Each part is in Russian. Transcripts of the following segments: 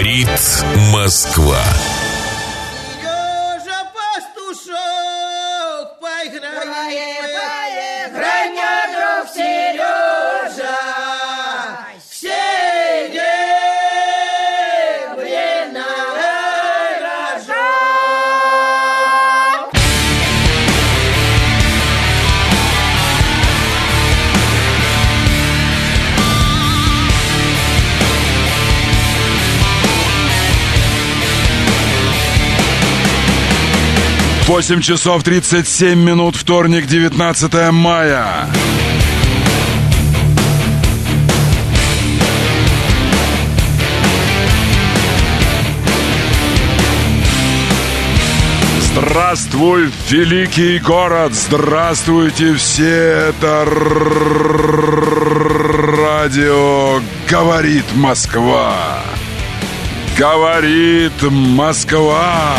Говорит Москва. Восемь часов 37 минут, вторник, 19 мая. Здравствуй, великий город! Здравствуйте все! Это радио «Говорит Москва». Говорит Москва.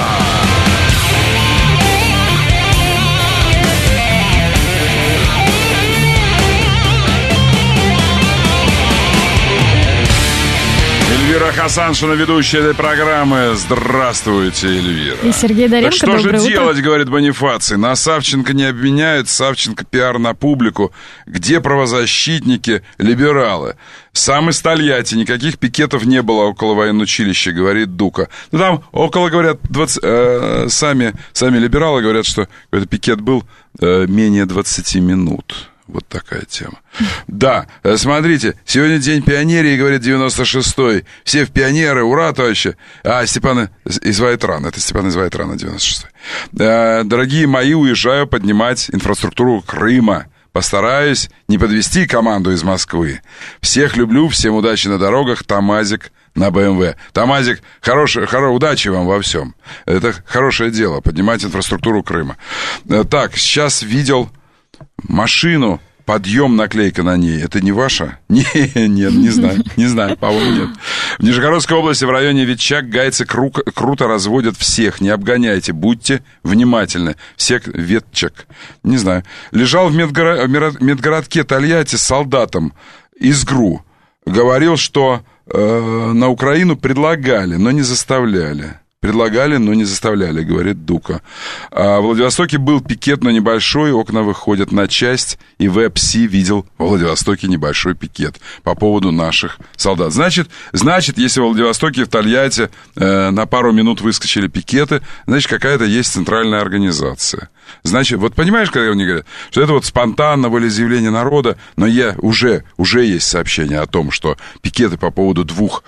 Эльвира Хасаншина, ведущая этой программы. Здравствуйте, Эльвира. И Сергей Доренко, что же утро. делать, говорит Бонифаций? На Савченко не обменяют, Савченко пиар на публику. Где правозащитники, либералы? Сам из Тольятти, никаких пикетов не было около военного училища, говорит Дука. Ну, там около, говорят, сами либералы говорят, что какой-то пикет был менее 20 минут. Вот такая тема. Да, смотрите, сегодня день пионерии, говорит 96-й. Все в пионеры, ура, товарищи. Степан из Вайтрана, это Степан из Вайтрана, 96-й. Дорогие мои, уезжаю поднимать инфраструктуру Крыма. Постараюсь не подвести команду из Москвы. Всех люблю, всем удачи на дорогах. Тамазик на БМВ. Тамазик, удачи вам во всем. Это хорошее дело, поднимать инфраструктуру Крыма. Так, сейчас видел машину, подъем, наклейка на ней. Это не ваша? Нет, не знаю, по-моему, нет. В Нижегородской области в районе Ветчак гайцы круто разводят всех. Не обгоняйте, будьте внимательны. Всех Ветчак. Не знаю. Лежал в медгородке Тольятти с солдатом из ГРУ. Говорил, что на Украину предлагали, но не заставляли. Предлагали, но не заставляли, говорит Дука. В Владивостоке был пикет, но небольшой, окна выходят на часть, и ВЭПСИ видел во Владивостоке небольшой пикет по поводу наших солдат. Значит, если в Владивостоке и в Тольятти на пару минут выскочили пикеты, значит, какая-то есть центральная организация. Значит, вот понимаешь, когда они говорят, что это вот спонтанно волеизъявление народа, но уже есть сообщение о том, что пикеты по поводу двух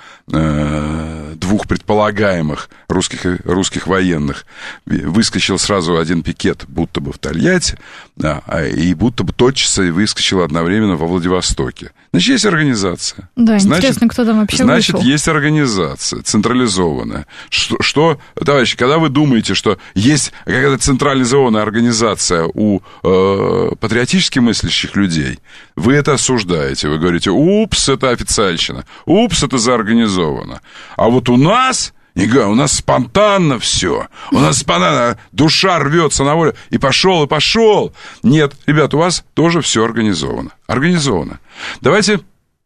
предполагаемых русских военных. Выскочил сразу один пикет, будто бы в Тольятти, и будто бы тотчас выскочил одновременно во Владивостоке. Значит, есть организация. Да, интересно, кто там вообще значит, вышел. есть организация централизованная. Что, товарищи, когда вы думаете, что есть какая-то централизованная организация у патриотически мыслящих людей, вы это осуждаете. Вы говорите, упс, это официальщина, упс, это заорганизовано. А вот у нас спонтанно все. У нас спонтанно душа рвется на волю. И пошел. Нет, ребят, у вас тоже все организовано. Давайте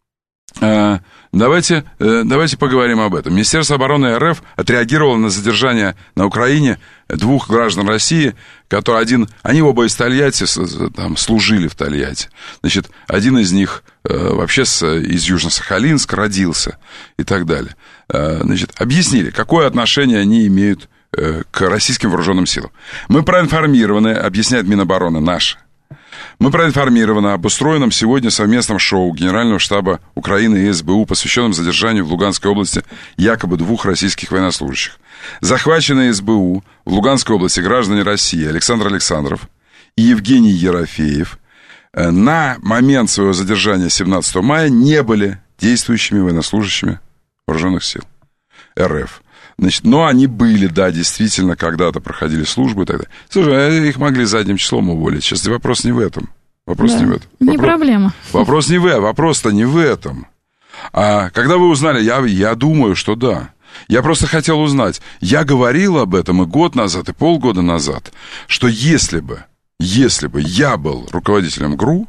поговорим об этом. Министерство обороны РФ отреагировало на задержание на Украине двух граждан России, они оба из Тольятти, там, служили в Тольятти. Значит, один из них вообще из Южно-Сахалинска родился и так далее. Значит, объяснили, какое отношение они имеют к российским вооруженным силам. Мы проинформированы, объясняет Минобороны наше. Мы проинформированы об устроенном сегодня совместном шоу Генерального штаба Украины и СБУ, посвященном задержанию в Луганской области якобы двух российских военнослужащих. Захваченные СБУ в Луганской области граждане России Александр Александров и Евгений Ерофеев на момент своего задержания 17 мая не были действующими военнослужащими вооруженных сил РФ. Значит, но они были, да, действительно, когда-то проходили службу и так далее. Слушай, их могли задним числом уволить. Сейчас вопрос не в этом. Проблема. Вопрос-то не в этом. А когда вы узнали, я думаю, что да. Я просто хотел узнать. Я говорил об этом и год назад, и полгода назад, что если бы я был руководителем ГРУ,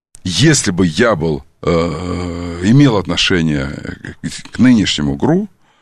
если бы я имел отношение к нынешнему ГРУ,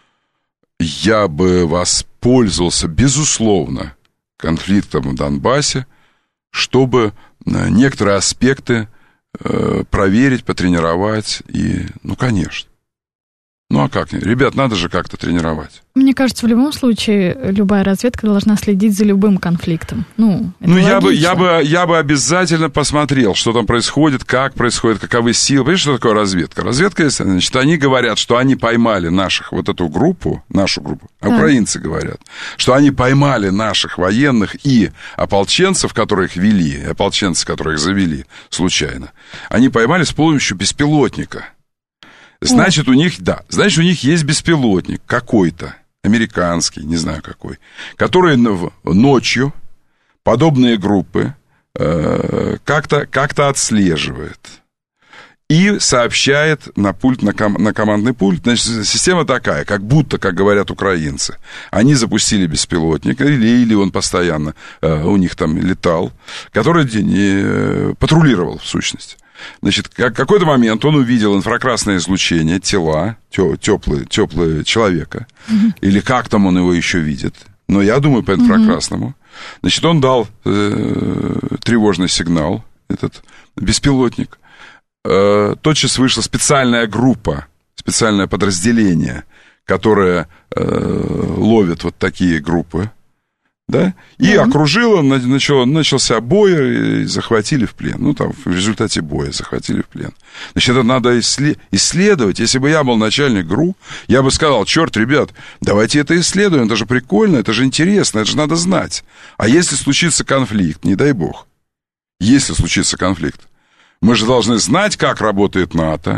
я бы воспользовался, безусловно, конфликтом в Донбассе, чтобы некоторые аспекты проверить, потренировать и, конечно. Ну, а как? Ребят, надо же как-то тренировать. Мне кажется, в любом случае, любая разведка должна следить за любым конфликтом. Я бы обязательно посмотрел, что там происходит, каковы силы. Понимаешь, что такое разведка? Разведка, значит, они говорят, что они поймали нашу группу, украинцы говорят, что они поймали наших военных и ополченцев, которые их вели, ополченцев, которые их завели случайно, они поймали с помощью беспилотника. Значит, у них есть беспилотник какой-то, американский, не знаю какой, который ночью подобные группы как-то отслеживает и сообщает на командный пульт. Значит, система такая, как говорят украинцы, они запустили беспилотник, или он постоянно у них там летал, который патрулировал, в сущности. Значит, в какой-то момент он увидел инфракрасное излучение, тела, теплые человека, или как там он его еще видит, но я думаю, по инфракрасному. Значит, он дал тревожный сигнал, этот беспилотник. Тотчас вышла специальная группа, специальное подразделение, которое ловит вот такие группы, да, и окружило, начался бой, и захватили в плен. В результате боя захватили в плен. Значит, это надо исследовать. Если бы я был начальник ГРУ, я бы сказал: черт, ребят, давайте это исследуем, это же прикольно, это же интересно, это же надо знать. А если случится конфликт, не дай бог, если случится конфликт, мы же должны знать, как работает НАТО,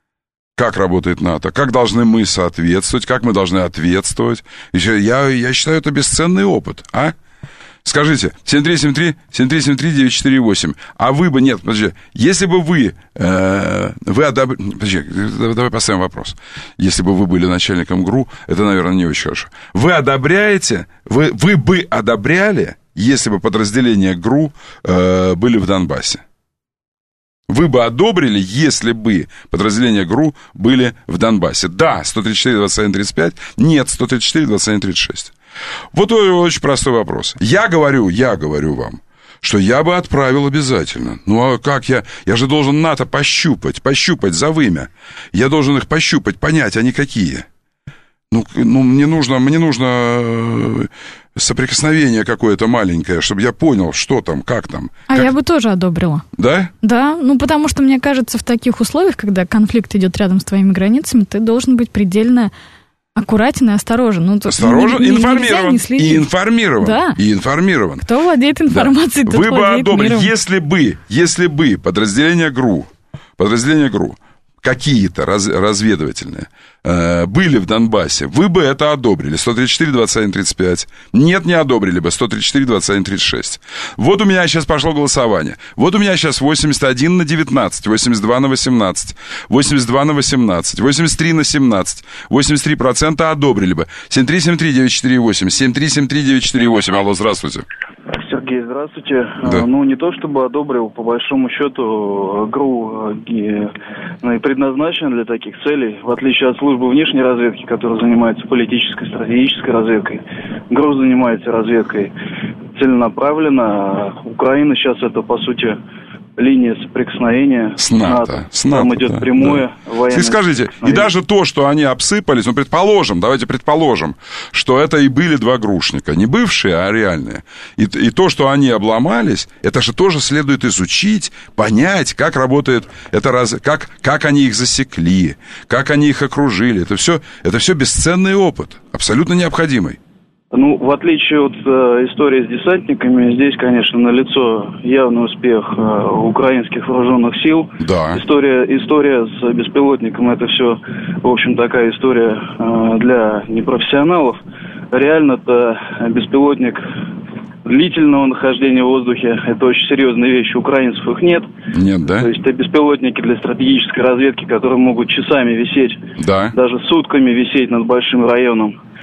как должны мы соответствовать, как мы должны ответствовать. Я считаю, это бесценный опыт, а? Скажите, 7373948, а вы бы, нет, подожди, если бы вы подожди, давай поставим вопрос. Если бы вы были начальником ГРУ, это, наверное, не очень хорошо. Вы одобряете, вы бы одобряли, если бы подразделения ГРУ были в Донбассе? Вы бы одобрили, если бы подразделения ГРУ были в Донбассе? Да, 134-21-35, нет, 134-21-36. Вот очень простой вопрос. Я говорю вам, что я бы отправил обязательно. А как я же должен НАТО пощупать за вымя. Я должен их пощупать, понять, они какие. Мне нужно соприкосновение какое-то маленькое, чтобы я понял, что там, как там. Я бы тоже одобрила. Да? Да, потому что, мне кажется, в таких условиях, когда конфликт идет рядом с твоими границами, ты должен быть предельно аккуратен и осторожен. Осторожен, информирован. И информирован. Да. И информирован. Кто владеет информацией, тот вы владеет бы одобрили, миром. если бы подразделения ГРУ какие-то разведывательные были в Донбассе, вы бы это одобрили. 134-21-35. Нет, не одобрили бы. 134-21-36. Вот у меня сейчас пошло голосование. Вот у меня сейчас 81/19, 82/18, 82/18, 83/17. 83% одобрили бы. 7373948, 7373948. Алло, здравствуйте. Сергей, здравствуйте. Да. Не то чтобы одобрил, по большому счету, ГРУ предназначен для таких целей, в отличие от службы внешней разведки, которая занимается политической, стратегической разведкой. ГРУ занимается разведкой целенаправленно. Украина сейчас это, по сути, линия соприкосновения с НАТО. Там идет прямое военное. И скажите, и даже то, что они обсыпались, давайте предположим, что это и были два грушника, не бывшие, а реальные. И то, что они обломались, это же тоже следует изучить, понять, как работает как они их засекли, как они их окружили. Это все бесценный опыт, абсолютно необходимый. В отличие от истории с десантниками, здесь, конечно, налицо явный успех украинских вооруженных сил. Да. История с беспилотником, это все, в общем, такая история для непрофессионалов. Реально-то беспилотник длительного нахождения в воздухе, это очень серьезная вещь, у украинцев их нет. Нет, да? То есть это беспилотники для стратегической разведки, которые могут часами висеть, да, даже сутками висеть над большим районом.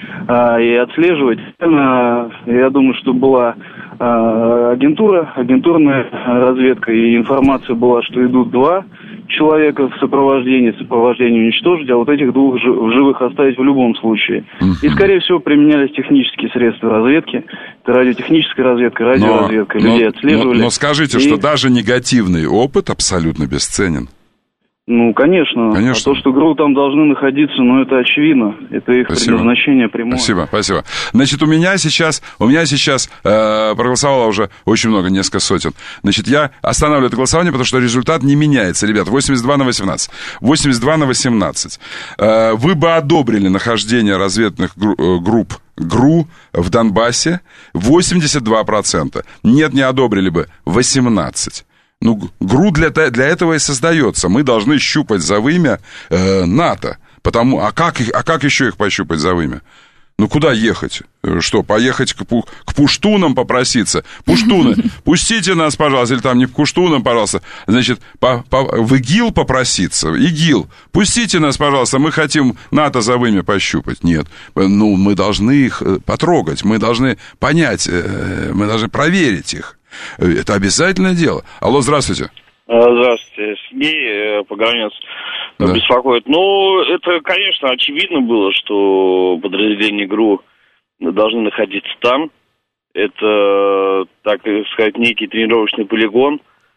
и отслеживать. Я думаю, что была агентурная разведка, и информация была, что идут 2 человека в сопровождении уничтожить, а вот этих 2 в живых оставить в любом случае. И, скорее всего, применялись технические средства разведки, это радиотехническая разведка, радиоразведка, людей отслеживали. Но скажите, что даже негативный опыт абсолютно бесценен. Ну, конечно. А то, что ГРУ там должны находиться, это очевидно. Это их предназначение прямое. Спасибо. Значит, у меня сейчас проголосовало уже очень много, несколько сотен. Значит, я останавливаю это голосование, потому что результат не меняется. Ребят, 82/18. 82/18. Вы бы одобрили нахождение разведных групп ГРУ в Донбассе? 82%. Нет, не одобрили бы. 18%. ГРУ для этого и создается. Мы должны щупать за вымя НАТО. А как еще их пощупать за вымя? Куда ехать? Что, поехать к пуштунам попроситься? Пуштуны, пустите нас, пожалуйста. Или там не к пуштунам, пожалуйста. Значит, в ИГИЛ попроситься. ИГИЛ, пустите нас, пожалуйста. Мы хотим НАТО за вымя пощупать. Нет. Мы должны их потрогать. Мы должны понять. Мы должны проверить их. Это обязательное дело. Алло, здравствуйте. Здравствуйте, Сергей, погранец беспокоит. Это, конечно, очевидно было, что подразделения ГРУ должны находиться там. Это, так сказать, некий тренировочный полигон.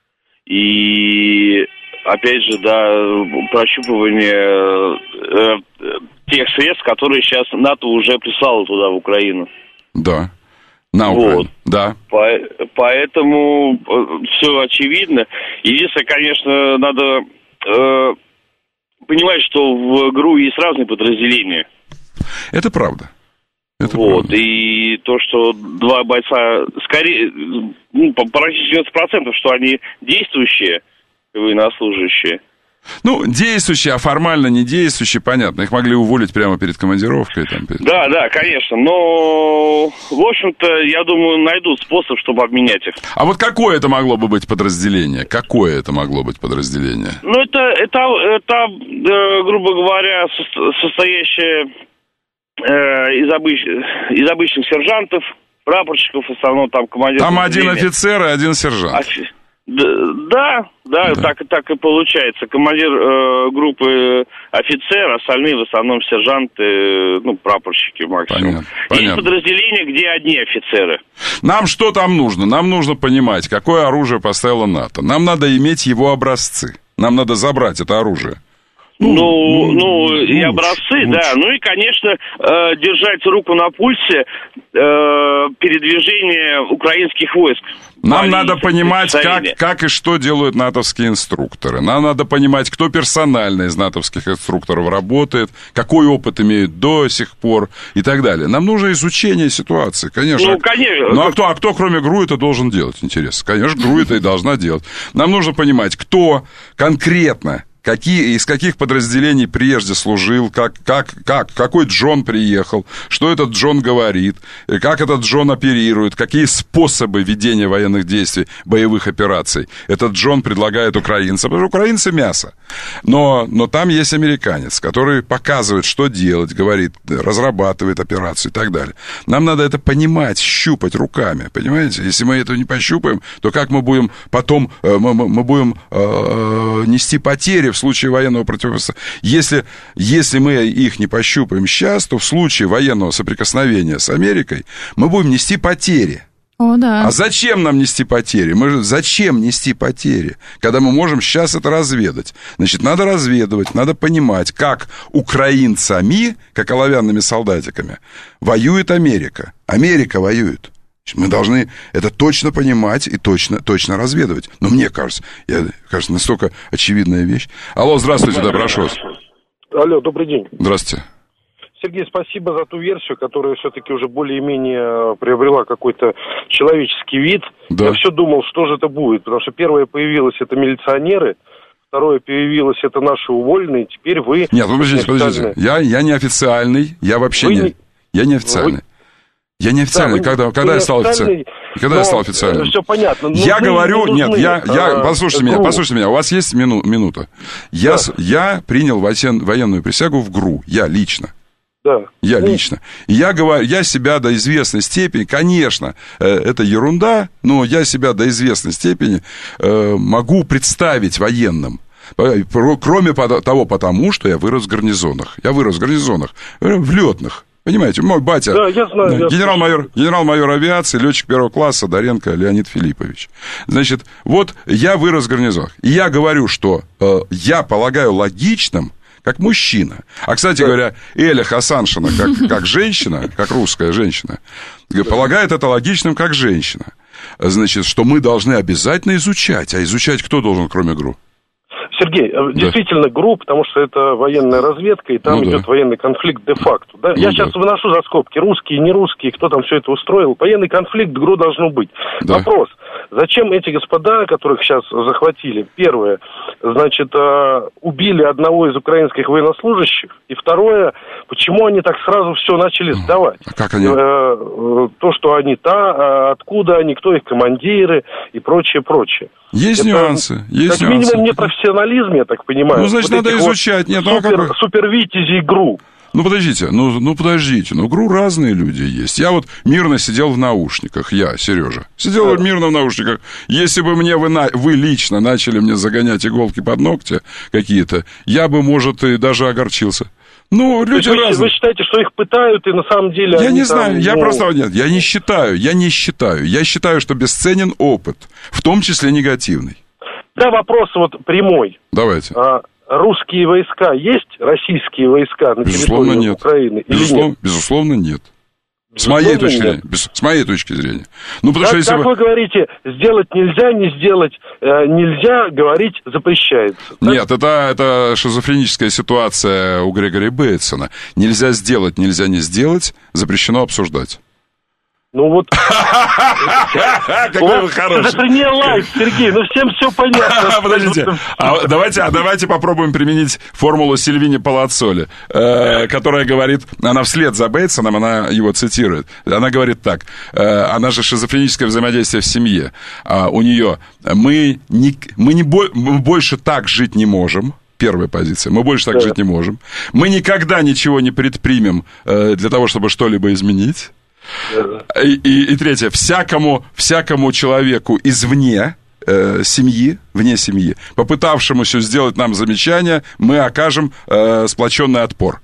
И, опять же, прощупывание тех средств, которые сейчас НАТО уже прислало туда, в Украину. Да. На Украину, да. Поэтому все очевидно. Единственное, конечно, надо понимать, что в ГРУ есть разные подразделения. Это правда. Правда. И то, что 2 бойца, скорее, практически 90%, что они действующие военнослужащие. Действующие, а формально не действующие, понятно. Их могли уволить прямо перед командировкой. Да, конечно. Но, в общем-то, я думаю, найдут способ, чтобы обменять их. А вот какое это могло бы быть подразделение? Это, грубо говоря, состоящее из обычных сержантов, прапорщиков, в основном там командир. Там один офицер и один сержант. Да, так и получается. Командир группы офицер, остальные в основном сержанты, прапорщики максимум. Понятно. Есть подразделения, где одни офицеры. Нам что там нужно? Нам нужно понимать, какое оружие поставило НАТО. Нам надо иметь его образцы. Нам надо забрать это оружие. И образцы, да. И, конечно, держать руку на пульсе передвижения украинских войск. Нам надо понимать, как и что делают натовские инструкторы. Нам надо понимать, кто персонально из натовских инструкторов работает, какой опыт имеют до сих пор и так далее. Нам нужно изучение ситуации, конечно. Конечно. А кто, кроме ГРУ, это должен делать? Интересно. Конечно, ГРУ это и должна делать. Нам нужно понимать, кто конкретно, из каких подразделений прежде служил, какой Джон приехал, что этот Джон говорит, как этот Джон оперирует, какие способы ведения военных действий, боевых операций этот Джон предлагает украинцам, потому что украинцы мясо. Но там есть американец, который показывает, что делать, говорит, разрабатывает операцию и так далее. Нам надо это понимать, щупать руками, понимаете? Если мы это не пощупаем, то как мы будем потом, мы будем нести потери в случае военного противостояния. Если мы их не пощупаем сейчас, то в случае военного соприкосновения с Америкой мы будем нести потери. О, да. А зачем нам нести потери? Зачем нести потери, когда мы можем сейчас это разведать? Значит, надо разведывать, надо понимать, как украинцами, как оловянными солдатиками, воюет Америка. Америка воюет. Мы должны это точно понимать и точно разведывать. Но мне кажется, настолько очевидная вещь. Алло, здравствуйте, да, прошу вас. Алло, добрый день. Здравствуйте. Сергей, спасибо за ту версию, которая все-таки уже более-менее приобрела какой-то человеческий вид. Да. Я все думал, что же это будет, потому что первое появилось это милиционеры, второе появилось это наши уволенные, теперь вы... Нет, подождите. Я не официальный, я вообще я не официальный. Я не официальный. Да, когда я стал официальным? Когда я стал официальным? Все понятно. Я говорю, послушайте меня, у вас есть минута. Я принял военную присягу в ГРУ, я лично. Да. Я лично. И я говорю, я себя до известной степени, конечно, это ерунда, но я себя до известной степени могу представить военным. Кроме того, потому что я вырос в гарнизонах. Я вырос в гарнизонах, в летных. Понимаете, мой батя, да, я знаю, генерал-майор авиации, летчик первого класса Доренко Леонид Филиппович. Значит, вот я вырос в гарнизонах. И я говорю, что я полагаю логичным, как мужчина. А, кстати говоря, Эля Хасаншина, как женщина, как русская женщина, полагает это логичным, как женщина. Значит, что мы должны обязательно изучать. А изучать кто должен, кроме ГРУ? Сергей, действительно ГРУ, потому что это военная разведка, и там идет военный конфликт де-факто. Да? Я сейчас выношу за скобки, русские, не русские, кто там все это устроил. Военный конфликт ГРУ должно быть. Да. Вопрос, зачем эти господа, которых сейчас захватили, первое, значит, убили одного из украинских военнослужащих, и второе, почему они так сразу все начали сдавать? А как они? То, что они откуда они, кто их командиры и прочее. Есть это, нюансы, есть как нюансы. Минимум непрофессионализм, я так понимаю. Ну, значит, надо изучать. Нет, супервитязей ГРУ. Ну, подождите, ГРУ разные люди есть. Я вот мирно сидел в наушниках, Сережа, сидел мирно в наушниках. Если бы вы лично начали мне загонять иголки под ногти какие-то, я бы, может, и даже огорчился. Ну, люди разные. Вы считаете, что их пытают, и на самом деле... Я не знаю, я не считаю. Я считаю, что бесценен опыт, в том числе негативный. Да, вопрос вот прямой. Давайте. Русские войска есть, российские войска на территории Украины или нет? Безусловно, нет. С моей точки зрения. Ну, потому что если как вы говорите, сделать нельзя, не сделать нельзя, говорить запрещается. Так? Нет, это шизофреническая ситуация у Грегори Бейтсона. Нельзя сделать, нельзя не сделать, запрещено обсуждать. Ну вот... Какой вы хороший. Это не лайф, Сергей, всем все понятно. Подождите, давайте попробуем применить формулу Сильвини Палаццоли, которая говорит, она вслед за Бейтсоном, она его цитирует, она говорит так, она же шизофреническое взаимодействие в семье, у нее, мы больше так жить не можем. Первая позиция. Мы больше так жить не можем. Мы никогда ничего не предпримем для того, чтобы что-либо изменить. И третье, всякому человеку извне семьи, вне семьи, попытавшемуся сделать нам замечание, мы окажем сплоченный отпор.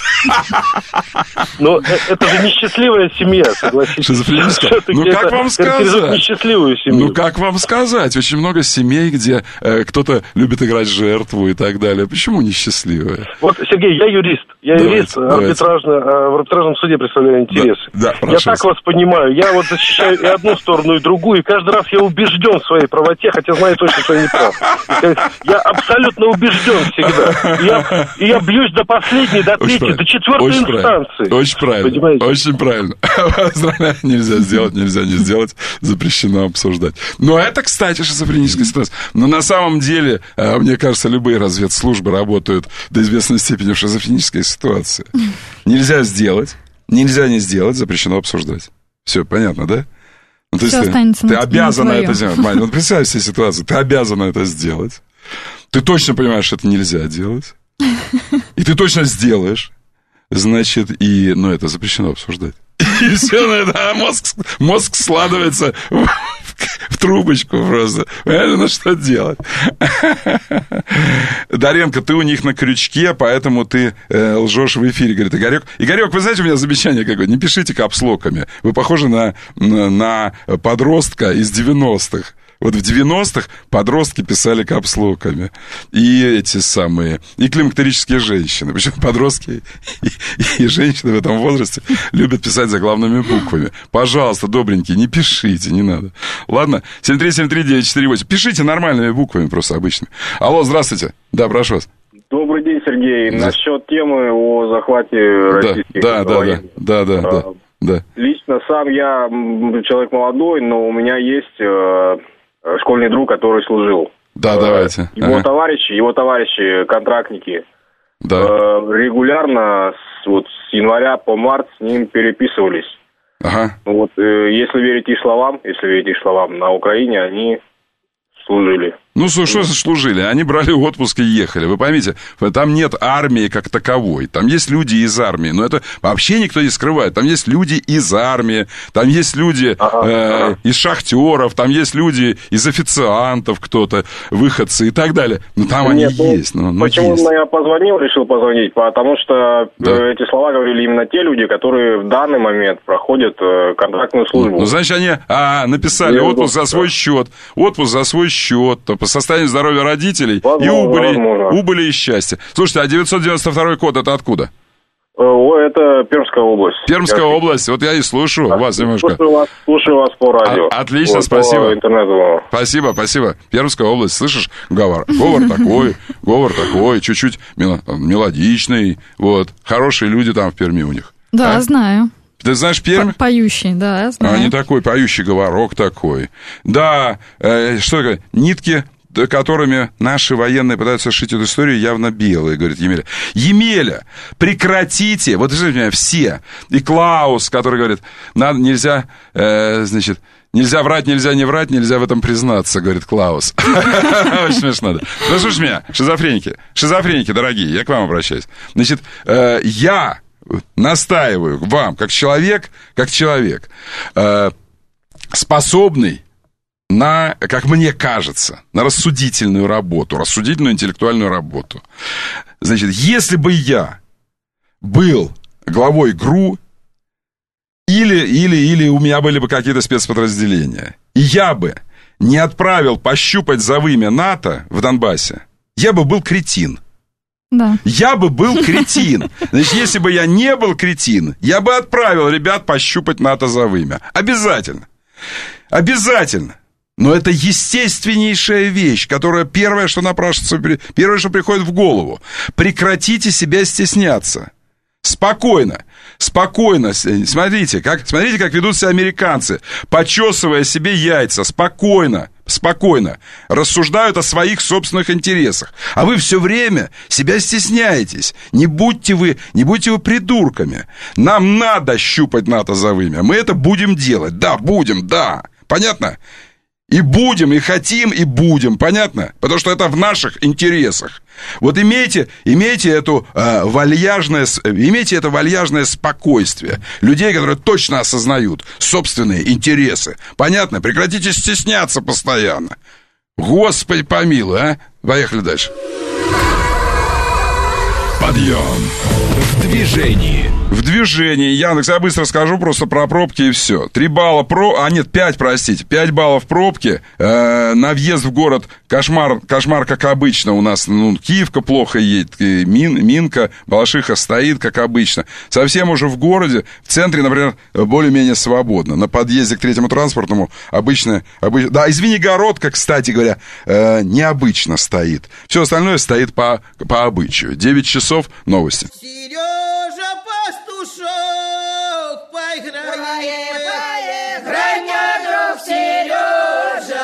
Но это же несчастливая семья, согласитесь. Шизофреническая. Ну, как вам сказать? Несчастливую семью. Ну, как вам сказать? Очень много семей, где кто-то любит играть жертву и так далее. Почему несчастливая? Вот, Сергей, я юрист. В арбитражном суде представляю интересы. Да, я так вас понимаю. Я вот защищаю и одну сторону, и другую. И каждый раз я убежден в своей правоте, хотя знаю точно, что я не прав. Я абсолютно убежден всегда. И я бьюсь до последней, до третьей, до четвертой инстанции. Очень правильно. Понимаете? Очень правильно. Нельзя сделать, нельзя не сделать. Запрещено обсуждать. Но это, кстати, шизофреническая ситуация. Но на самом деле, мне кажется, любые разведслужбы работают до известной степени в шизофренической ситуации. Нельзя сделать, нельзя не сделать, запрещено обсуждать. Все, понятно, да? Ну, то есть ты обязана это сделать. Маня, вот представь себе ситуацию. Ты обязана это сделать. Ты точно понимаешь, что это нельзя делать. И ты точно сделаешь. Значит, это запрещено обсуждать. И все на это, мозг складывается в трубочку просто. Ну что делать? Даренко, ты у них на крючке, поэтому ты лжешь в эфире, говорит Игорек. Игорек, вы знаете, у меня замечание какое? Не пишите капслоками. Вы похожи на подростка из 90-х. Вот в 90-х подростки писали капслоками. И климактерические женщины. Причем подростки и женщины в этом возрасте любят писать заглавными буквами. Пожалуйста, добренькие, не пишите, не надо. Ладно? 7373948. Пишите нормальными буквами, просто обычными. Алло, здравствуйте. Да, прошу вас. Добрый день, Сергей. Насчет темы о захвате российских военных. Да. Лично сам я человек молодой, но у меня есть... школьный друг, который служил. Да, давайте. Его товарищи, контрактники, регулярно с января по март с ним переписывались. Ага. Вот, если верить их словам, на Украине они служили. Ну, что служили? Они брали отпуск и ехали. Вы поймите, там нет армии как таковой. Там есть люди из армии. Но это вообще никто не скрывает. Там есть люди из армии, там есть люди из шахтеров, там есть люди из официантов, кто-то, выходцы и так далее. Ну, там они есть. Почему я решил позвонить? Потому что эти слова говорили именно те люди, которые в данный момент проходят контрактную службу. Ну, значит, они написали отпуск за свой счет. Отпуск за свой счет. По состоянию здоровья родителей и убыли и счастья. Слушайте, а 992 код это откуда? Это Пермская область. Пермская область, вот я и слушаю вас немножко. Слушаю вас по радио. Отлично, спасибо. По интернету. Спасибо. Пермская область, слышишь, говор такой, чуть-чуть мелодичный, вот. Хорошие люди там в Перми у них. Да, знаю. Ты знаешь Пермь? Поющий, да, знаю. Не такой, поющий говорок такой. Да, что такое, нитки, которыми наши военные пытаются шить эту историю, явно белые, говорит Емеля. Емеля, прекратите, вот слушайте меня, все. И Клаус, который говорит, нельзя, нельзя врать, нельзя не врать, нельзя в этом признаться, говорит Клаус. Очень смешно, да. Ну, слушай меня, шизофреники, дорогие, я к вам обращаюсь. Значит, я настаиваю вам, как человек, способный на, как мне кажется, на рассудительную интеллектуальную работу. Значит, если бы я был главой ГРУ, или у меня были бы какие-то спецподразделения, и я бы не отправил пощупать за вымя НАТО в Донбассе, я бы был кретин. Да. Я бы был кретин. Значит, если бы я не был кретин, я бы отправил ребят пощупать НАТО за вымя. Обязательно. Но это естественнейшая вещь, которая первое, что приходит в голову. Прекратите себя стесняться. Спокойно. Смотрите, как ведут себя американцы, почесывая себе яйца. Спокойно. Рассуждают о своих собственных интересах. А вы все время себя стесняетесь. Не будьте вы придурками. Нам надо щупать НАТО за вымя. Мы это будем делать. Да, будем, да. Понятно? И будем, и хотим, и будем, понятно? Потому что это в наших интересах. Вот имейте это вальяжное спокойствие людей, которые точно осознают собственные интересы. Понятно? Прекратите стесняться постоянно. Господи помилуй, а? Поехали дальше. Подъем. В движении. Яндекс, я быстро скажу просто про пробки и все. 5 баллов пробки. На въезд в город кошмар, как обычно. У нас Киевка плохо едет, Минка, Балашиха стоит, как обычно. Совсем уже в городе, в центре, например, более-менее свободно. На подъезде к третьему транспортному обычно. Да, из Звенигородка, кстати говоря, необычно стоит. Все остальное стоит по обычаю. 9 часов, новости. Сережа Пастушок, поиграй, мне, друг Сережа,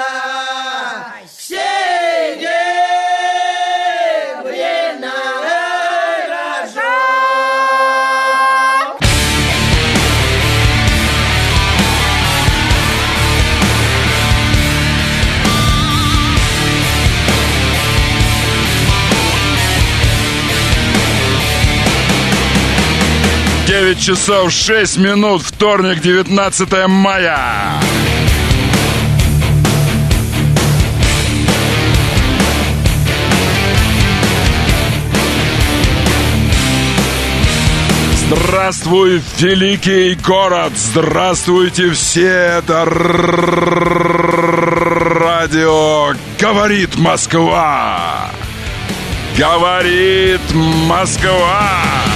серебряный рожок. Девять часов 6 минут, вторник, 19 мая. Здравствуй, великий город! Здравствуйте все! Это радио «Говорит Москва». Говорит Москва.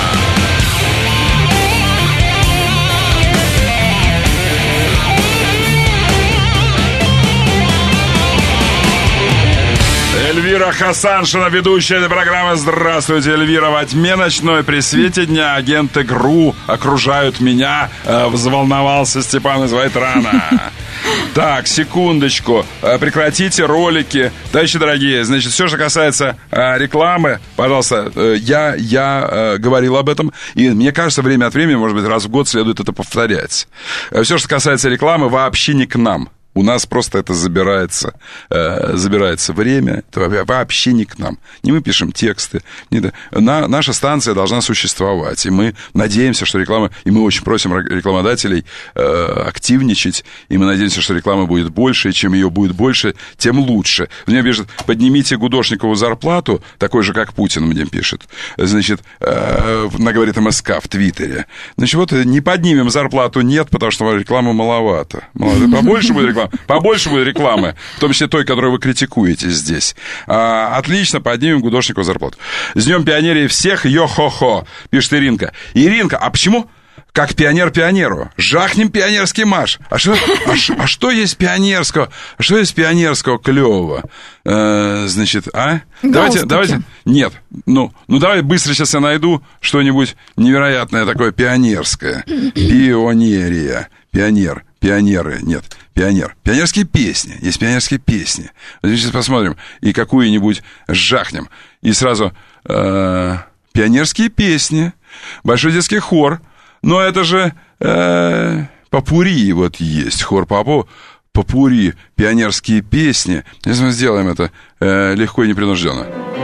Эльвира Хасаншина, ведущая этой программы. Здравствуйте, Эльвира. Во тьме ночной при свете дня агенты ГРУ окружают меня. Взволновался Степан из Вайтрана. Так, секундочку. Прекратите ролики. Товарищи дорогие, значит, все, что касается рекламы, пожалуйста, я говорил об этом, и мне кажется, время от времени, может быть, раз в год следует это повторять. Все, что касается рекламы, вообще не к нам. У нас просто это забирается время, это вообще не к нам. Не мы пишем тексты. Наша станция должна существовать, и мы надеемся, что реклама... И мы очень просим рекламодателей активничать, и мы надеемся, что рекламы будет больше, и чем ее будет больше, тем лучше. Мне пишут, поднимите Гудошникову зарплату, такой же, как Путин мне пишет. Значит, она говорит МСК в Твиттере. Значит, вот не поднимем зарплату, нет, потому что рекламы маловато. Побольше будет рекламы. Побольше будет рекламы, в том числе той, которую вы критикуете здесь. Отлично, поднимем Гудошникову зарплату. С Днем пионерии всех, йо-хо-хо, пишет Иринка. Иринка, а почему? Как пионер пионеру. Жахнем пионерский марш. А что есть пионерского? А что есть пионерского клевого? Значит, Давайте. Нет. Ну, давай быстро сейчас я найду что-нибудь невероятное такое пионерское. Пионерия. Пионеры. Нет. Пионерские песни. Есть пионерские песни. Сейчас посмотрим. И какую-нибудь жахнем. И сразу пионерские песни. Большой детский хор. Но это же попурри вот есть. Хор попурри. Пионерские песни. Сейчас мы сделаем это легко и непринужденно.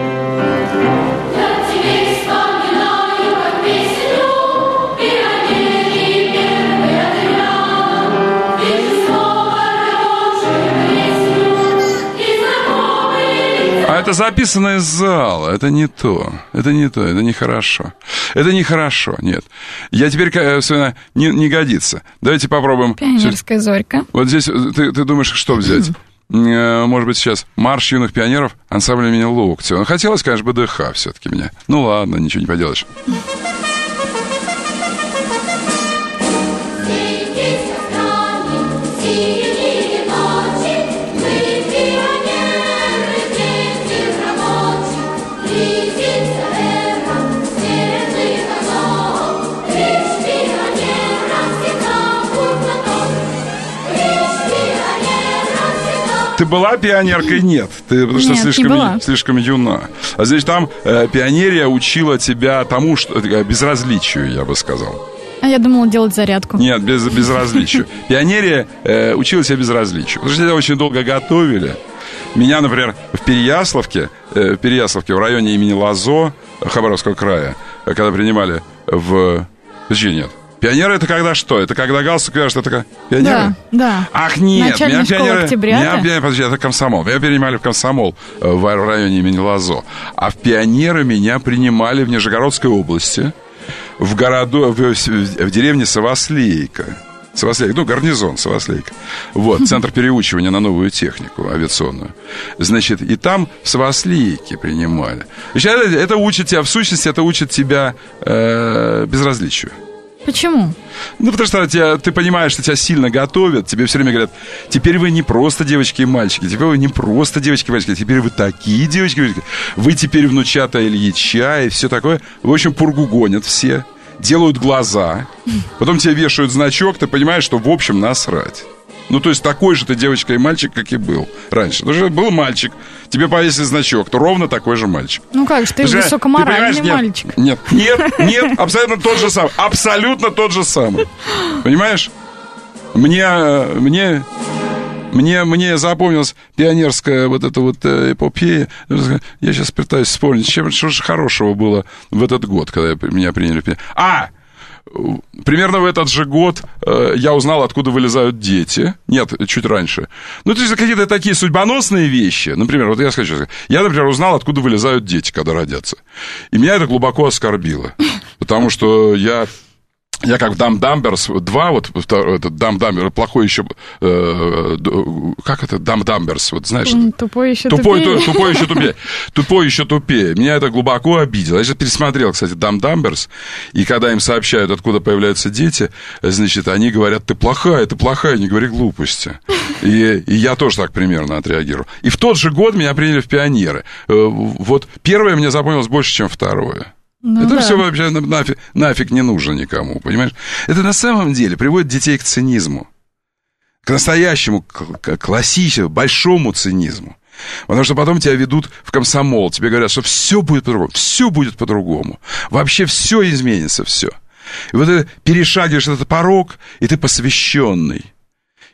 А это записано из зала. Это не то. Это нехорошо. Это нехорошо, нет. Я теперь, не годится. Давайте попробуем. Пионерская зорька. Вот здесь ты думаешь, что взять? Может быть, сейчас марш юных пионеров, ансамбль имени Локтева. Хотелось, конечно, БДХ все-таки мне. Ну ладно, ничего не поделаешь. Ты была пионеркой? Нет. Ты потому что слишком юна. А здесь там пионерия учила тебя тому, что безразличию, я бы сказал. А я думала делать зарядку. Нет, безразличию. Пионерия учила тебя безразличию. Потому что тебя очень долго готовили. Меня, например, в Переяславке, в районе имени Лазо, Хабаровского края, когда принимали в... Подожди, нет. Пионеры это когда что? Это когда галстук вяжет, это как пионеры? Да. Ах, нет, начальная школа Октябрята. Подожди, это комсомол. Меня принимали в комсомол в районе имени Лазо. А в пионеры меня принимали в Нижегородской области, в деревне Савослейка. Гарнизон Савослейка. Вот, центр переучивания на новую технику авиационную. Значит, и там в Савослейке принимали. Это учит тебя, в сущности, это учит тебя безразличию. Почему? Ну, потому что ты понимаешь, что тебя сильно готовят. Тебе все время говорят, теперь вы не просто девочки и мальчики. Теперь вы не просто девочки и мальчики. Теперь вы такие девочки и мальчики. Вы теперь внучата Ильича и все такое. В общем, пургу гонят все. Делают глаза. Потом тебе вешают значок. Ты понимаешь, что в общем насрать. Ну, то есть такой же ты девочка и мальчик, как и был раньше. Потому что был мальчик, тебе повесили значок, то ровно такой же мальчик. Ну как же, ты высокоморальный мальчик. Нет, абсолютно тот же самый. Абсолютно тот же самый. Понимаешь? Мне запомнилась пионерская вот эта вот эпопея. Я сейчас пытаюсь вспомнить, что же хорошего было в этот год, когда меня приняли. Примерно в этот же год я узнал, откуда вылезают дети. Нет, чуть раньше. Ну, то есть какие-то такие судьбоносные вещи. Например, вот я скажу, я, например, узнал, откуда вылезают дети, когда родятся. И меня это глубоко оскорбило. Потому что я как в Дамберс 2, вот этот Дамберс, плохой еще... как это? Дамберс, вот знаешь? Тупой еще тупее. Тупой еще тупее. Меня это глубоко обидело. Я сейчас пересмотрел, кстати, Дамберс, и когда им сообщают, откуда появляются дети, значит, они говорят, ты плохая, не говори глупости. И я тоже так примерно отреагирую. И в тот же год меня приняли в пионеры. Вот первое мне запомнилось больше, чем второе. Это все вообще нафиг не нужно никому, понимаешь? Это на самом деле приводит детей к цинизму. К настоящему, к классическому, большому цинизму. Потому что потом тебя ведут в комсомол, тебе говорят, что все будет по-другому. Вообще все изменится, все. И вот ты перешагиваешь этот порог, и ты посвященный.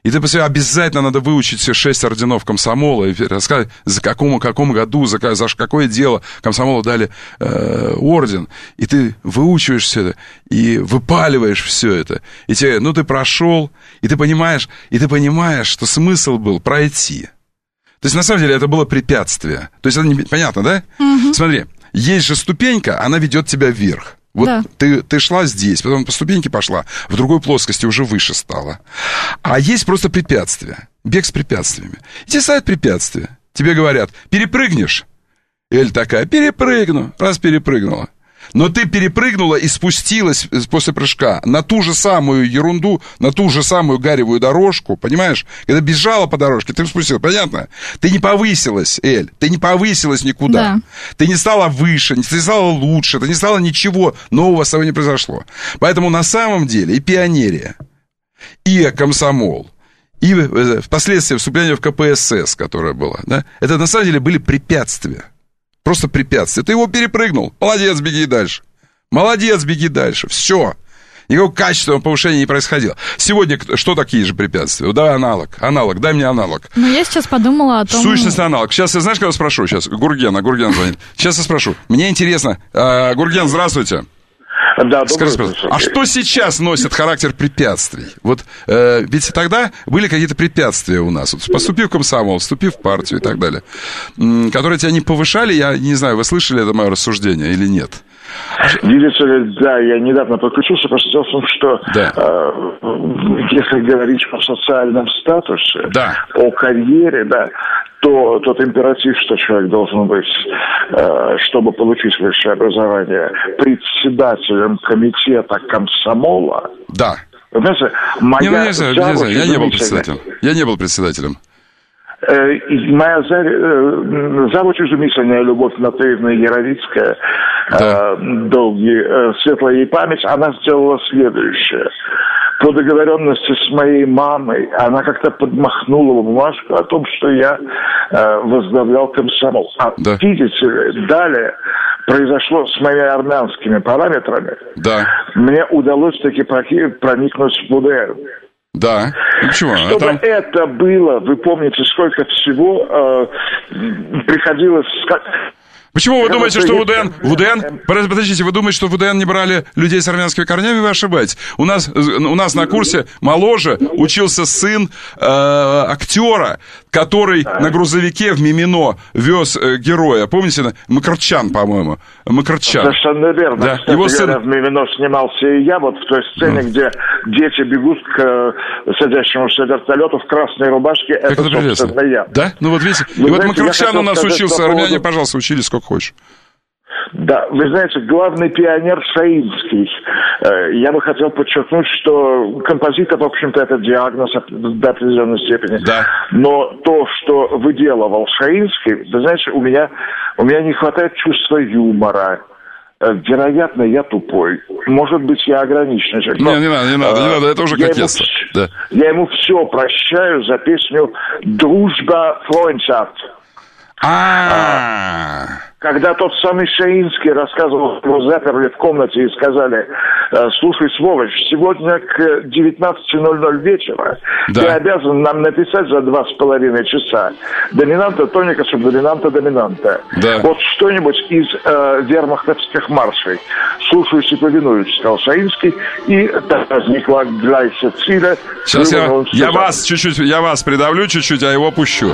И ты посмотри, обязательно надо выучить все 6 орденов комсомола и рассказать, за какому году, за какое дело комсомолу дали орден. И ты выучиваешь все это, и выпаливаешь все это. И тебе, ты прошел, и ты понимаешь, что смысл был пройти. То есть, на самом деле, это было препятствие. То есть, это понятно, да? Угу. Смотри, есть же ступенька, она ведет тебя вверх. Вот да. ты шла здесь, потом по ступеньке пошла, в другой плоскости уже выше стала. А есть просто препятствия, бег с препятствиями. И тебе ставят препятствия. Тебе говорят, перепрыгнешь. Эль такая, перепрыгну. Раз перепрыгнула. Но ты перепрыгнула и спустилась после прыжка на ту же самую ерунду, на ту же самую гаревую дорожку, понимаешь? Когда бежала по дорожке, ты спустилась, понятно? Ты не повысилась, Эль, ты не повысилась никуда. Да. Ты не стала выше, не стала лучше, ты не стала ничего нового с тобой не произошло. Поэтому на самом деле и пионерия, и комсомол, и впоследствии вступление в КПСС, которое было, да, это на самом деле были препятствия. Просто препятствие. Ты его перепрыгнул. Молодец, беги дальше. Молодец, беги дальше. Все. Никакого качественного повышения не происходило. Сегодня что такие же препятствия? Давай аналог. Дай мне аналог. Ну, я сейчас подумала о том... Сущностный аналог. Сейчас, знаешь, кого спрошу? Сейчас Гурген звонит. Сейчас я спрошу. Мне интересно. Гурген, здравствуйте. Да, скажи, а что сейчас носит характер препятствий? Вот ведь тогда были какие-то препятствия у нас. Вот, поступив в комсомол, вступив в партию и так далее, которые тебя не повышали, я не знаю, вы слышали это мое рассуждение или нет? Видите ли, да, я недавно подключился, просто дело в том, что если говорить о социальном статусе, о карьере, то тот императив, что человек должен быть, чтобы получить высшее образование, председателем комитета комсомола. Да. Вы знаете, моя Я не был председателем. Моя завуч изумительная Любовь Матвеевна Яровицкая, светлая ей память, она сделала следующее. По договоренности с моей мамой она как-то подмахнула бумажку о том, что я возглавлял комсомол. Видите ли, далее произошло с моими армянскими параметрами. Да. Мне удалось таки проникнуть в УДН. Да. Почему? Чтобы это было, вы помните, сколько всего приходилось... Почему вы думаете, что в УДН... Подождите, вы думаете, что в УДН не брали людей с армянскими корнями? Вы ошибаетесь. У нас на курсе моложе учился сын актера, который на грузовике в Мимино вез героя. Помните? Макарчан, по-моему. Макарчан. Совершенно верно. Да. Кстати, его сын... в Мимино снимался и я, вот в той сцене, где дети бегут к садящемуся вертолету в красной рубашке. Как это собственно, я. Да? Ну вот видите. И вот Макарчан у нас учился. Армяне, пожалуйста, учились сколько хочешь. Да, вы знаете, главный пионер Шаинский. Я бы хотел подчеркнуть, что композитор, в общем-то, это диагноз до определенной степени. Да. Но то, что выделывал Шаинский, вы знаете, у меня не хватает чувства юмора. Вероятно, я тупой. Может быть, я ограниченный человек. Не надо, это уже кокетство. Я ему все прощаю за песню «Дружба, Freundschaft». Когда тот самый Шаинский рассказывал, его заперли в комнате и сказали: слушай, сволочь, сегодня к 19:00 вечера ты обязан нам написать за 2,5 часа доминанта тоника субдоминанта доминанта. Вот что-нибудь из вермахтовских маршей. Слушаюсь и повинуюсь, сказал Шаинский, и так возникла Gleiche Ziele. Сейчас я вас придавлю чуть-чуть, а его пущу.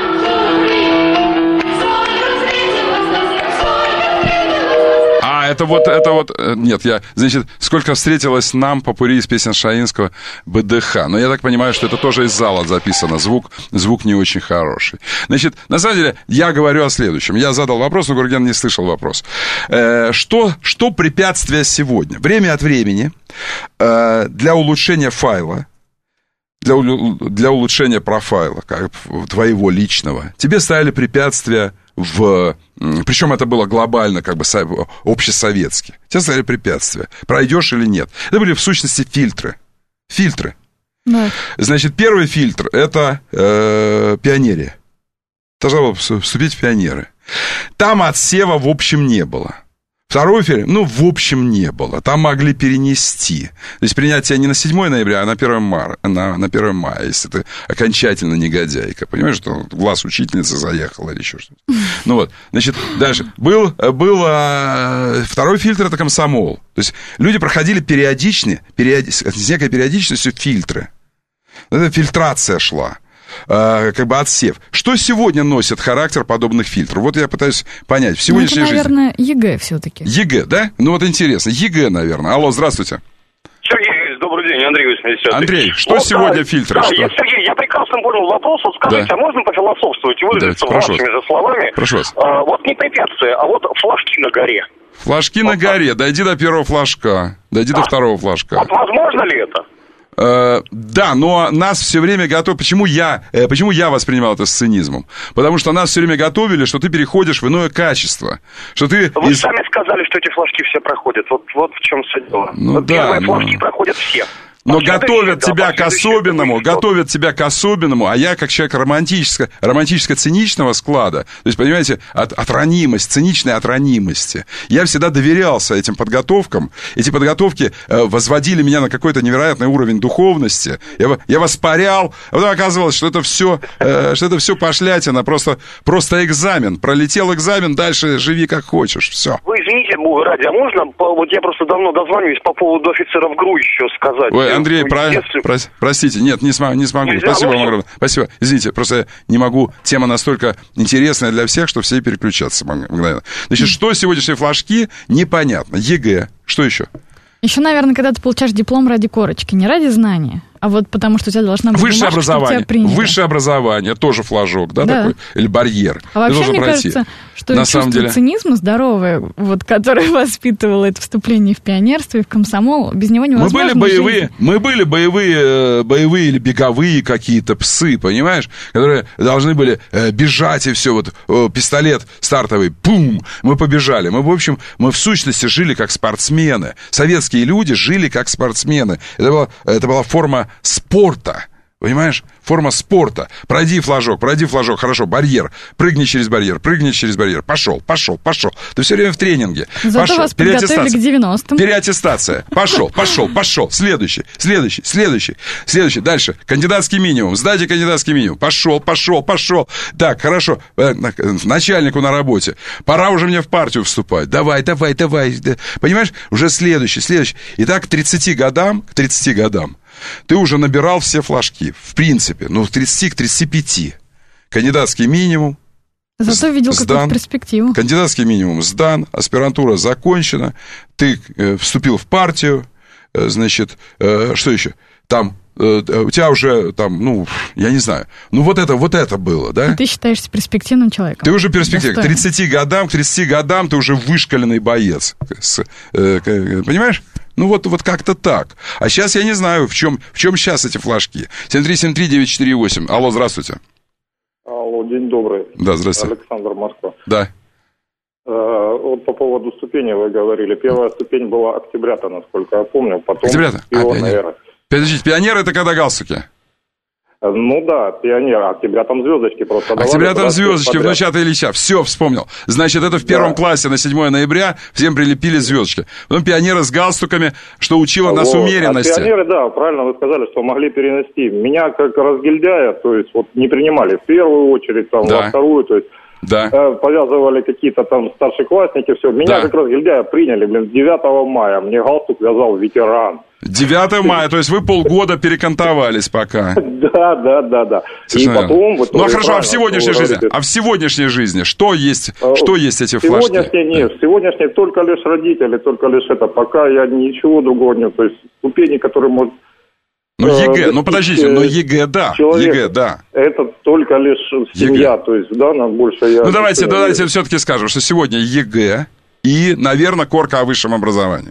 Это вот, нет, значит, сколько встретилось нам попурри из песен Шаинского БДХ. Но я так понимаю, что это тоже из зала записано, звук не очень хороший. Значит, на самом деле, я говорю о следующем. Я задал вопрос, но Гурген не слышал вопрос. Что препятствие сегодня? Время от времени для улучшения файла, для улучшения профайла, как твоего личного, тебе ставили препятствия причем это было глобально, как бы общесоветски. Тебе ставили препятствия. Пройдешь или нет. Это были, в сущности, фильтры. Да. Значит, первый фильтр – это пионерия. Должна была вступить в пионеры. Там отсева, в общем, не было. Второго фильтра, ну, в общем, не было. Там могли перенести. То есть принять тебя не на 7 ноября, а на 1 мая, если ты окончательно негодяйка. Понимаешь, что в глаз учительницы заехала или еще что-то. Ну вот, значит, дальше. Был второй фильтр, это комсомол. То есть люди проходили с некой периодичностью фильтры. Это фильтрация шла. Как бы отсев. Что сегодня носит характер подобных фильтров? Вот я пытаюсь понять. В сегодняшней жизни... это, наверное, ЕГЭ все-таки. ЕГЭ, да? Ну вот интересно. ЕГЭ, наверное. Алло, здравствуйте. Сергей, добрый день, Андрей 80. Андрей, что сегодня фильтры? Да, что? Сергей, я прекрасно понял вопрос. Вот скажите, а можно пофилософствовать и выразиться вашими же словами? Прошу вас. Вот не препятствие, а вот флажки на горе. Флажки на горе. Дойди до первого флажка. Дойди до второго флажка. Вот возможно ли это? Да, но нас все время готовят... Почему я воспринимал это с цинизмом? Потому что нас все время готовили, что ты переходишь в иное качество. Что ты Вы сами сказали, что эти флажки все проходят. Вот в чем все дело. Ну, да, первые флажки проходят все. Но готовят тебя к особенному, а я как человек романтическо-циничного склада, то есть, понимаете, от ранимости, циничной от ранимости, я всегда доверялся этим подготовкам. Эти подготовки возводили меня на какой-то невероятный уровень духовности. Я воспарял, а потом оказывалось, что это все пошлятина, просто экзамен. Пролетел экзамен, дальше живи как хочешь, все. Вы извините, Бога ради, а можно, вот я просто давно дозваниваюсь по поводу офицеров ГРУ еще сказать. Ой, Андрей, простите, нет, не смогу. Нельзя, спасибо вам огромное. Спасибо. Извините, просто я не могу. Тема настолько интересная для всех, что все переключаться мгновенно. Значит, что сегодняшние флажки, непонятно. ЕГЭ. Что еще? Еще, наверное, когда ты получаешь диплом ради корочки, не ради знания, а вот потому что у тебя должна быть высшее бумажка, образование. Тебя приняли. Высшее образование, тоже флажок, да, такой? Или барьер. А вообще, мне кажется, что на чувство цинизма здоровое, вот, которое воспитывало это вступление в пионерство и в комсомол, без него невозможно Мы были боевые или беговые какие-то псы, понимаешь, которые должны были бежать и все, вот пистолет стартовый, пум, мы побежали. Мы, в общем, мы в сущности жили как спортсмены. Советские люди жили как спортсмены. Это была форма спорта. Понимаешь? Форма спорта. Пройди флажок, хорошо, барьер. Прыгни через барьер. Пошел. Ты все время в тренинге. Зато вас подготовили к 90-м. Переаттестация. Пошел. Следующий. Дальше. Кандидатский минимум. Сдайте кандидатский минимум. Пошел. Так, хорошо. Начальнику на работе. Пора уже мне в партию вступать. Давай. Понимаешь? Уже следующий. И так к 30 годам ты уже набирал все флажки. В принципе, к 30, к 35. Кандидатский минимум. Зато видел какую-то перспективу. Кандидатский минимум сдан, аспирантура закончена, ты вступил в партию, значит, что еще? Там у тебя уже там, я не знаю, вот это было, да? И ты считаешься перспективным человеком. Ты уже перспективный. К 30 годам ты уже вышкаленный боец. Понимаешь? Вот как-то так. А сейчас я не знаю, в чем сейчас эти флажки. 7373948. Алло, здравствуйте. Алло, день добрый. Да, здравствуйте. Александр, Москва. Да. Вот по поводу ступени вы говорили. Первая ступень была октябрята, насколько я помню. Потом пионеры. Пионер. Подождите, пионеры это когда галстуки? Ну да, пионер, октября там звездочки просто давали. Октября там звездочки, внучата Ильича. Все, вспомнил. Значит, это в первом классе на 7 ноября всем прилепили звездочки. Потом пионеры с галстуками, что учило нас умеренности. А пионеры, да, правильно вы сказали, что могли перенести. Меня как разгильдяя, то есть вот не принимали в первую очередь, там, во вторую, то есть повязывали какие-то там старшеклассники, все. Меня как разгильдяя приняли, 9 мая. Мне галстук вязал ветеран. 9 мая, то есть вы полгода перекантовались пока. Да. И потом... хорошо, а в сегодняшней жизни что есть эти флажки? В сегодняшней только лишь родители, только лишь это. Пока я ничего другого нет. То есть ступени, которые может... ЕГЭ, подождите, ЕГЭ, да. ЕГЭ, да. Это только лишь семья, то есть, да, нам больше я... давайте все-таки скажем, что сегодня ЕГЭ и, наверное, корка о высшем образовании.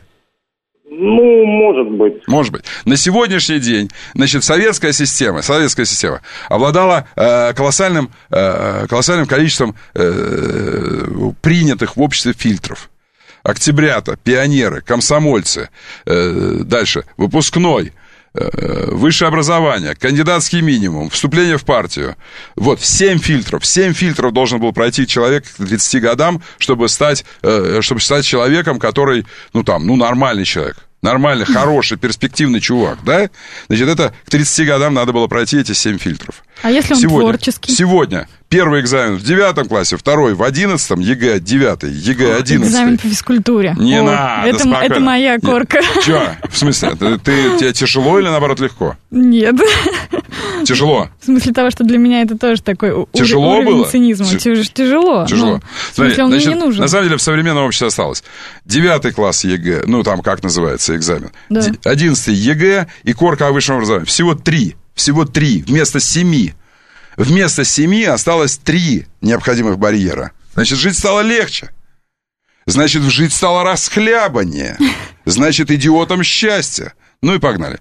Может быть. На сегодняшний день, значит, советская система обладала колоссальным количеством принятых в обществе фильтров. Октябрята, пионеры, комсомольцы, дальше, выпускной, высшее образование, кандидатский минимум, вступление в партию. Вот, 7 фильтров. 7 фильтров должен был пройти человек к 30 годам, чтобы стать человеком, который, нормальный человек. Нормальный, хороший, перспективный чувак, да? Значит, это к 30 годам надо было пройти эти 7 фильтров. А если он творческий? Сегодня первый экзамен в 9 классе, второй в 11, ЕГЭ 9, ЕГЭ 11. Экзамен по физкультуре. Не надо, это моя корка. Чё? В смысле? Тебе тяжело или, наоборот, легко? Нет. Тяжело? В смысле того, что для меня это тоже такой уровень цинизма. Тяжело. Тяжело. В смысле, он мне не нужен. На самом деле, в современном обществе осталось 9 класс ЕГЭ, как называется экзамен, да. 11 ЕГЭ и корка о высшем образовании. Всего 3 вместо 7. Вместо 7 осталось 3 необходимых барьера. Значит, жить стало легче. Значит, жить стало расхлябаннее. Значит, идиотам счастье. Ну и погнали.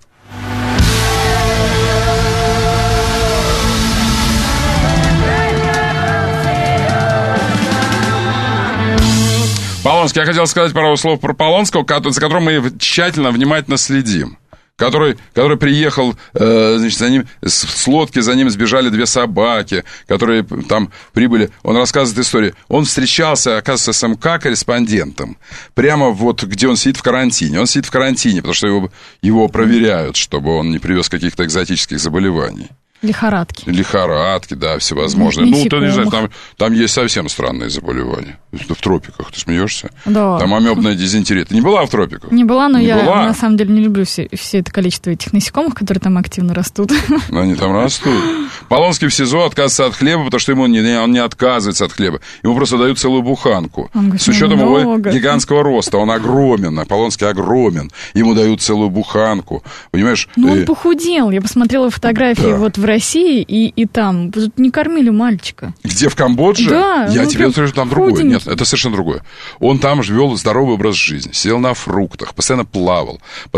Полонский. Я хотел сказать пару слов про Полонского, за которым мы тщательно, внимательно следим. Который приехал, значит, за ним с лодки, за ним сбежали 2 собаки, которые там прибыли. Он рассказывает историю. Он встречался, оказывается, с МК-корреспондентом прямо вот, где он сидит в карантине. Он сидит в карантине, потому что его проверяют, чтобы он не привез каких-то экзотических заболеваний. Лихорадки, да, всевозможные. Ты не знаешь, там есть совсем странные заболевания. В тропиках, ты смеешься? Да. Там амебная дизентерия. Ты не была в тропиках? Не была, но я на самом деле не люблю все это количество этих насекомых, которые там активно растут. Они там растут. Полонский в СИЗО отказывается от хлеба, потому что он не отказывается от хлеба. Ему просто дают целую буханку. С учетом его гигантского роста. Он огромен, Полонский огромен. Ему дают целую буханку. Понимаешь? Он похудел. Я посмотрела фотографии вот в России и там. Не кормили мальчика. Где, в Камбодже? Да. Я тебе скажу, там другое. Нет, это совершенно другое. Он там вел здоровый образ жизни. Сидел на фруктах, постоянно плавал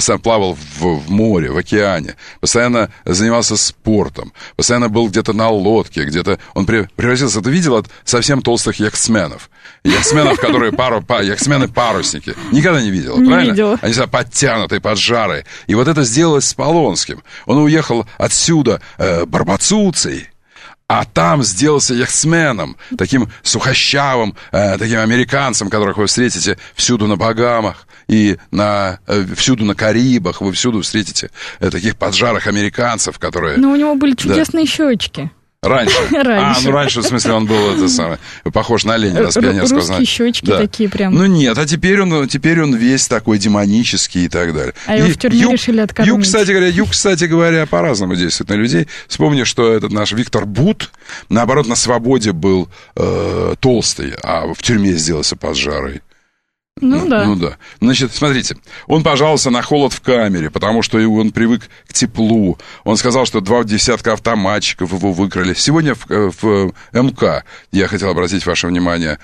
в море, в океане. Постоянно занимался спортом. Постоянно был где-то на лодке, где-то... Он превратился, ты видел, от совсем толстых яхтсменов. Яхтсменов, которые яхтсмены-парусники. Никогда не видела, правильно? Не видела. Они всегда подтянутые, поджарые. И вот это сделалось с Полонским. Он уехал отсюда барбацуцей, а там сделался яхтсменом, таким сухощавым, таким американцем, которых вы встретите всюду на Багамах и всюду на Карибах. Вы всюду встретите таких поджарых американцев, которые... Но у него были чудесные щечки. Раньше. Раньше, в смысле, он был похож на Ленина с пионерского знания. Русские щечки такие прям. Нет, а теперь он весь такой демонический и так далее. А его в тюрьме решили откормить. Юг, кстати говоря, по-разному действует на людей. Вспомни, что этот наш Виктор Бут, наоборот, на свободе был толстый, а в тюрьме сделался поджарый. Ну да. Значит, смотрите, он пожаловался на холод в камере, потому что он привык к теплу. Он сказал, что 2 десятка автоматчиков его выкрали. Сегодня в МК, я хотел обратить ваше внимание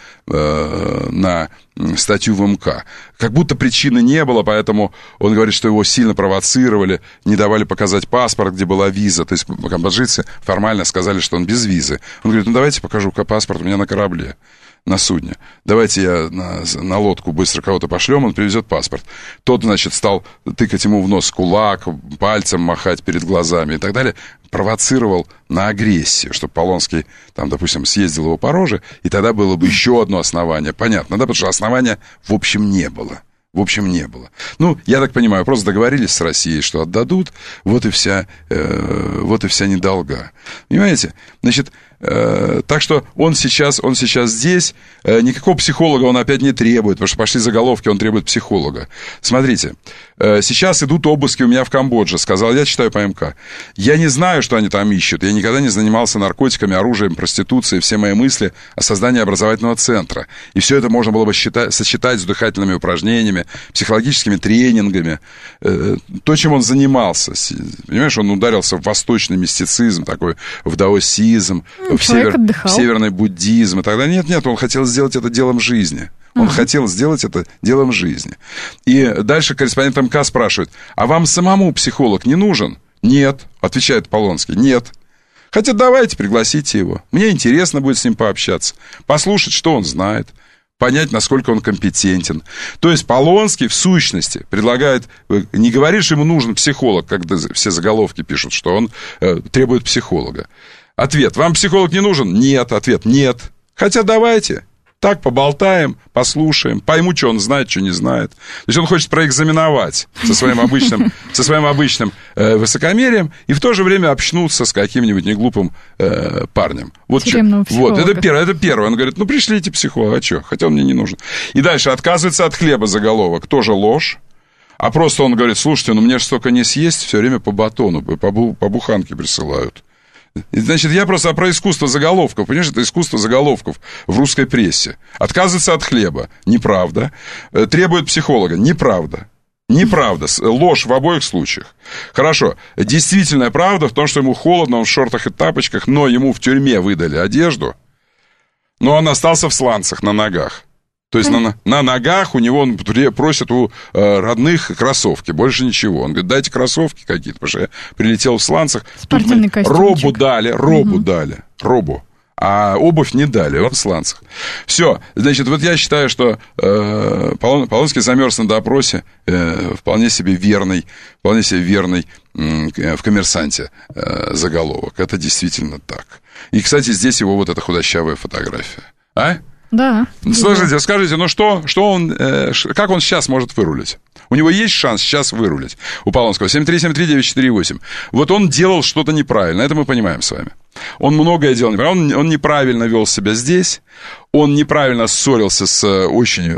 на статью в МК. Как будто причины не было, поэтому он говорит, что его сильно провоцировали, не давали показать паспорт, где была виза. То есть камбоджийцы формально сказали, что он без визы. Он говорит, давайте покажу паспорт у меня на корабле. На судне. Давайте я на лодку быстро кого-то пошлем, он привезет паспорт. Тот, значит, стал тыкать ему в нос кулак, пальцем махать перед глазами и так далее. Провоцировал на агрессию, чтобы Полонский, там, допустим, съездил его по роже, и тогда было бы еще одно основание. Понятно, да, потому что основания в общем не было. Я так понимаю, просто договорились с Россией, что отдадут, вот и вся недолга. Понимаете? Значит, так что он сейчас здесь, никакого психолога он опять не требует, потому что пошли заголовки, он требует психолога. Смотрите, сейчас идут обыски у меня в Камбодже, сказал я, читаю по МК. Я не знаю, что они там ищут, я никогда не занимался наркотиками, оружием, проституцией, все мои мысли о создании образовательного центра. И все это можно было бы сочетать с дыхательными упражнениями, психологическими тренингами. То, чем он занимался, понимаешь, он ударился в восточный мистицизм, такой, в даосизм, в северный буддизм и так далее. Нет, он хотел сделать это делом жизни. И дальше корреспондент МК спрашивает, а вам самому психолог не нужен? Нет, отвечает Полонский, нет. Хотя давайте пригласите его. Мне интересно будет с ним пообщаться, послушать, что он знает, понять, насколько он компетентен. То есть Полонский в сущности предлагает, не говорит, что ему нужен психолог, когда все заголовки пишут, что он требует психолога. Ответ: вам психолог не нужен? Нет. Ответ: нет. Хотя давайте так поболтаем, послушаем, пойму, что он знает, что не знает. То есть он хочет проэкзаменовать со своим обычным высокомерием и в то же время общнуться с каким-нибудь неглупым парнем. Вот это первое. Он говорит: ну, пришлите психолога, а что? Хотя он мне не нужен. И дальше: отказывается от хлеба, заголовок. Тоже ложь. А просто он говорит: слушайте, ну мне же столько не съесть, все время по батону, по буханке присылают. Значит, я просто про искусство заголовков. Понимаешь, это искусство заголовков в русской прессе. Отказывается от хлеба. Неправда. Требует психолога. Неправда. Неправда. Ложь в обоих случаях. Хорошо. Действительная правда в том, что ему холодно, он в шортах и тапочках, но ему в тюрьме выдали одежду, но он остался в сланцах на ногах. То есть на ногах у него, он просит у родных кроссовки, больше ничего. Он говорит: дайте кроссовки какие-то, потому что я прилетел в сланцах. Спортивный костюмчик. Робу дали, а обувь не дали, он в сланцах. Все, значит, вот я считаю, что Полонский замерз на допросе, вполне себе верный в «Коммерсанте» заголовок. Это действительно так. И, кстати, здесь его вот эта худощавая фотография. А? Да. Слушайте, скажите, ну что он, как он сейчас может вырулить? У него есть шанс сейчас вырулить у Полонского. 7373948. Вот он делал что-то неправильно, это мы понимаем с вами. Он многое делал неправильно. Он неправильно вел себя здесь, он неправильно ссорился с очень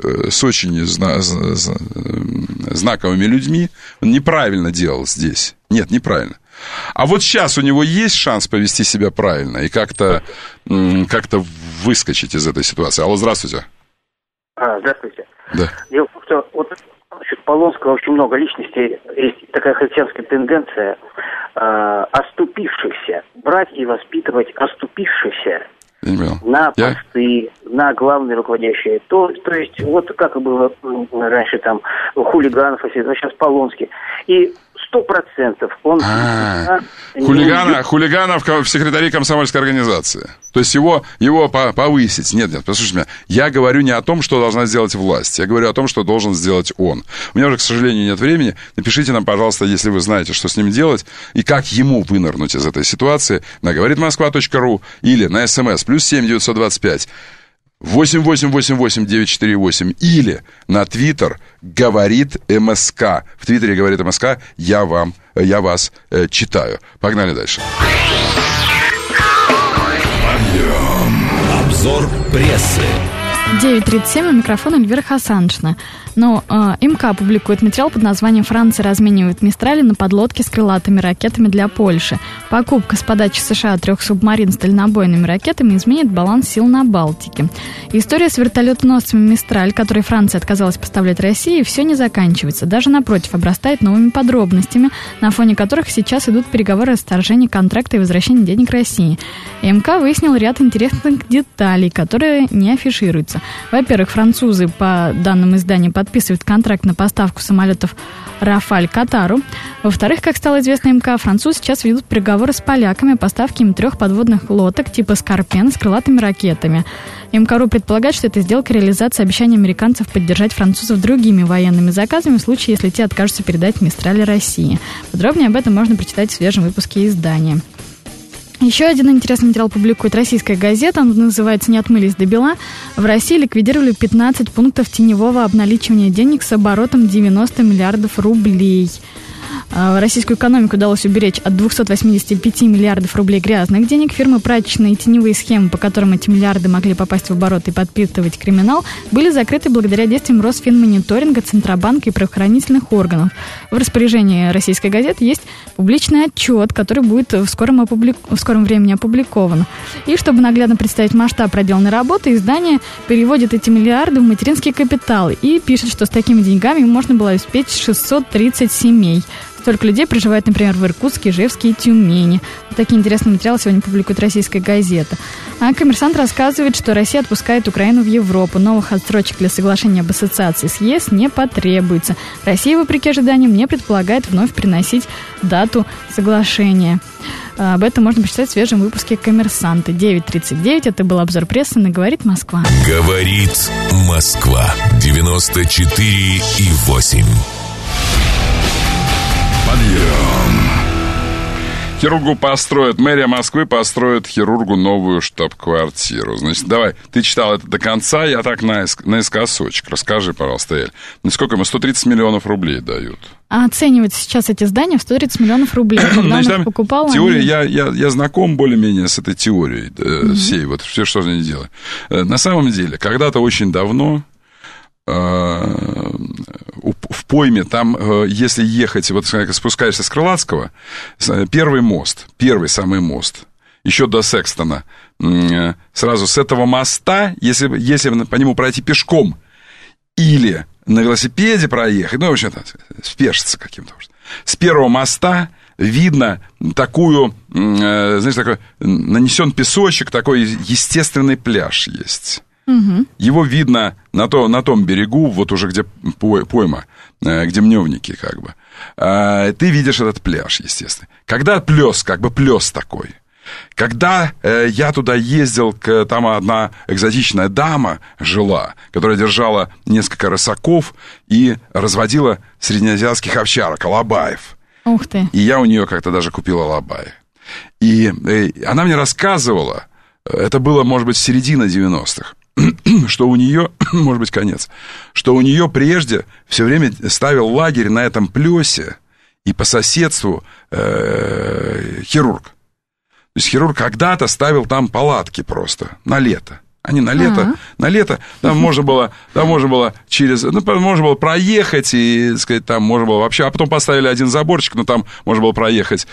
знаковыми людьми, он неправильно делал здесь. Нет, неправильно. А вот сейчас у него есть шанс повести себя правильно и как-то выскочить из этой ситуации. Алло, здравствуйте. Здравствуйте. Да. Дело в том, что вот насчет Полонского очень много личностей, есть такая христианская тенденция оступившихся, брать и воспитывать оступившихся на посты, на главные руководящие. То есть, вот как было раньше там хулиганов, сейчас Полонский. И 100% он... Хулиганов в секретаре комсомольской организации. То есть его повысить. Нет, послушайте меня. Я говорю не о том, что должна сделать власть. Я говорю о том, что должен сделать он. У меня уже, к сожалению, нет времени. Напишите нам, пожалуйста, если вы знаете, что с ним делать, и как ему вынырнуть из этой ситуации, на говоритmoskva.ru или на СМС +7 925 8888-948 или на Твиттер «Говорит МСК». В Твиттере «Говорит МСК» я вас читаю. Погнали дальше. Обзор прессы. 9:37, у микрофона Эльвира Хасаншина. Но МК публикует материал под названием «Франция разменивает Мистрали на подлодки с крылатыми ракетами для Польши. Покупка с подачи США 3 субмарин с дальнобойными ракетами изменит баланс сил на Балтике». История с вертолетоносцами «Мистраль», которые Франция отказалась поставлять России, все не заканчивается. Даже напротив, обрастает новыми подробностями, на фоне которых сейчас идут переговоры о расторжении контракта и возвращении денег России. МК выяснил ряд интересных деталей, которые не афишируются. Во-первых, французы, по данным издания, подписывают контракт на поставку самолетов «Рафаль» Катару. Во-вторых, как стало известно МК, французы сейчас ведут переговоры с поляками о поставке им 3 подводных лодок типа «Скорпен» с крылатыми ракетами. МК.ру предполагает, что это сделка реализации обещания американцев поддержать французов другими военными заказами в случае, если те откажутся передать «Мистрали» России. Подробнее об этом можно прочитать в свежем выпуске издания. Еще один интересный материал публикует российская газета, он называется «Не отмылись до бела». В России ликвидировали 15 пунктов теневого обналичивания денег с оборотом 90 миллиардов рублей. Российскую экономику удалось уберечь от 285 миллиардов рублей грязных денег. Фирмы прачечные и теневые схемы, по которым эти миллиарды могли попасть в оборот и подпитывать криминал, были закрыты благодаря действиям Росфинмониторинга, Центробанка и правоохранительных органов. В распоряжении российской газеты есть публичный отчет, который будет в скором времени опубликован. И чтобы наглядно представить масштаб проделанной работы, издание переводит эти миллиарды в материнский капитал и пишет, что с такими деньгами можно было обеспечить 630 семей. Столько людей проживает, например, в Иркутске, Ижевске и Тюмени. Вот такие интересные материалы сегодня публикует российская газета. А «Коммерсант» рассказывает, что Россия отпускает Украину в Европу. Новых отсрочек для соглашения об ассоциации с ЕС не потребуется. Россия, вопреки ожиданиям, не предполагает вновь переносить дату соглашения. Об этом можно почитать в свежем выпуске «Коммерсанта». 9:39. Это был обзор прессы на «Говорит Москва». Говорит Москва. 94,8. Подъем. Хирургу построят, мэрия Москвы построит хирургу новую штаб-квартиру. Значит, давай, ты читал это до конца, я так наискосочек. Расскажи, пожалуйста, Эль, насколько ему 130 миллионов рублей дают? А оценивать сейчас эти здания в 130 миллионов рублей. Когда он их покупал, теория, я знаком более-менее с этой теорией, всей, вот все, что они делают. На самом деле, когда-то очень давно в пойме, там, если ехать, вот спускаешься с Крылатского, первый самый мост, еще до Секстона, сразу с этого моста, если по нему пройти пешком или на велосипеде проехать, ну, в общем-то, спешиться каким-то образом, с первого моста видно такую, знаешь, такой нанесен песочек, такой естественный пляж есть. Угу. Его видно на том берегу, вот уже где пойма, где мневники, как бы. Ты видишь этот пляж, естественно. Когда плес, как бы плес такой. Когда я туда ездил, там одна экзотичная дама жила, которая держала несколько рысаков и разводила среднеазиатских овчарок, алабаев. Ух ты. И я у нее как-то даже купил алабаи. И она мне рассказывала, это было, может быть, середина 90-х, что у нее, может быть, конец, что у нее прежде все время ставил лагерь на этом плесе и по соседству хирург. То есть хирург когда-то ставил там палатки просто на лето. Они на лето, там можно было через, можно было проехать и, так сказать, там можно было вообще, а потом поставили один заборчик, но там можно было проехать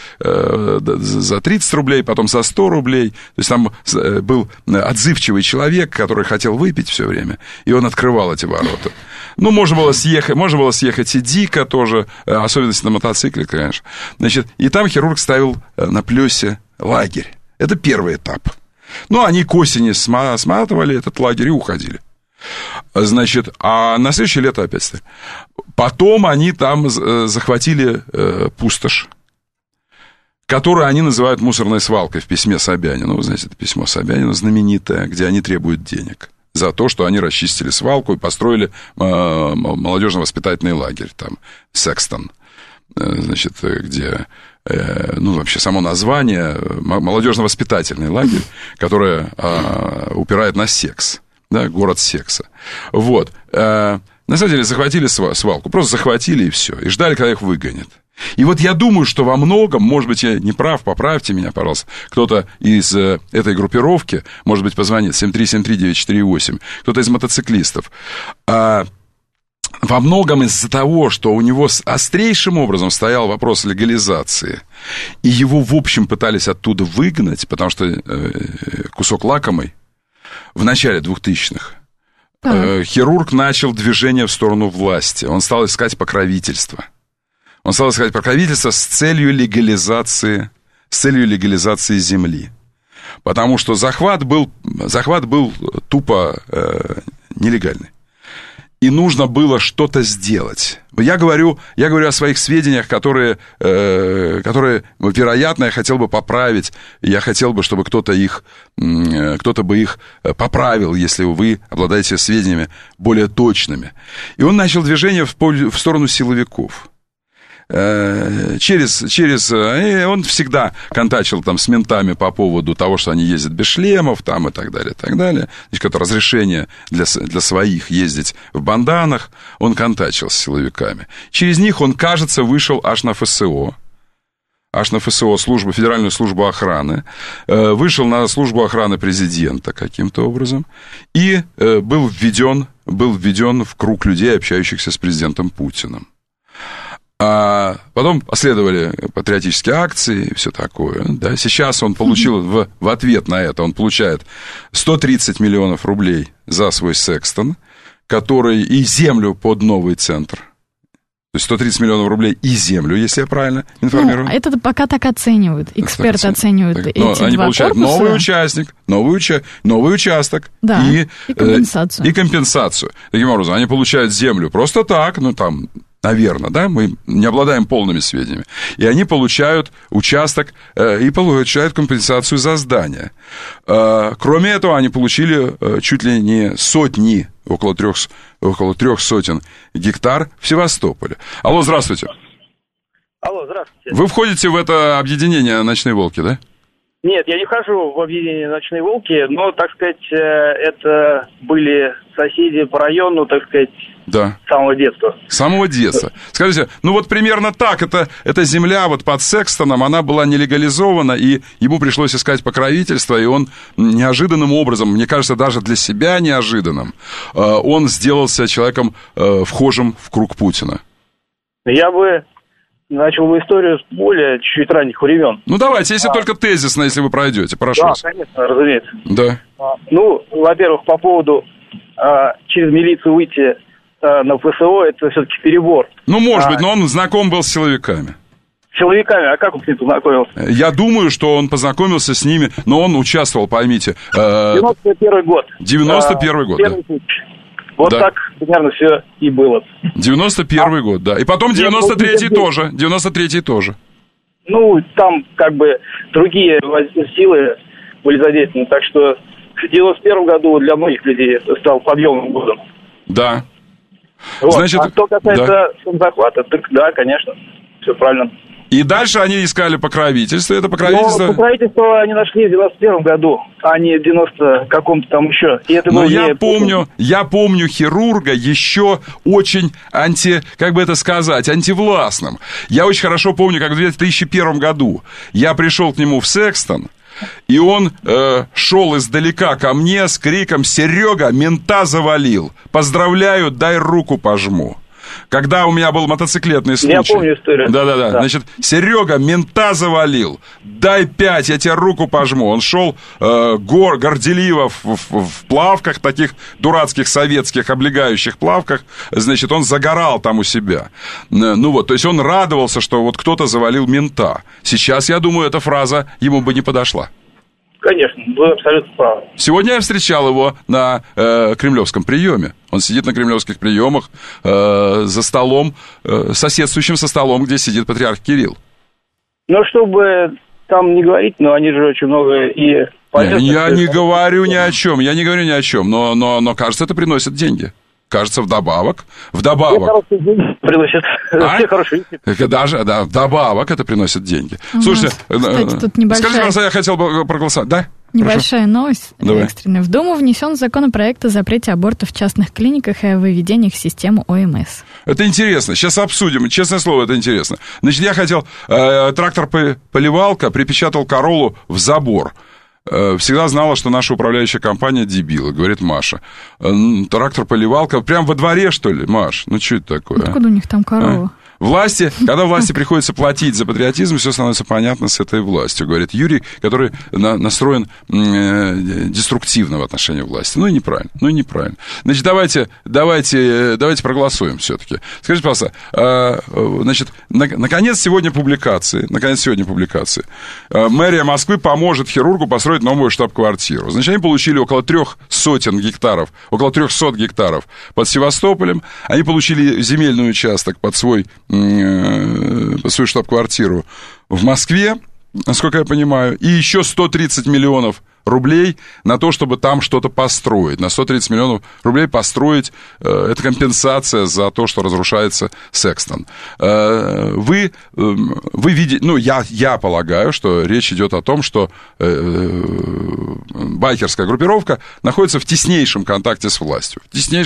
за 30 рублей, потом за 100 рублей. То есть там был отзывчивый человек, который хотел выпить все время, и он открывал эти ворота. Ну, можно было съехать и дико тоже, особенности на мотоцикле, конечно. Значит, и там хирург ставил на плесе лагерь. Это первый этап. Ну, они к осени сматывали этот лагерь и уходили. Значит, а на следующее лето опять стали. Потом они там захватили пустошь, которую они называют мусорной свалкой в письме Собянину. Вы знаете, это письмо Собянину знаменитое, где они требуют денег за то, что они расчистили свалку и построили молодежно-воспитательный лагерь, там, Секстон, значит, где... Ну, вообще, само название молодежно-воспитательный лагерь, которое упирает на секс, да, город секса. Вот. На самом деле захватили свалку, просто захватили и все, и ждали, когда их выгонят. И вот я думаю, что во многом, может быть, я не прав, поправьте меня, пожалуйста, кто-то из этой группировки, может быть, позвонит, 7373948, кто-то из мотоциклистов, во многом из-за того, что у него острейшим образом стоял вопрос легализации, и его, в общем, пытались оттуда выгнать, потому что кусок лакомый, в начале 2000-х, хирург начал движение в сторону власти, он стал искать покровительство. Он стал искать покровительство с целью легализации земли. Потому что захват был тупо нелегальный. И нужно было что-то сделать. Я говорю о своих сведениях, которые, вероятно, я хотел бы поправить. Я хотел бы, чтобы кто-то бы их поправил, если вы обладаете сведениями более точными. И он начал движение в сторону силовиков. Он всегда контачил там с ментами по поводу того, что они ездят без шлемов там, и так далее, и так далее. Значит, это разрешение для своих ездить в банданах, он контачил с силовиками. Через них он, кажется, вышел аж на ФСО, Федеральную службу охраны, вышел на службу охраны президента каким-то образом и был введен в круг людей, общающихся с президентом Путиным. А потом последовали патриотические акции и все такое. Да. Сейчас он получил в ответ на это, он получает 130 миллионов рублей за свой Секстон, который и землю под новый центр. То есть 130 миллионов рублей и землю, если я правильно информирую. Ну, это пока так оценивают. Эксперты оценивают эти два корпуса. Они получают новый участок, да, и компенсацию. Таким образом, они получают землю просто так, ну там... наверное, да, мы не обладаем полными сведениями, и они получают участок и получают компенсацию за здание. Кроме этого, они получили чуть ли не сотни, около 3 сотен гектар в Севастополе. Алло, здравствуйте. Алло, здравствуйте. Вы входите в это объединение «Ночные волки», да? Нет, я не вхожу в объединение «Ночные волки», но, так сказать, это были соседи по району, так сказать, да. С самого детства. С самого детства. Скажите, ну вот примерно так, эта земля вот под Секстоном, она была нелегализована, и ему пришлось искать покровительство, и он неожиданным образом, мне кажется, даже для себя неожиданным, он сделался человеком, вхожим в круг Путина. Я бы начал бы историю с более чуть-чуть ранних времен. Ну, давайте, если только тезисно, если вы пройдете, прошу вас. Да, конечно, разумеется. Да. Ну, во-первых, по поводу через милицию выйти на ФСО, это все-таки перебор. Ну, может быть, но он знаком был с силовиками. С силовиками? А как он с ним познакомился? Я думаю, что он познакомился с ними, но он участвовал, поймите. 91 год. 91 год, да. Вот да. Так примерно все и было. 91 год, да. И потом 93-й тоже. 93-й тоже. Ну, там как бы другие силы были задействованы. Так что в 91 году для многих людей это стал подъемным годом. Да. Вот. Значит, а что касается захвата, так да, конечно, все правильно. И дальше они искали покровительство, это покровительство... Но покровительство они нашли в 91 году, а не в 90 каком-то там еще. И это но я помню хирурга еще очень антивластным. Я очень хорошо помню, как в 2001 году я пришел к нему в Секстон, и он шел издалека ко мне с криком: «Серега, мента завалил! Поздравляю, дай руку пожму!» Когда у меня был мотоциклетный случай. Я помню историю. Да. Значит, Серега, мента завалил. Дай 5, я тебе руку пожму. Он шел горделиво в плавках, таких дурацких советских облегающих плавках. Значит, он загорал там у себя. Ну вот, то есть он радовался, что вот кто-то завалил мента. Сейчас, я думаю, эта фраза ему бы не подошла. Конечно, вы абсолютно правы. Сегодня я встречал его на кремлевском приеме. Он сидит на кремлевских приемах за столом, соседствующим со столом, где сидит патриарх Кирилл. Ну, чтобы там не говорить, но они же очень много и... Я не говорю ни о чем, но кажется, это приносит деньги. Кажется, вдобавок. Все хорошие деньги приносят. Все хорошие. Даже, да, вдобавок это приносит деньги. Слушайте, кстати, тут небольшая... скажите, я хотел бы проголосовать, да? Небольшая новость, экстренная. В Думу внесен законопроект о запрете абортов в частных клиниках и о выведении их в систему ОМС. Это интересно. Сейчас обсудим. Честное слово, это интересно. Значит, я хотел... Трактор-поливалка припечатал Короллу в забор. Всегда знала, что наша управляющая компания дебилы, говорит Маша. Трактор-поливалка прям во дворе, что ли, Маш? Ну, что это такое? Откуда у них там корова? Когда власти приходится платить за патриотизм, все становится понятно с этой властью, говорит Юрий, который настроен деструктивно в отношении власти. Ну и неправильно. Значит, давайте проголосуем все-таки. Скажите, пожалуйста, значит, наконец сегодня публикации. Мэрия Москвы поможет хирургу построить новую штаб-квартиру. Значит, они получили около 300 гектаров под Севастополем. Они получили земельный участок под свою штаб-квартиру в Москве, насколько я понимаю, и еще 130 миллионов рублей на то, чтобы там что-то построить. На 130 миллионов рублей построить, это компенсация за то, что разрушается Секстон. Вы видите, ну, я полагаю, что речь идет о том, что байкерская группировка находится в теснейшем контакте с властью.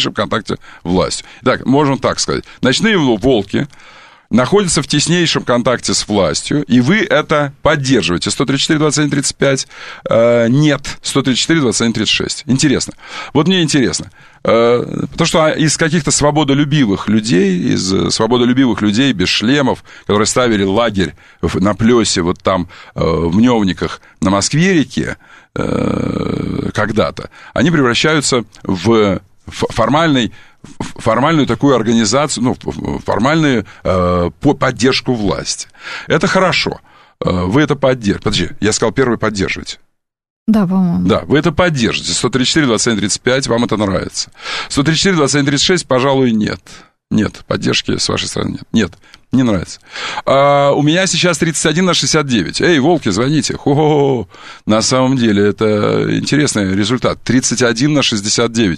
Так, можно так сказать. Ночные волки находятся в теснейшем контакте с властью, и вы это поддерживаете. 134-21-35 нет, 134-21-36. Интересно. Вот мне интересно. Потому что из каких-то свободолюбивых людей без шлемов, которые ставили лагерь на Плёсе, вот там в Мневниках на Москве-реке когда-то, они превращаются в формальную такую организацию, формальную поддержку власти. Это хорошо. Вы это поддерживаете. Подожди, я сказал первый поддерживаете. Да, по-моему. Да, вы это поддержите. 134-27-35, вам это нравится. 134-27-36, пожалуй, нет. Нет, поддержки с вашей стороны нет. Нет, не нравится. У меня сейчас 31/69. Эй, волки, звоните. Хо-хо-хо. На самом деле, это интересный результат. 31/69.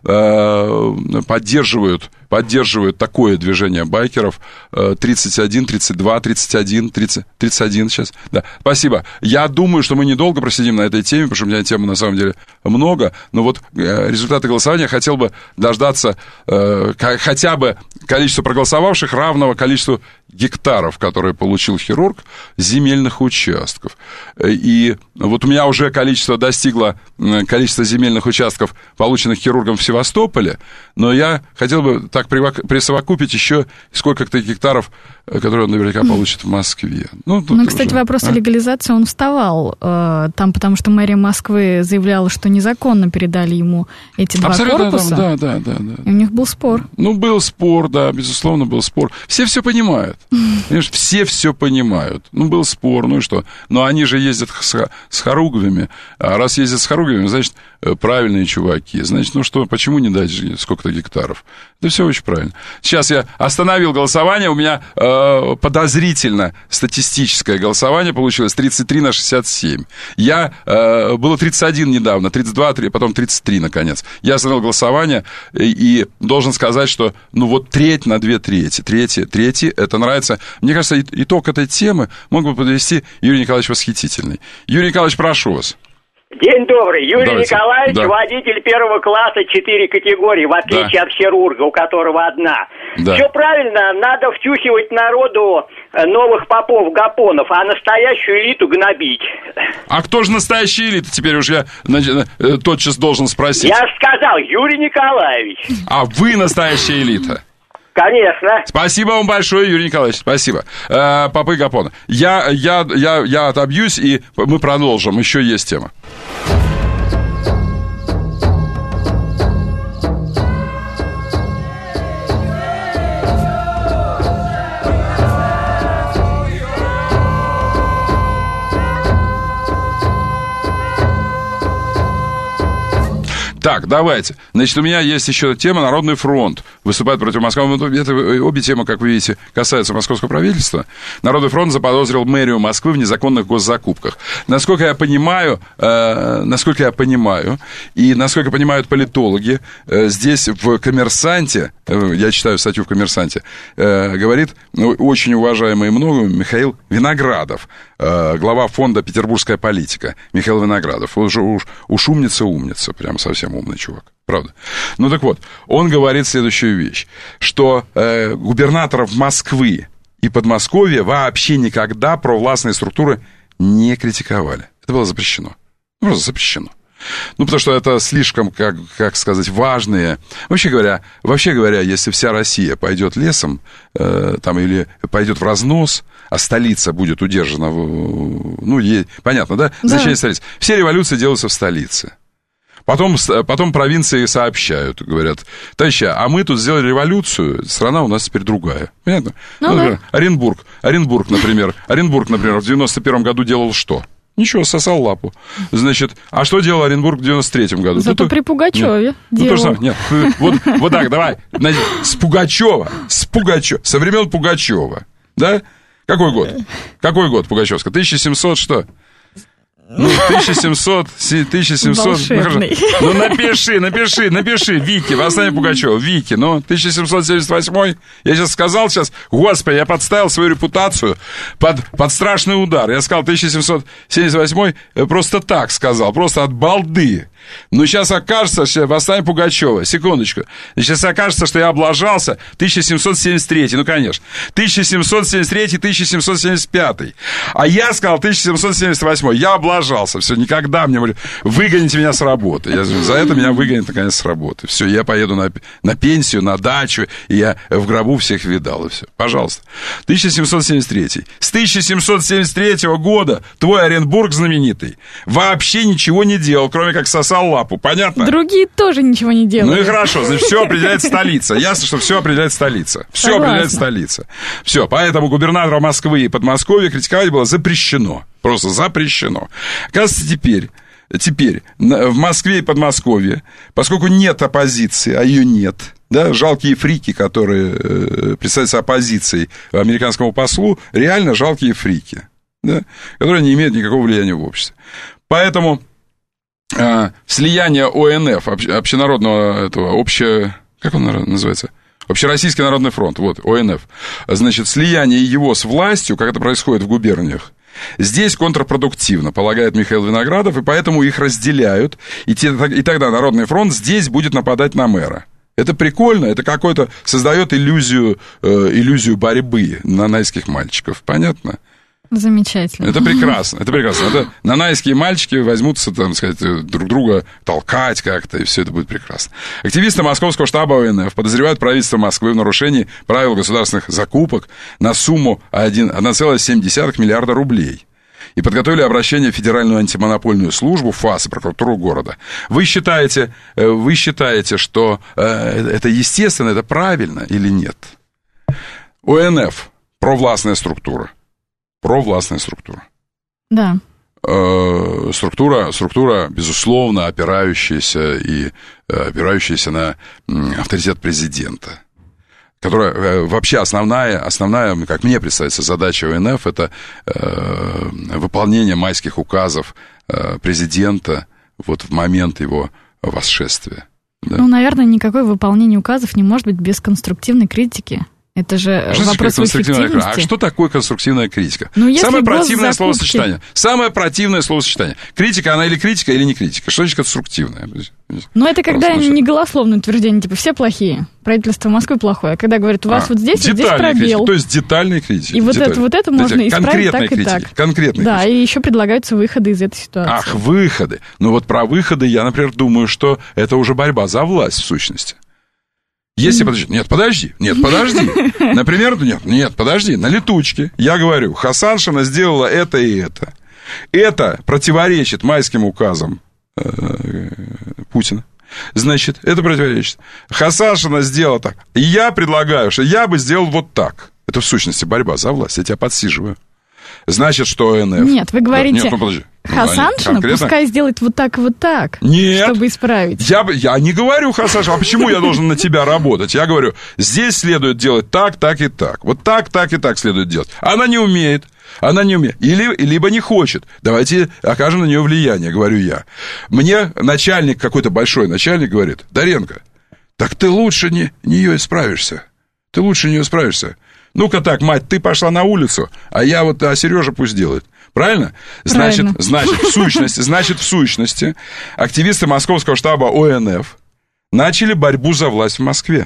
Поддерживают такое движение байкеров. 31, 32, 31, 30, 31 сейчас. Да, спасибо. Я думаю, что мы недолго просидим на этой теме, потому что у меня темы на самом деле много. Но вот результаты голосования хотел бы дождаться хотя бы количество проголосовавших равного количеству гектаров, которые получил хирург, земельных участков. И вот у меня уже достигло количество земельных участков, полученных хирургом в Севастополе, но я хотел бы так присовокупить еще сколько-то гектаров, которые он наверняка получит в Москве. Кстати, уже вопрос о легализации, он вставал там, потому что мэрия Москвы заявляла, что незаконно передали ему эти два корпуса. Да. И у них был спор. Был спор, да, безусловно, был спор. Все понимают. Понимаешь, все понимают. Был спор, и что? Но они же ездят с хоругвями. А раз ездят с хоругвями, значит, правильные чуваки. Значит, почему не дать сколько-то гектаров? Да все очень правильно. Сейчас я остановил голосование. У меня подозрительно статистическое голосование получилось 33/67. Было 31 недавно, 32, потом 33, наконец. Я остановил голосование и должен сказать, что, треть на 2/3. Трети, это нравится. Мне кажется, итог этой темы мог бы подвести Юрий Николаевич Восхитительный. Юрий Николаевич, прошу вас. День добрый. Юрий Николаевич, водитель первого класса, 4 категории, в отличие от хирурга, у которого одна. Все правильно, надо втюхивать народу новых попов-гапонов, а настоящую элиту гнобить. А кто же настоящая элита? Теперь уж я тотчас должен спросить. Я же сказал, Юрий Николаевич. А вы настоящая элита? Конечно. Спасибо вам большое, Юрий Николаевич, спасибо. Попы Гапона. Я отобьюсь, и мы продолжим. Еще есть тема. Так, давайте. Значит, у меня есть еще тема «Народный фронт» выступает против Москвы. Это обе темы, как вы видите, касаются московского правительства. Народный фронт заподозрил мэрию Москвы в незаконных госзакупках. Насколько я понимаю, и насколько понимают политологи, здесь в «Коммерсанте», я читаю статью в «Коммерсанте», говорит очень уважаемый мною Михаил Виноградов, глава фонда «Петербургская политика». Михаил Виноградов. Уж умница, прям совсем умный чувак. Правда. Так вот, он говорит следующую вещь, что губернаторов Москвы и Подмосковья вообще никогда провластные структуры не критиковали. Это было запрещено. Просто запрещено. Потому что это слишком, как сказать, важные. Вообще говоря, если вся Россия пойдет лесом, или пойдет в разнос, а столица будет удержана, понятно, да? Значение столицы. Все революции делаются в столице. Потом провинции сообщают, говорят, товарищи, а мы тут сделали революцию, страна у нас теперь другая. Понятно? Например, Оренбург, например, в 91 году делал что? Ничего, сосал лапу. Значит, а что делал Оренбург в 93-м году? Зато при Пугачеве делал. Нет, вот так, давай. С Пугачева, со времен Пугачева, да? Какой год Пугачевска? 1700 что? 1700. Волшебный. Напиши, Вики, восстание Пугачева, Вики, 1778, я сейчас сказал, господи, я подставил свою репутацию под страшный удар, я сказал 1778, просто так сказал, просто от балды. Но сейчас окажется, что восстание Пугачева, секундочку, сейчас окажется, что я облажался, 1773, конечно, 1773, 1775, а я сказал 1778, я облажался, все, никогда мне выгоните меня с работы, за это меня выгонят наконец с работы, все, я поеду на пенсию, на дачу, и я в гробу всех видал, и все, пожалуйста. 1773, с 1773 года твой Оренбург знаменитый вообще ничего не делал, кроме как сосал лапу, понятно? Другие тоже ничего не делают. И хорошо, значит, все определяет столица. Ясно, что все определяет столица. Все определяет столица. Все, поэтому губернатора Москвы и Подмосковья критиковать было запрещено. Просто запрещено. Оказывается, теперь в Москве и Подмосковье, поскольку нет оппозиции, а ее нет, да, жалкие фрики, которые представляются оппозицией американскому послу, реально жалкие фрики, да, которые не имеют никакого влияния в обществе. Поэтому слияние ОНФ, общенародного этого, как он называется? Общероссийский народный фронт, вот, ОНФ. Значит, слияние его с властью, как это происходит в губерниях, здесь контрпродуктивно, полагает Михаил Виноградов, и поэтому их разделяют, и тогда Народный фронт здесь будет нападать на мэра. Это прикольно, это какой-то создает иллюзию борьбы нанайских мальчиков, понятно? Замечательно. Это прекрасно, это прекрасно. Это нанайские мальчики возьмутся, там сказать, друг друга толкать как-то, и все это будет прекрасно. Активисты московского штаба ОНФ подозревают правительство Москвы в нарушении правил государственных закупок на сумму 1,7 миллиарда рублей. И подготовили обращение в Федеральную антимонопольную службу, ФАС, и прокуратуру города. Вы считаете, что это естественно, это правильно или нет? ОНФ – провластная структура. Провластная структура. Да. Структура, безусловно, опирающаяся на авторитет президента. Которая вообще основная, как мне представляется, задача ОНФ – это выполнение майских указов президента вот в момент его восшествия. Да? Ну, наверное, никакое выполнение указов не может быть без конструктивной критики. Это же вопрос эффективности. А что такое конструктивная критика? Ну, самое противное словосочетание. Самое противное словосочетание. Критика, она или критика, или не критика. Что значит конструктивная? Ну, это когда не голословное утверждение, типа, все плохие, правительство Москвы плохое. А когда говорят, у вас вот здесь пробел. Критика, то есть детальная критика. И вот это можно исправить так и так. Конкретная критика. И еще предлагаются выходы из этой ситуации. Ах, выходы. Ну, вот про выходы я, например, думаю, что это уже борьба за власть в сущности. Если подожди. Например, подожди, на летучке я говорю, Хасаншина сделала это и это. Это противоречит майским указам Путина. Значит, это противоречит. Хасаншина сделала так. И я предлагаю, что я бы сделал вот так. Это в сущности борьба за власть. Я тебя подсиживаю. Значит, что ОНФ... Нет, вы говорите... подожди. Хасаншина пускай сделает вот так, Нет, чтобы исправить. Я не говорю, Хасаншина, а почему я должен на тебя работать? Я говорю, здесь следует делать так, так и так. Вот так и так следует делать. Она не умеет. Либо не хочет. Давайте окажем на нее влияние, говорю я. Мне начальник, какой-то большой начальник говорит, Доренко, так ты лучше нее справишься. Ну-ка так, мать, ты пошла на улицу, а Сережа пусть делает. Правильно? Значит, в сущности, активисты московского штаба ОНФ начали борьбу за власть в Москве.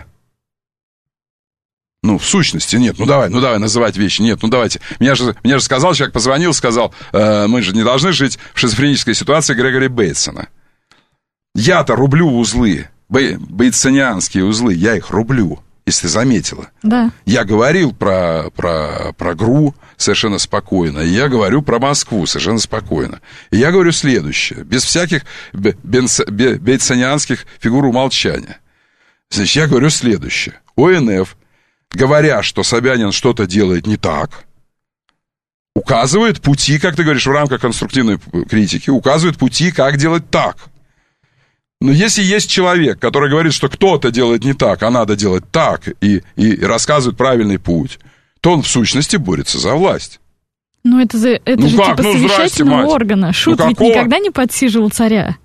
Ну, в сущности, нет. Ну, давай называть вещи. Нет, давайте. Мне же сказал, человек позвонил, сказал, мы же не должны жить в шизофренической ситуации Грегори Бейтсона. Я-то рублю узлы, бейтсонианские узлы, я их рублю. Если ты заметила. Да. Я говорил про ГРУ совершенно спокойно, и я говорю про Москву совершенно спокойно. И я говорю следующее, без всяких бейтсонианских фигур умолчания. Значит, я говорю следующее. ОНФ, говоря, что Собянин что-то делает не так, указывает пути, как ты говоришь, в рамках конструктивной критики, указывает пути, как делать так. Но если есть человек, который говорит, что кто-то делает не так, а надо делать так, и рассказывает правильный путь, то он в сущности борется за власть. Ну, это же типа совещательного органа. Шут ведь никогда не подсиживал царя.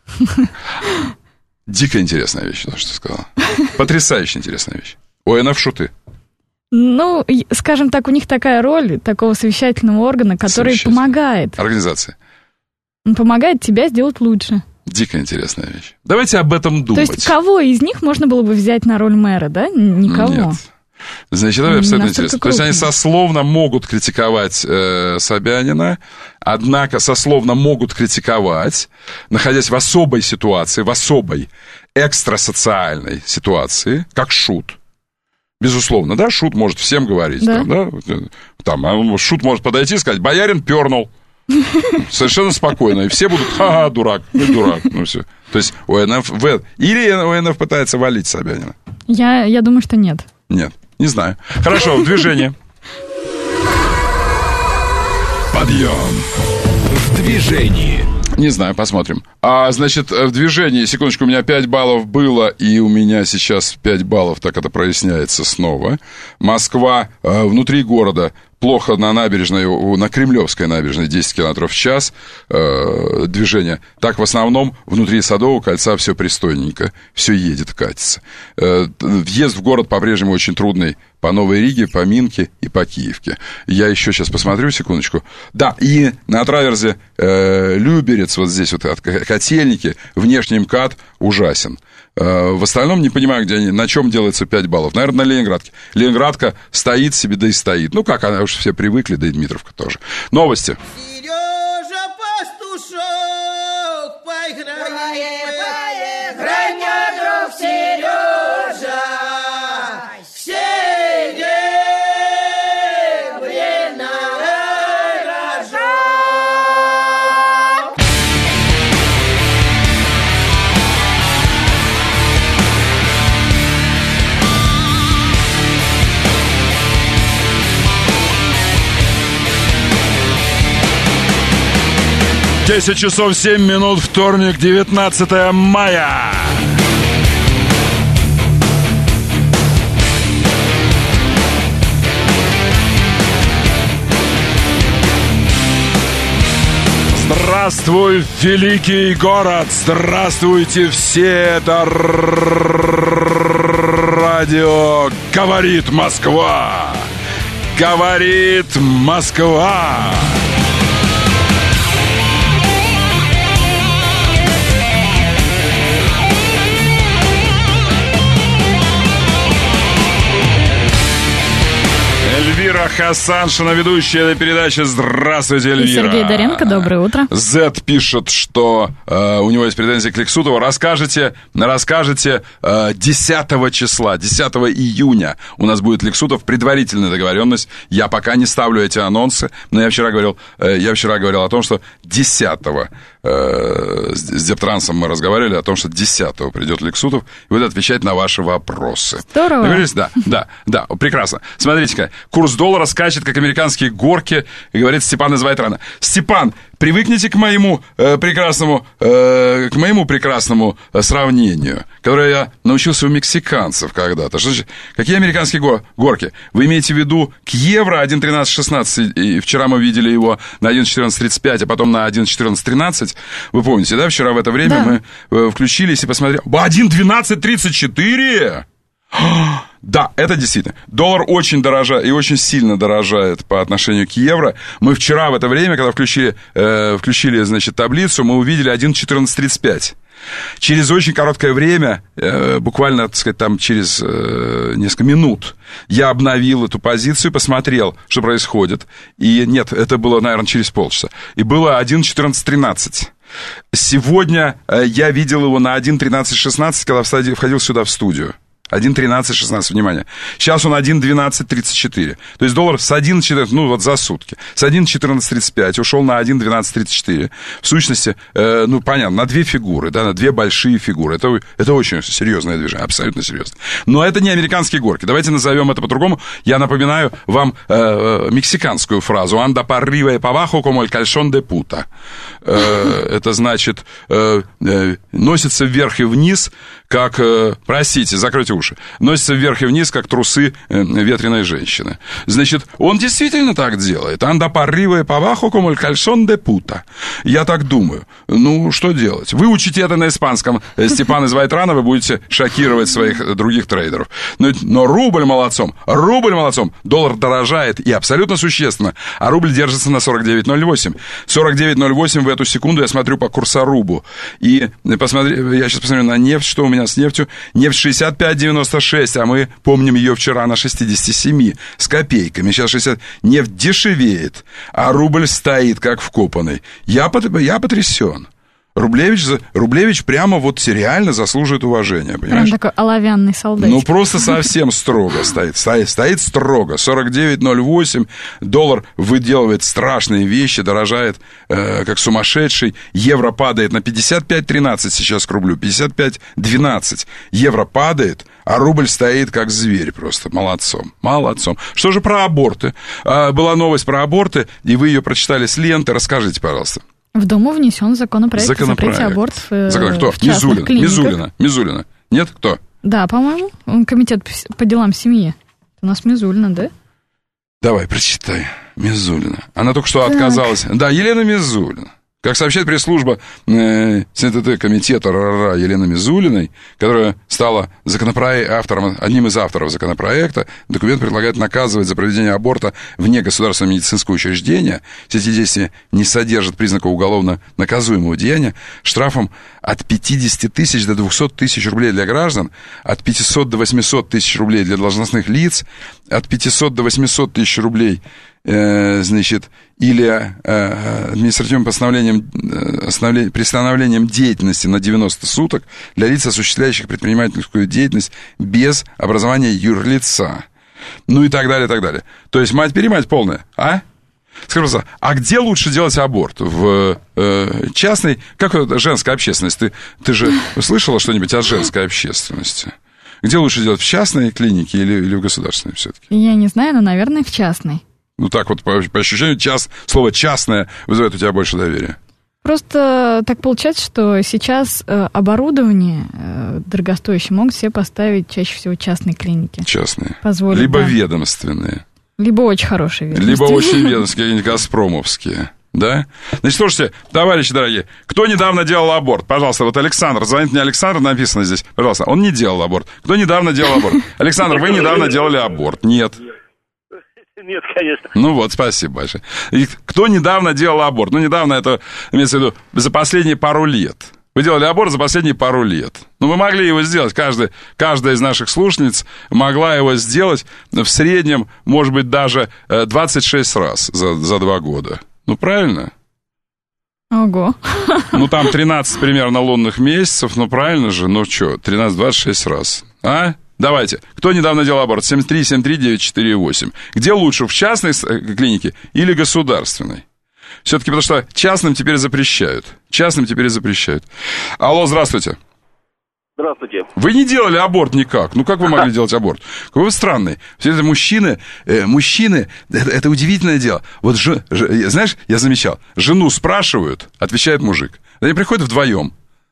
Дико интересная вещь, то, что ты сказала. Потрясающе интересная вещь. ОНФ шуты. Ну, скажем так, у них такая роль такого совещательного органа, который помогает. Организация. Он помогает тебя сделать лучше. Дико интересная вещь. Давайте об этом думать. То есть, кого из них можно было бы взять на роль мэра, да? Никого. Нет. Значит, это абсолютно интересно. То есть, они сословно могут критиковать Собянина, однако сословно могут критиковать, находясь в особой ситуации, в особой экстрасоциальной ситуации, как Шут. Безусловно, да, Шут может всем говорить. Да. Шут может подойти и сказать, боярин пернул. Совершенно спокойно. И все будут, дурак, ну все. То есть ОНФ... Или ОНФ пытается валить Собянина? Я думаю, что нет. Нет, не знаю. Хорошо, движение. Подъем. В движении. Не знаю, посмотрим. Значит, в движении, секундочку, у меня 5 баллов было, и у меня сейчас 5 баллов, так это проясняется снова. Москва внутри города плохо на набережной, на Кремлевской набережной 10 км в час движение. Так в основном внутри Садового кольца все пристойненько, все едет, катится. Въезд в город по-прежнему очень трудный по Новой Риге, по Минке и по Киевке. Я еще сейчас посмотрю, секундочку. Да, и на траверзе Люберец, вот здесь вот от Котельники, внешний МКАД ужасен. В остальном не понимаю, где они, на чем делается 5 баллов. Наверное, на Ленинградке. Ленинградка стоит себе, да и стоит. Ну как, она уж все привыкли, да и Дмитровка тоже. Новости. Сережа Пастушок, поиграй, поиграй, мне, друг Сережа, Десять часов 7 минут, вторник, 19 мая. Здравствуй, великий город! Здравствуйте все! Это радио «Говорит Москва». Говорит Москва. Эльвира Хасаншина, ведущая этой передачи. Здравствуйте, Эльвира. И Сергей Доренко, доброе утро. Зет пишет, что у него есть претензии к Лексутову. Расскажете 10 числа, 10 июня у нас будет Лексутов. Предварительная договоренность. Я пока не ставлю эти анонсы, но я вчера говорил о том, что 10-го с Дептрансом мы разговаривали о том, что 10-го придет Лексутов и будет отвечать на ваши вопросы. Здорово. Договорились? Да, прекрасно. Смотрите-ка, курс доллара скачет, как американские горки, и говорит Степан из Вайтрана. Степан, привыкните к моему прекрасному сравнению, которое я научился у мексиканцев когда-то. Что значит, какие американские горки? Вы имеете в виду к евро 1.13.16, и вчера мы видели его на 1.14.35, а потом на 1.14.13. Вы помните, да, вчера в это время мы включились и посмотрели. 1.12.34! Да, это действительно. Доллар очень дорожает и очень сильно дорожает по отношению к евро. Мы вчера в это время, когда включили, значит, таблицу, мы увидели 1.1435. Через очень короткое время, буквально, так сказать, там через несколько минут, я обновил эту позицию, посмотрел, что происходит. И нет, это было, наверное, через полчаса. И было 1.1413. Сегодня я видел его на 1.1316, когда входил сюда в студию. 1.13.16, внимание. Сейчас он 1.12.34. То есть доллар с 1.14, ну вот за сутки, с 1.14.35 ушел на 1.12.34. В сущности, ну понятно, на две фигуры, да, на две большие фигуры. Это очень серьезное движение, абсолютно серьезное. Но это не американские горки. Давайте назовем это по-другому. Я напоминаю вам мексиканскую фразу «Анда по arriba y pa abajo como el calzón de puta». Это значит, носится вверх и вниз, как, простите, закройте уши, носится вверх и вниз, как трусы ветреной женщины. Значит, он действительно так делает. «Анда по arriba y pa abajo como el calzón de puta». Я так думаю. Ну, что делать? Вы учите это на испанском. Степан из Вайтрана, вы будете шокировать своих других трейдеров. Но рубль молодцом. Доллар дорожает, и абсолютно существенно. А рубль держится на 49.08. 49.08 в эту секунду я смотрю по курсорубу. И я сейчас посмотрю на нефть, что у меня с нефтью. Нефть 65.96, а мы помним ее вчера на 67 с копейками. Сейчас 60. Нефть дешевеет, а рубль стоит как вкопанный. Я потрясен. Рублевич прямо вот реально заслуживает уважения, понимаешь? Прям такой оловянный солдатик. Ну, просто совсем строго стоит строго. 49.08, доллар выделывает страшные вещи, дорожает как сумасшедший. Евро падает на 55.13 сейчас к рублю, 55.12. Евро падает, а рубль стоит как зверь просто. Молодцом. Что же про аборты? Была новость про аборты, и вы ее прочитали с ленты. Расскажите, пожалуйста. В Думу внесен законопроект о запрете абортов кто? в частных клиниках. Мизулина. Нет, кто? Да, по-моему, комитет по делам семьи. У нас Мизулина, да? Давай, прочитай. Мизулина. Она только что отказалась. Да, Елена Мизулина. Как сообщает пресс-служба СНТТ комитета РРА Елены Мизулиной, которая стала одним из авторов законопроекта, документ предлагает наказывать за проведение аборта вне государственного медицинского учреждения, если эти действия не содержат признаков уголовно наказуемого деяния, штрафом от 50 тысяч до 200 тысяч рублей для граждан, от 500 до 800 тысяч рублей для должностных лиц, от 500 до 800 тысяч рублей или административным приостановлением деятельности на 90 суток для лиц, осуществляющих предпринимательскую деятельность без образования юрлица. Ну и так далее, и так далее. То есть мать-перемать полная, а? Скажи, пожалуйста, а где лучше делать аборт? В частной, как это, женская общественность? Ты же слышала что-нибудь о женской общественности? Где лучше делать, в частной клинике или в государственной все-таки? Я не знаю, но, наверное, в частной. Ну, так вот, по ощущению, слово «частное» вызывает у тебя больше доверия. Просто так получается, что сейчас оборудование дорогостоящее могут себе поставить чаще всего частные клиники. Частные. Позволят, либо ведомственные. Либо очень хорошие ведомственные. Либо очень ведомственные, какие-нибудь газпромовские. Да? Значит, слушайте, товарищи дорогие, кто недавно делал аборт? Пожалуйста, вот Александр, звонит мне Александр, написано здесь. Пожалуйста, он не делал аборт. Кто недавно делал аборт? Александр, вы недавно делали аборт? Нет. Нет, конечно. Ну вот, спасибо большое. И кто недавно делал аборт? Ну, недавно это, имеется в виду, за последние пару лет. Вы делали аборт за последние пару лет. Ну, вы могли его сделать. Каждая из наших слушательниц могла его сделать в среднем, может быть, даже 26 раз за 2 года. Ну, правильно? Ого. Ну, там 13 примерно лунных месяцев, ну, правильно же? Ну, что, 13-26 раз. А? Давайте. Кто недавно делал аборт? 7373948. Где лучше, в частной клинике или государственной? Все-таки потому что частным теперь запрещают. Алло, здравствуйте. Здравствуйте. Вы не делали аборт никак. Ну, как вы могли делать аборт? Какой вы странный. Все это мужчины, это удивительное дело. Вот, знаешь, я замечал, жену спрашивают, отвечает мужик. Они приходят вдвоем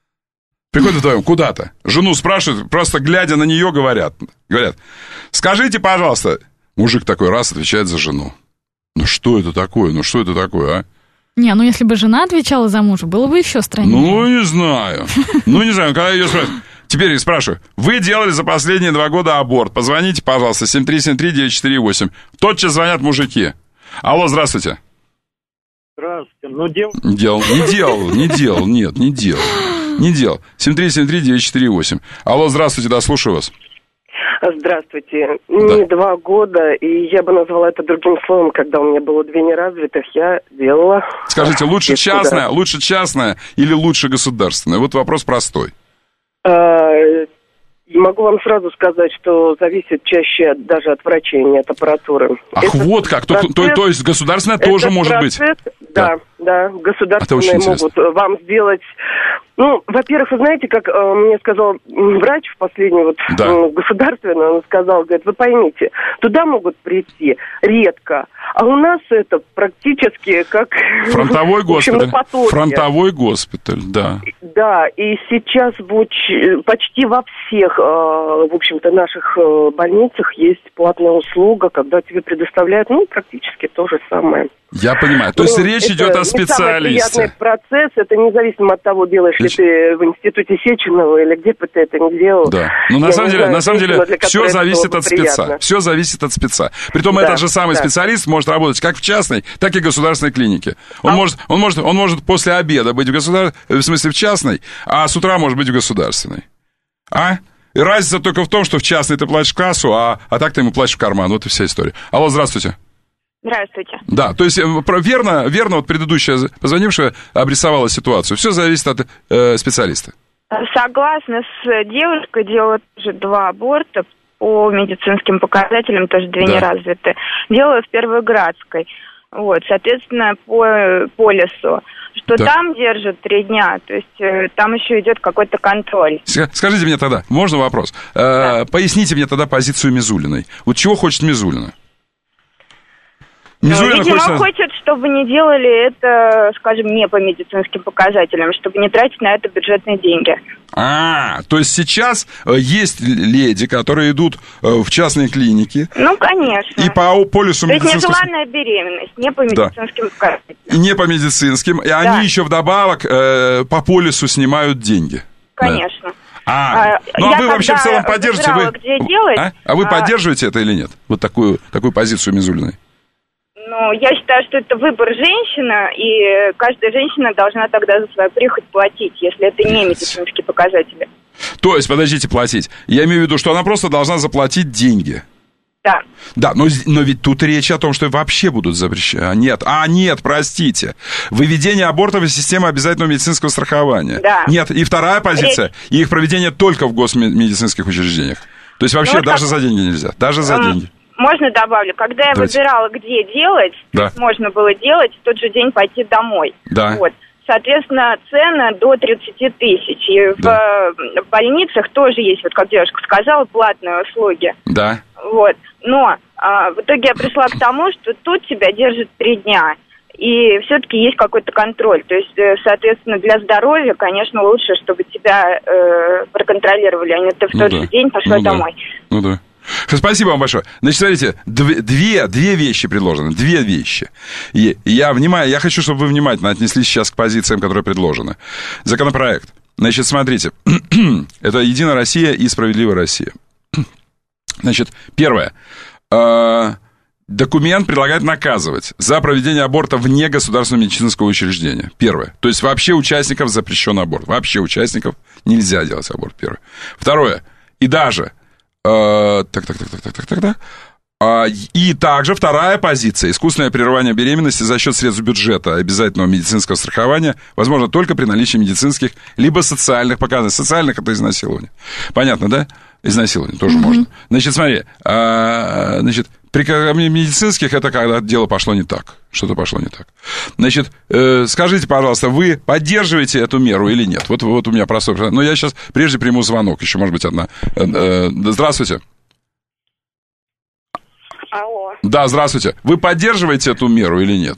куда-то. Жену спрашивают, просто глядя на нее говорят, скажите, пожалуйста. Мужик такой раз отвечает за жену. Ну, что это такое, а? Не, ну если бы жена отвечала за мужа, было бы еще страннее. Ну, не знаю, когда ее спрашивают. Теперь спрашиваю, вы делали за последние 2 года аборт? Позвоните, пожалуйста, 7373948. Тотчас звонят мужики. Алло, здравствуйте. Здравствуйте. Ну, делал. Не делал. 7373948. Алло, здравствуйте, да, слушаю вас. Здравствуйте. Мне 2 года, и я бы назвала это другим словом, когда у меня было 2 неразвитых, я делала. Скажите, лучше частное или лучше государственное? Вот вопрос простой. Могу вам сразу сказать, что зависит чаще даже от врачей, не от аппаратуры. Вот как? То есть государственное тоже может быть? Да, государственные могут вам сделать... Ну, во-первых, вы знаете, как мне сказал врач в последний государственный, он сказал, говорит, вы поймите, туда могут прийти редко, а у нас это практически как... Фронтовой госпиталь, да. Да, и сейчас почти во всех, в общем-то, наших больницах есть платная услуга, когда тебе предоставляют, практически то же самое. Я понимаю. То есть речь идет о специалисте. Это приятный процесс, это независимо от того, делаешь ли ты в институте Сеченова или где бы ты это ни делал. Да. Но на самом деле все зависит от спеца. Все зависит от спеца. Притом этот же самый специалист может работать как в частной, так и в государственной клинике. Он может после обеда быть в частной, а с утра может быть в государственной. И разница только в том, что в частной ты платишь в кассу, а так ты ему платишь в карман. Вот и вся история. Алло, здравствуйте. Здравствуйте. Да, то есть верно вот предыдущая позвонившая обрисовала ситуацию. Все зависит от специалиста. Согласна с девушкой, делала тоже 2 аборта по медицинским показателям, тоже 2 неразвитые. Делала в Первоградской. Вот, соответственно, по лесу. Что там держат 3 дня, то есть там еще идет какой-то контроль. Скажите мне тогда, можно вопрос? Поясните мне тогда позицию Мизулиной. Вот чего хочет Мизулина? Видимо, хочет, чтобы не делали это, скажем, не по медицинским показателям, чтобы не тратить на это бюджетные деньги. То есть сейчас есть леди, которые идут в частные клиники. Ну, конечно. И по полису медицинского... То есть нежеланная беременность, не по медицинским показателям. И не по медицинским, и они еще вдобавок по полису снимают деньги. Конечно. А вы вообще в целом поддерживаете... Где делать, вы поддерживаете это или нет? Вот такую позицию Мизулиной? Ну, я считаю, что это выбор женщины, и каждая женщина должна тогда за свою прихоть платить, если это не медицинские показатели. То есть, подождите, платить. Я имею в виду, что она просто должна заплатить деньги. Да. Да, но ведь тут речь о том, что вообще будут запрещены. Нет, простите. Выведение абортов из системы обязательного медицинского страхования. Да. Нет, и вторая позиция, их проведение только в госмедицинских учреждениях. То есть вообще даже за деньги нельзя, даже за деньги. Можно добавлю, когда я выбирала, где делать, можно было делать, в тот же день пойти домой. Да. Вот. Соответственно, цены до 30 тысяч. И в больницах тоже есть, вот как девушка сказала, платные услуги. Да. Вот. Но в итоге я пришла к тому, что тут тебя держат 3 дня. И все-таки есть какой-то контроль. То есть, соответственно, для здоровья, конечно, лучше, чтобы тебя проконтролировали, а не ты в тот же день пошла домой. Ну да. Спасибо вам большое. Значит, смотрите, две вещи предложены. 2 вещи. И я хочу, чтобы вы внимательно отнеслись сейчас к позициям, которые предложены. Законопроект. Значит, смотрите. Это «Единая Россия» и «Справедливая Россия». Значит, первое. Документ предлагает наказывать за проведение аборта вне государственного медицинского учреждения. Первое. То есть вообще участников запрещен аборт. Вообще участников нельзя делать аборт. Первое. Второе. И даже... И также вторая позиция. Искусственное прерывание беременности за счет средств бюджета обязательного медицинского страхования возможно только при наличии медицинских либо социальных показаний. Социальных — это изнасилование. Понятно, да? Изнасилование тоже можно. Значит, смотри. При медицинских — это когда дело пошло не так. Что-то пошло не так. Значит, скажите, пожалуйста, вы поддерживаете эту меру или нет? Вот у меня простой вопрос. Но я сейчас прежде приму звонок. Еще, может быть, одна. Здравствуйте. Алло. Да, здравствуйте. Вы поддерживаете эту меру или нет?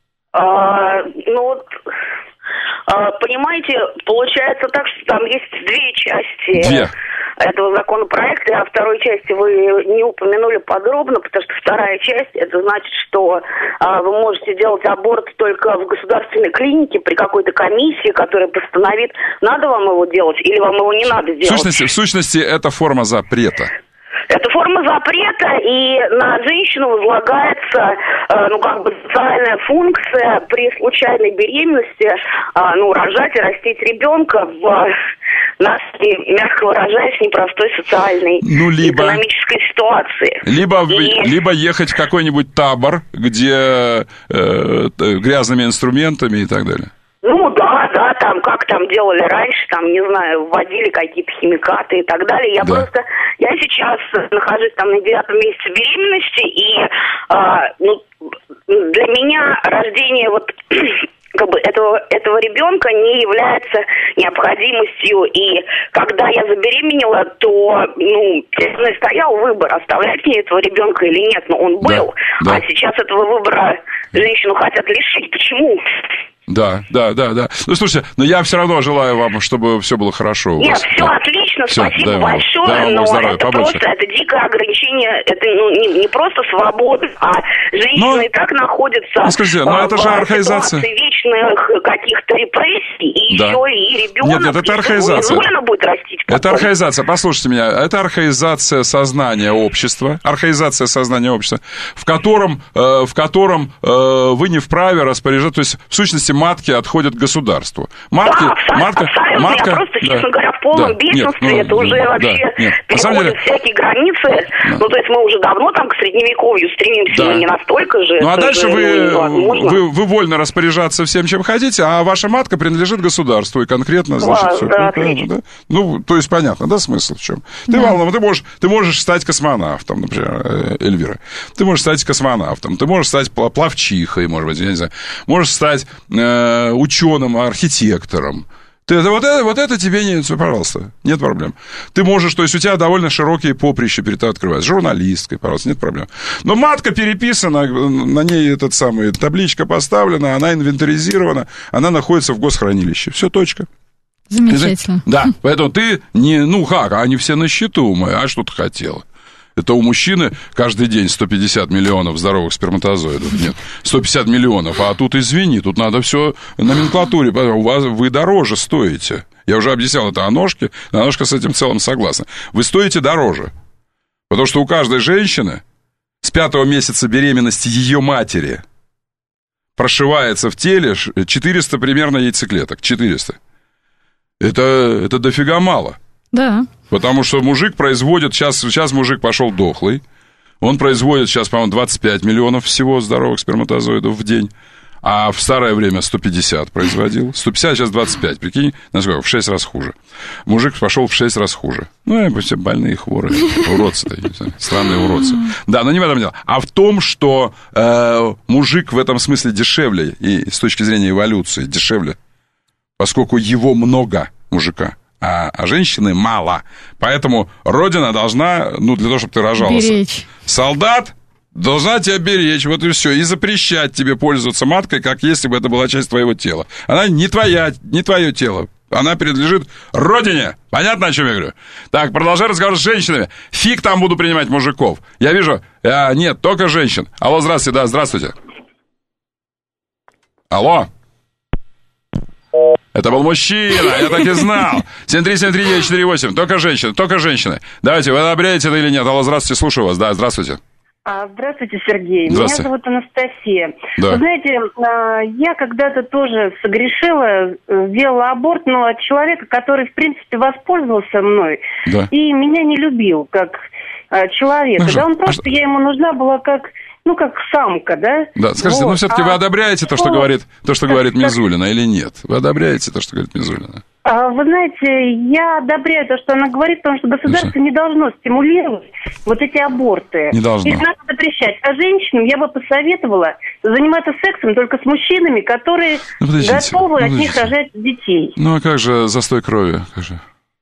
Понимаете, получается так, что там есть 2 части этого законопроекта, а второй части вы не упомянули подробно, потому что вторая часть, это значит, что вы можете делать аборт только в государственной клинике при какой-то комиссии, которая постановит, надо вам его делать или вам его не надо делать. В сущности, это форма запрета. Это форма запрета, и на женщину возлагается, социальная функция при случайной беременности, рожать и растить ребенка в нашей, мягко выражаясь, непростой социальной экономической ситуации. Либо ехать в какой-нибудь табор, где грязными инструментами и так далее. Да, там, как там делали раньше, там, не знаю, вводили какие-то химикаты и так далее. Я сейчас нахожусь там на 9-м месяце беременности, и, для меня рождение этого ребенка не является необходимостью, и когда я забеременела, то, стоял выбор, оставлять мне этого ребенка или нет, но он был, а сейчас этого выбора женщину хотят лишить. Почему? Да. Ну, слушайте, но я все равно желаю вам, чтобы все было хорошо у вас. Нет, все отлично, спасибо большое, но это просто, это дикое ограничение, это не просто свобода, а женщина и так находится скажите, это же архаизация. вечной страшных каких-то репрессий, и еще и ребенок... Нет, это архаизация. Будет растить потом. Это архаизация, послушайте меня, это архаизация сознания общества, в котором вы не вправе распоряжаться, то есть, в сущности, матки отходят к государству. Матка, я просто, честно говоря, в полном бешенстве, это уже вообще переходят всякие границы, ну, то есть мы уже давно там к средневековью стремимся, но не настолько же. Ну, а дальше вы вольны распоряжаться всем, чем хотите, а ваша матка принадлежит государству, и конкретно, значит, все. Да, отлично. Да? Ну, то есть, понятно, да, смысл в чем? Ты можешь стать космонавтом, например, Эльвира. Ты можешь стать космонавтом, ты можешь стать пловчихой, может быть, я не знаю. Можешь стать ученым, архитектором. Вот это тебе не... Пожалуйста, нет проблем. Ты можешь, то есть у тебя довольно широкие поприща перед тобой открываются. Журналисткой, пожалуйста, нет проблем. Но матка переписана, на ней табличка поставлена, она инвентаризирована, она находится в госхранилище. Все, точка. Замечательно. Да, поэтому ты не... они все на счету, а что ты хотела? Это у мужчины каждый день 150 миллионов здоровых сперматозоидов. Нет, 150 миллионов. А тут, извини, тут надо все номенклатуре. Вы дороже стоите. Я уже объяснял это Аношке. Аношка с этим в целом согласна. Вы стоите дороже. Потому что у каждой женщины с 5-го месяца беременности ее матери прошивается в теле 400 примерно яйцеклеток. 400. Это дофига мало. Да. Потому что мужик производит, сейчас мужик пошел дохлый, он производит сейчас, по-моему, 25 миллионов всего здоровых сперматозоидов в день, а в старое время 150 производил. 150, сейчас 25, прикинь, насколько, в 6 раз хуже. Мужик пошел в 6 раз хуже. Ну, все больные, хворые, уродцы-то, странные уродцы. Да, но не в этом дело. А в том, что мужик в этом смысле дешевле, и с точки зрения эволюции дешевле, поскольку его много, мужика. А женщины мало. Поэтому Родина должна, для того, чтобы ты рожалась. Беречь. Солдат должна тебя беречь, вот и все. И запрещать тебе пользоваться маткой, как если бы это была часть твоего тела. Она не твое тело. Она принадлежит Родине. Понятно, о чем я говорю? Так, продолжай разговор с женщинами. Фиг там буду принимать мужиков. Я вижу, нет, только женщин. Алло, здравствуйте, да, здравствуйте. Алло. Это был мужчина, я так и знал. 7373948, только женщины. Давайте, вы одобряете это или нет? Алло, здравствуйте, слушаю вас. Да, здравствуйте. Здравствуйте, Сергей. Здравствуйте. Меня зовут Анастасия. Да. Вы знаете, я когда-то тоже согрешила, сделала аборт, но от человека, который, в принципе, воспользовался мной и меня не любил как человека. Да, он просто, я ему нужна была как самка, да? Да, скажите, все-таки вы одобряете то, что говорит Мизулина, или нет? Вы одобряете то, что говорит Мизулина? Вы знаете, я одобряю то, что она говорит, потому что государство не должно стимулировать вот эти аборты. Не должно. Их надо запрещать. А женщинам я бы посоветовала заниматься сексом только с мужчинами, которые готовы от них рожать детей. Ну, а как же застой крови? Как же?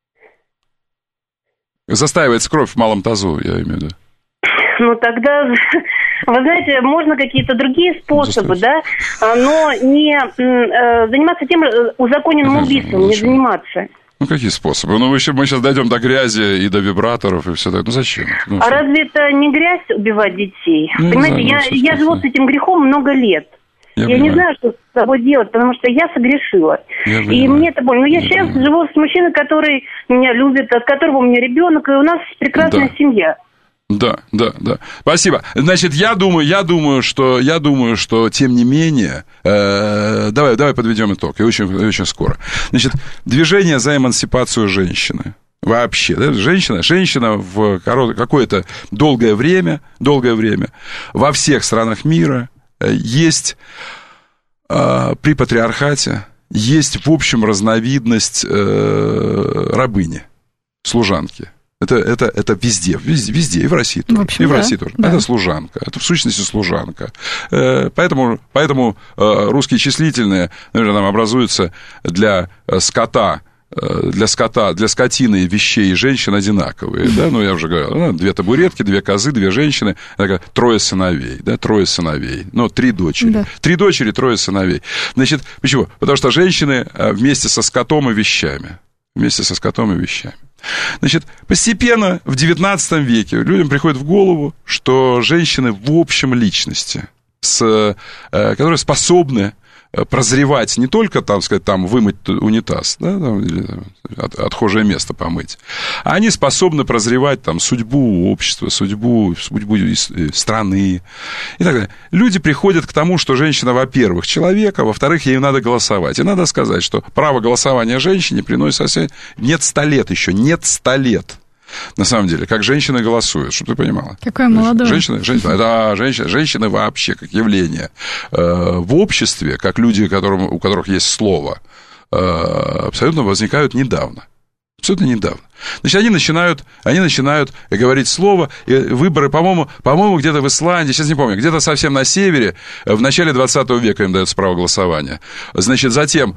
Застаивается кровь в малом тазу, я имею в виду. Ну, тогда, вы знаете, можно какие-то другие способы, да, но не заниматься тем узаконенным убийством, не заниматься. Ну, какие способы? Мы сейчас дойдем до грази и до вибраторов и все так. Ну, зачем? Разве это не грязь убивать детей? Понимаете, я живу с этим грехом много лет. Я не знаю, что с собой делать, потому что я согрешила. И мне это больно. Но я сейчас живу с мужчиной, который меня любит, от которого у меня ребенок, и у нас прекрасная семья. Да. Спасибо. Значит, я думаю, что тем не менее, давай подведем итог, и очень скоро. Значит, движение за эмансипацию женщины. Вообще, да? Женщина в какое-то долгое время во всех странах мира есть при патриархате, есть, в общем, разновидность рабыни, служанки. Это везде, и в России тоже. Общем, и в России тоже. Да. Это служанка, это в сущности служанка. Поэтому русские числительные, наверное, там образуются для скотины, вещей и женщин одинаковые, да, ну, я уже говорил, 2 табуретки, 2 козы, 2 женщины, 3 сыновей, да, 3 сыновей, 3 дочери. Да. 3 дочери, 3 сыновей. Значит, почему? Потому что женщины вместе со скотом и вещами. Значит, постепенно в XIX веке людям приходит в голову, что женщины в общем личности, которые способны прозревать не только, там, сказать, там, вымыть унитаз, да, там, или отхожее место помыть, а они способны прозревать там судьбу общества, судьбу страны и так далее. Люди приходят к тому, что женщина, во-первых, человек, а во-вторых, ей надо голосовать. И надо сказать, что право голосования женщине приносит совсем... Нет 100 лет еще, нет 100 лет. На самом деле, как женщины голосуют, чтобы ты понимала. Какое молодое. Женщины вообще как явление в обществе, как люди, у которых есть слово, абсолютно возникают недавно. Абсолютно недавно. Значит, они начинают говорить слово, и выборы, по-моему, где-то в Исландии, сейчас не помню, где-то совсем на севере, в начале 20 века им дается право голосования. Значит, затем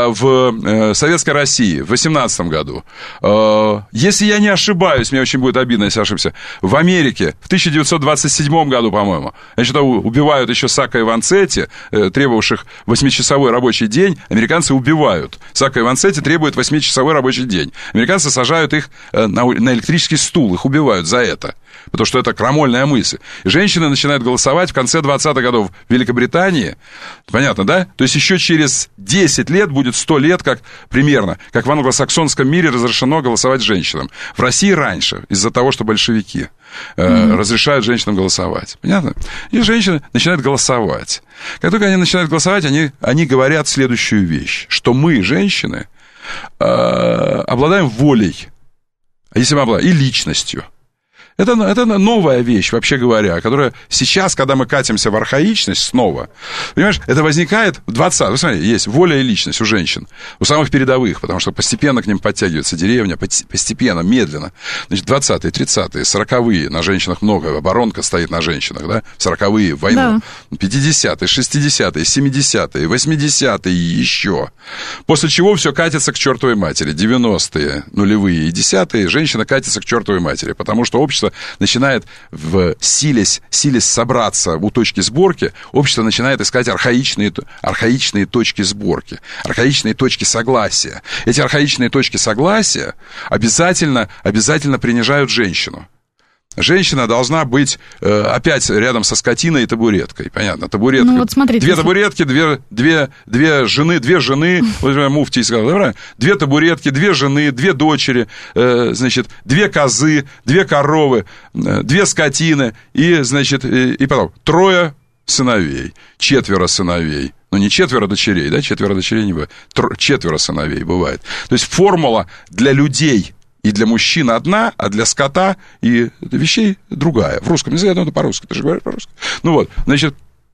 в Советской России в 18 году, если я не ошибаюсь, мне очень будет обидно, если ошибся, в Америке в 1927 году, по-моему, значит, убивают еще Сака и Ванцетти, требовавших 8-часовой рабочий день, американцы убивают. Сака и Ванцетти требуют 8-часовой рабочий день. Американцы сажают их на электрический стул, их убивают за это, потому что это крамольная мысль. И женщины начинают голосовать в конце 20-х годов в Великобритании, понятно, да? То есть еще через 10 лет будет 100 лет, как примерно, как в англосаксонском мире разрешено голосовать женщинам. В России раньше, из-за того, что большевики разрешают женщинам голосовать, понятно? И женщины начинают голосовать. Как только они начинают голосовать, они говорят следующую вещь, что мы, женщины, обладаем волей, если мы обладаем, и личностью. Это новая вещь, вообще говоря, которая сейчас, когда мы катимся в архаичность снова, понимаешь, это возникает в 20-х. Вы смотрите, есть воля и личность у женщин, у самых передовых, потому что постепенно к ним подтягивается деревня, постепенно, медленно. Значит, 20-е, 30-е, 40-е, на женщинах много, оборонка стоит на женщинах, да, 40-е, войну, да. 50-е, 60-е, 70-е, 80-е и еще. После чего все катится к чертовой матери. 90-е, нулевые и 10-е, женщина катится к чертовой матери, потому что общество начинает силясь собраться у точки сборки, общество начинает искать архаичные точки сборки, архаичные точки согласия. Эти архаичные точки согласия обязательно принижают женщину. Женщина должна быть опять рядом со скотиной и табуреткой. Понятно, табуретка. Ну, вот смотрите, две табуретки, две жены, вот муфтий сказал, да, две табуретки, две жены, две дочери, значит, две козы, две коровы, две скотины, и, значит, и потом 3 сыновей, 4 сыновей. Ну, не 4 дочерей, да, 4 дочерей не бывает, 4 сыновей бывает. То есть формула для людей и для мужчин одна, а для скота и вещей другая. В русском языке, это по-русски, ты же говоришь по-русски. Ну вот, значит,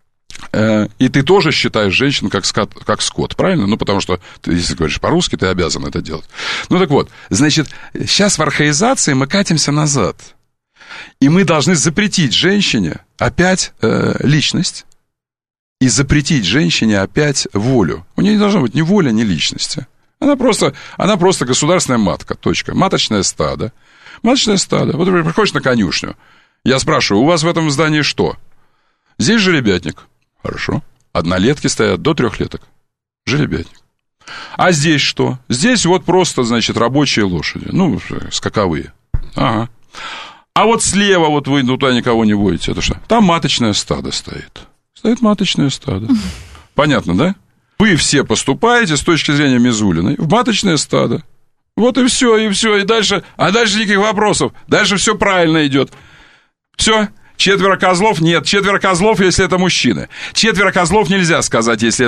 и ты тоже считаешь женщин как скот, правильно? Ну, потому что, если ты говоришь по-русски, ты обязан это делать. Ну, так вот, значит, сейчас в архаизации мы катимся назад. И мы должны запретить женщине опять личность и запретить женщине опять волю. У нее не должно быть ни воли, ни личности. Она просто государственная матка, точка. Маточное стадо. Маточное стадо. Вот ты приходишь на конюшню. Я спрашиваю, у вас в этом здании что? Здесь жеребятник. Хорошо. Однолетки стоят до 3-леток. Жеребятник. А здесь что? Здесь вот просто, значит, рабочие лошади. Ну, скаковые. Ага. А вот слева вот вы туда никого не водите. Это что? Там маточное стадо стоит. Стоит маточное стадо. Понятно, да? Вы все поступаете с точки зрения Мизулиной в маточное стадо. Вот и все, и дальше. А дальше никаких вопросов. Дальше все правильно идет. Все. 4 козлов? Нет. 4 козлов, если это мужчины. 4 козлов нельзя сказать, если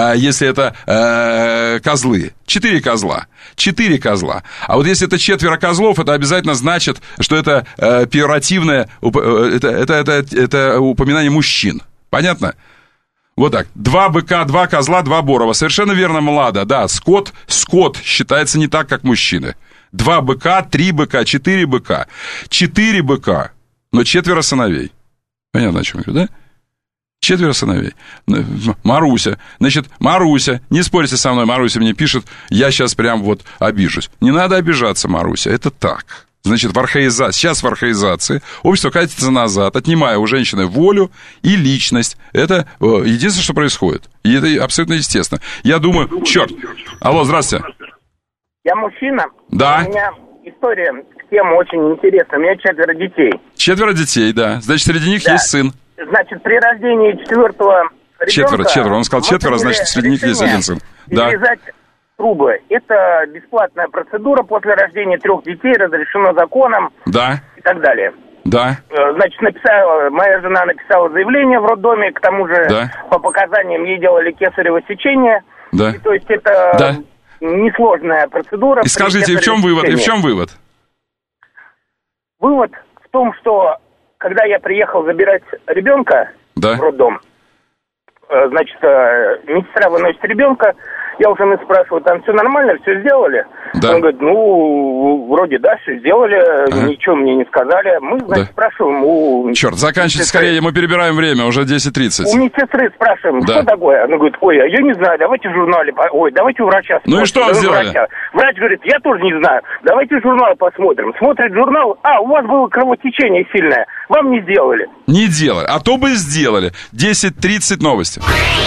это козлы. 4 козла. 4 козла. А вот если это 4 козлов, это обязательно значит, что это пиоративное, это упоминание мужчин. Понятно? Вот так. 2 быка, 2 козла, 2 борова. Совершенно верно, Млада. Да, скот считается не так, как мужчины. 2 быка, 3 быка, 4 быка. 4 быка, но 4 сыновей. Понятно, о чем я говорю, да? 4 сыновей. Маруся. Значит, Маруся, не спорьте со мной, Маруся мне пишет, я сейчас прям вот обижусь. Не надо обижаться, Маруся, это так. Значит, сейчас в архаизации общество катится назад, отнимая у женщины волю и личность. Это единственное, что происходит. И это абсолютно естественно. Я думаю, черт. Алло, здравствуйте. Я мужчина. Да. У меня история к теме очень интересная. У меня 4 детей. 4 детей, да. Значит, среди них есть сын. Значит, при рождении 4-го Четверо. Он сказал четверо, значит, среди них есть один сын. Да. Изрезать трубы. Это бесплатная процедура. После рождения 3 детей разрешено законом. Да. И так далее. Да. Значит, моя жена написала заявление в роддоме, к тому же по показаниям ей делали кесарево сечение. Да. И, то есть это несложная процедура. И скажите, и в чем вывод? Вывод в том, что когда я приехал забирать ребенка в роддом, значит, медсестра выносит ребенка, я у жены спрашиваю, там все нормально, все сделали? Он говорит, вроде все сделали, ничего мне не сказали. Мы, значит, спрашиваем Черт, заканчивайте скорее, мы перебираем время, уже 10:30. У медсестры спрашиваем, что такое? Она говорит, я не знаю, давайте в журнале, давайте у врача смотрим. Ну и что сделали? Врач говорит, я тоже не знаю, давайте журнал посмотрим. Смотрит журнал, у вас было кровотечение сильное, вам не сделали. Не делали, а то бы сделали. 10:30 новости.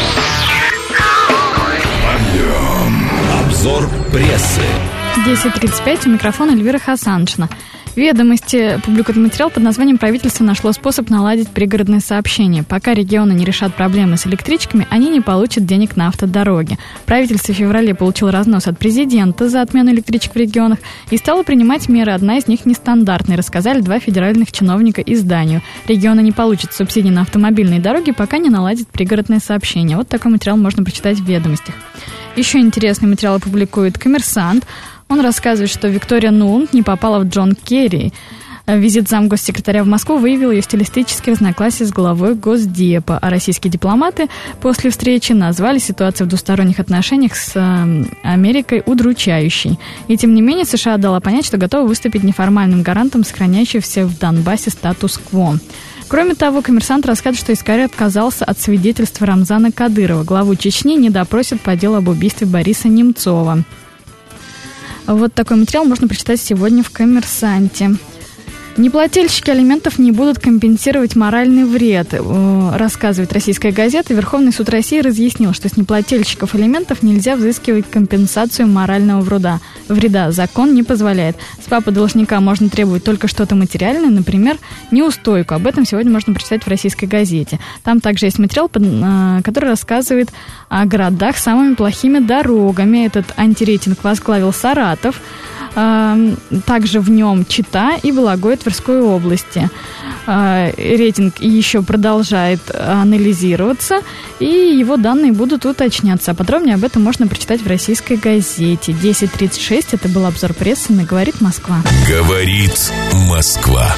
Обзор прессы. 10:35, у микрофона Эльвира Хасаншина. Ведомости публикуют материал под названием «Правительство нашло способ наладить пригородные сообщения. Пока регионы не решат проблемы с электричками, они не получат денег на автодороги». Правительство в феврале получило разнос от президента за отмену электричек в регионах и стало принимать меры. Одна из них нестандартная, рассказали 2 федеральных чиновника изданию. Регионы не получат субсидий на автомобильные дороги, пока не наладят пригородные сообщения. Вот такой материал можно прочитать в «Ведомостях». Еще интересный материал публикует «Коммерсант». Он рассказывает, что Виктория Нуланд не попала в Джон Керри. Визит замгоссекретаря в Москву выявил ее стилистические разногласия с главой Госдепа, а российские дипломаты после встречи назвали ситуацию в двусторонних отношениях с Америкой удручающей. И тем не менее США дала понять, что готова выступить неформальным гарантом сохраняющегося в Донбассе статус-кво. Кроме того, «Коммерсант» рассказывает, что Искарий отказался от свидетельства Рамзана Кадырова. Главу Чечни не допросят по делу об убийстве Бориса Немцова. Вот такой материал можно прочитать сегодня в «Коммерсанте». Неплательщики алиментов не будут компенсировать моральный вред, рассказывает «Российская газета». Верховный суд России разъяснил, что с неплательщиков алиментов нельзя взыскивать компенсацию морального вреда. Закон не позволяет. С папы должника можно требовать только что-то материальное, например, неустойку. Об этом сегодня можно прочитать в «Российской газете». Там также есть материал, который рассказывает о городах с самыми плохими дорогами. Этот антирейтинг возглавил Саратов. Также в нем Чита и Белогорье Тверской области. Рейтинг еще продолжает анализироваться, и его данные будут уточняться. А подробнее об этом можно прочитать в «Российской газете». 10:36, это был обзор прессы на «Говорит Москва». Говорит Москва.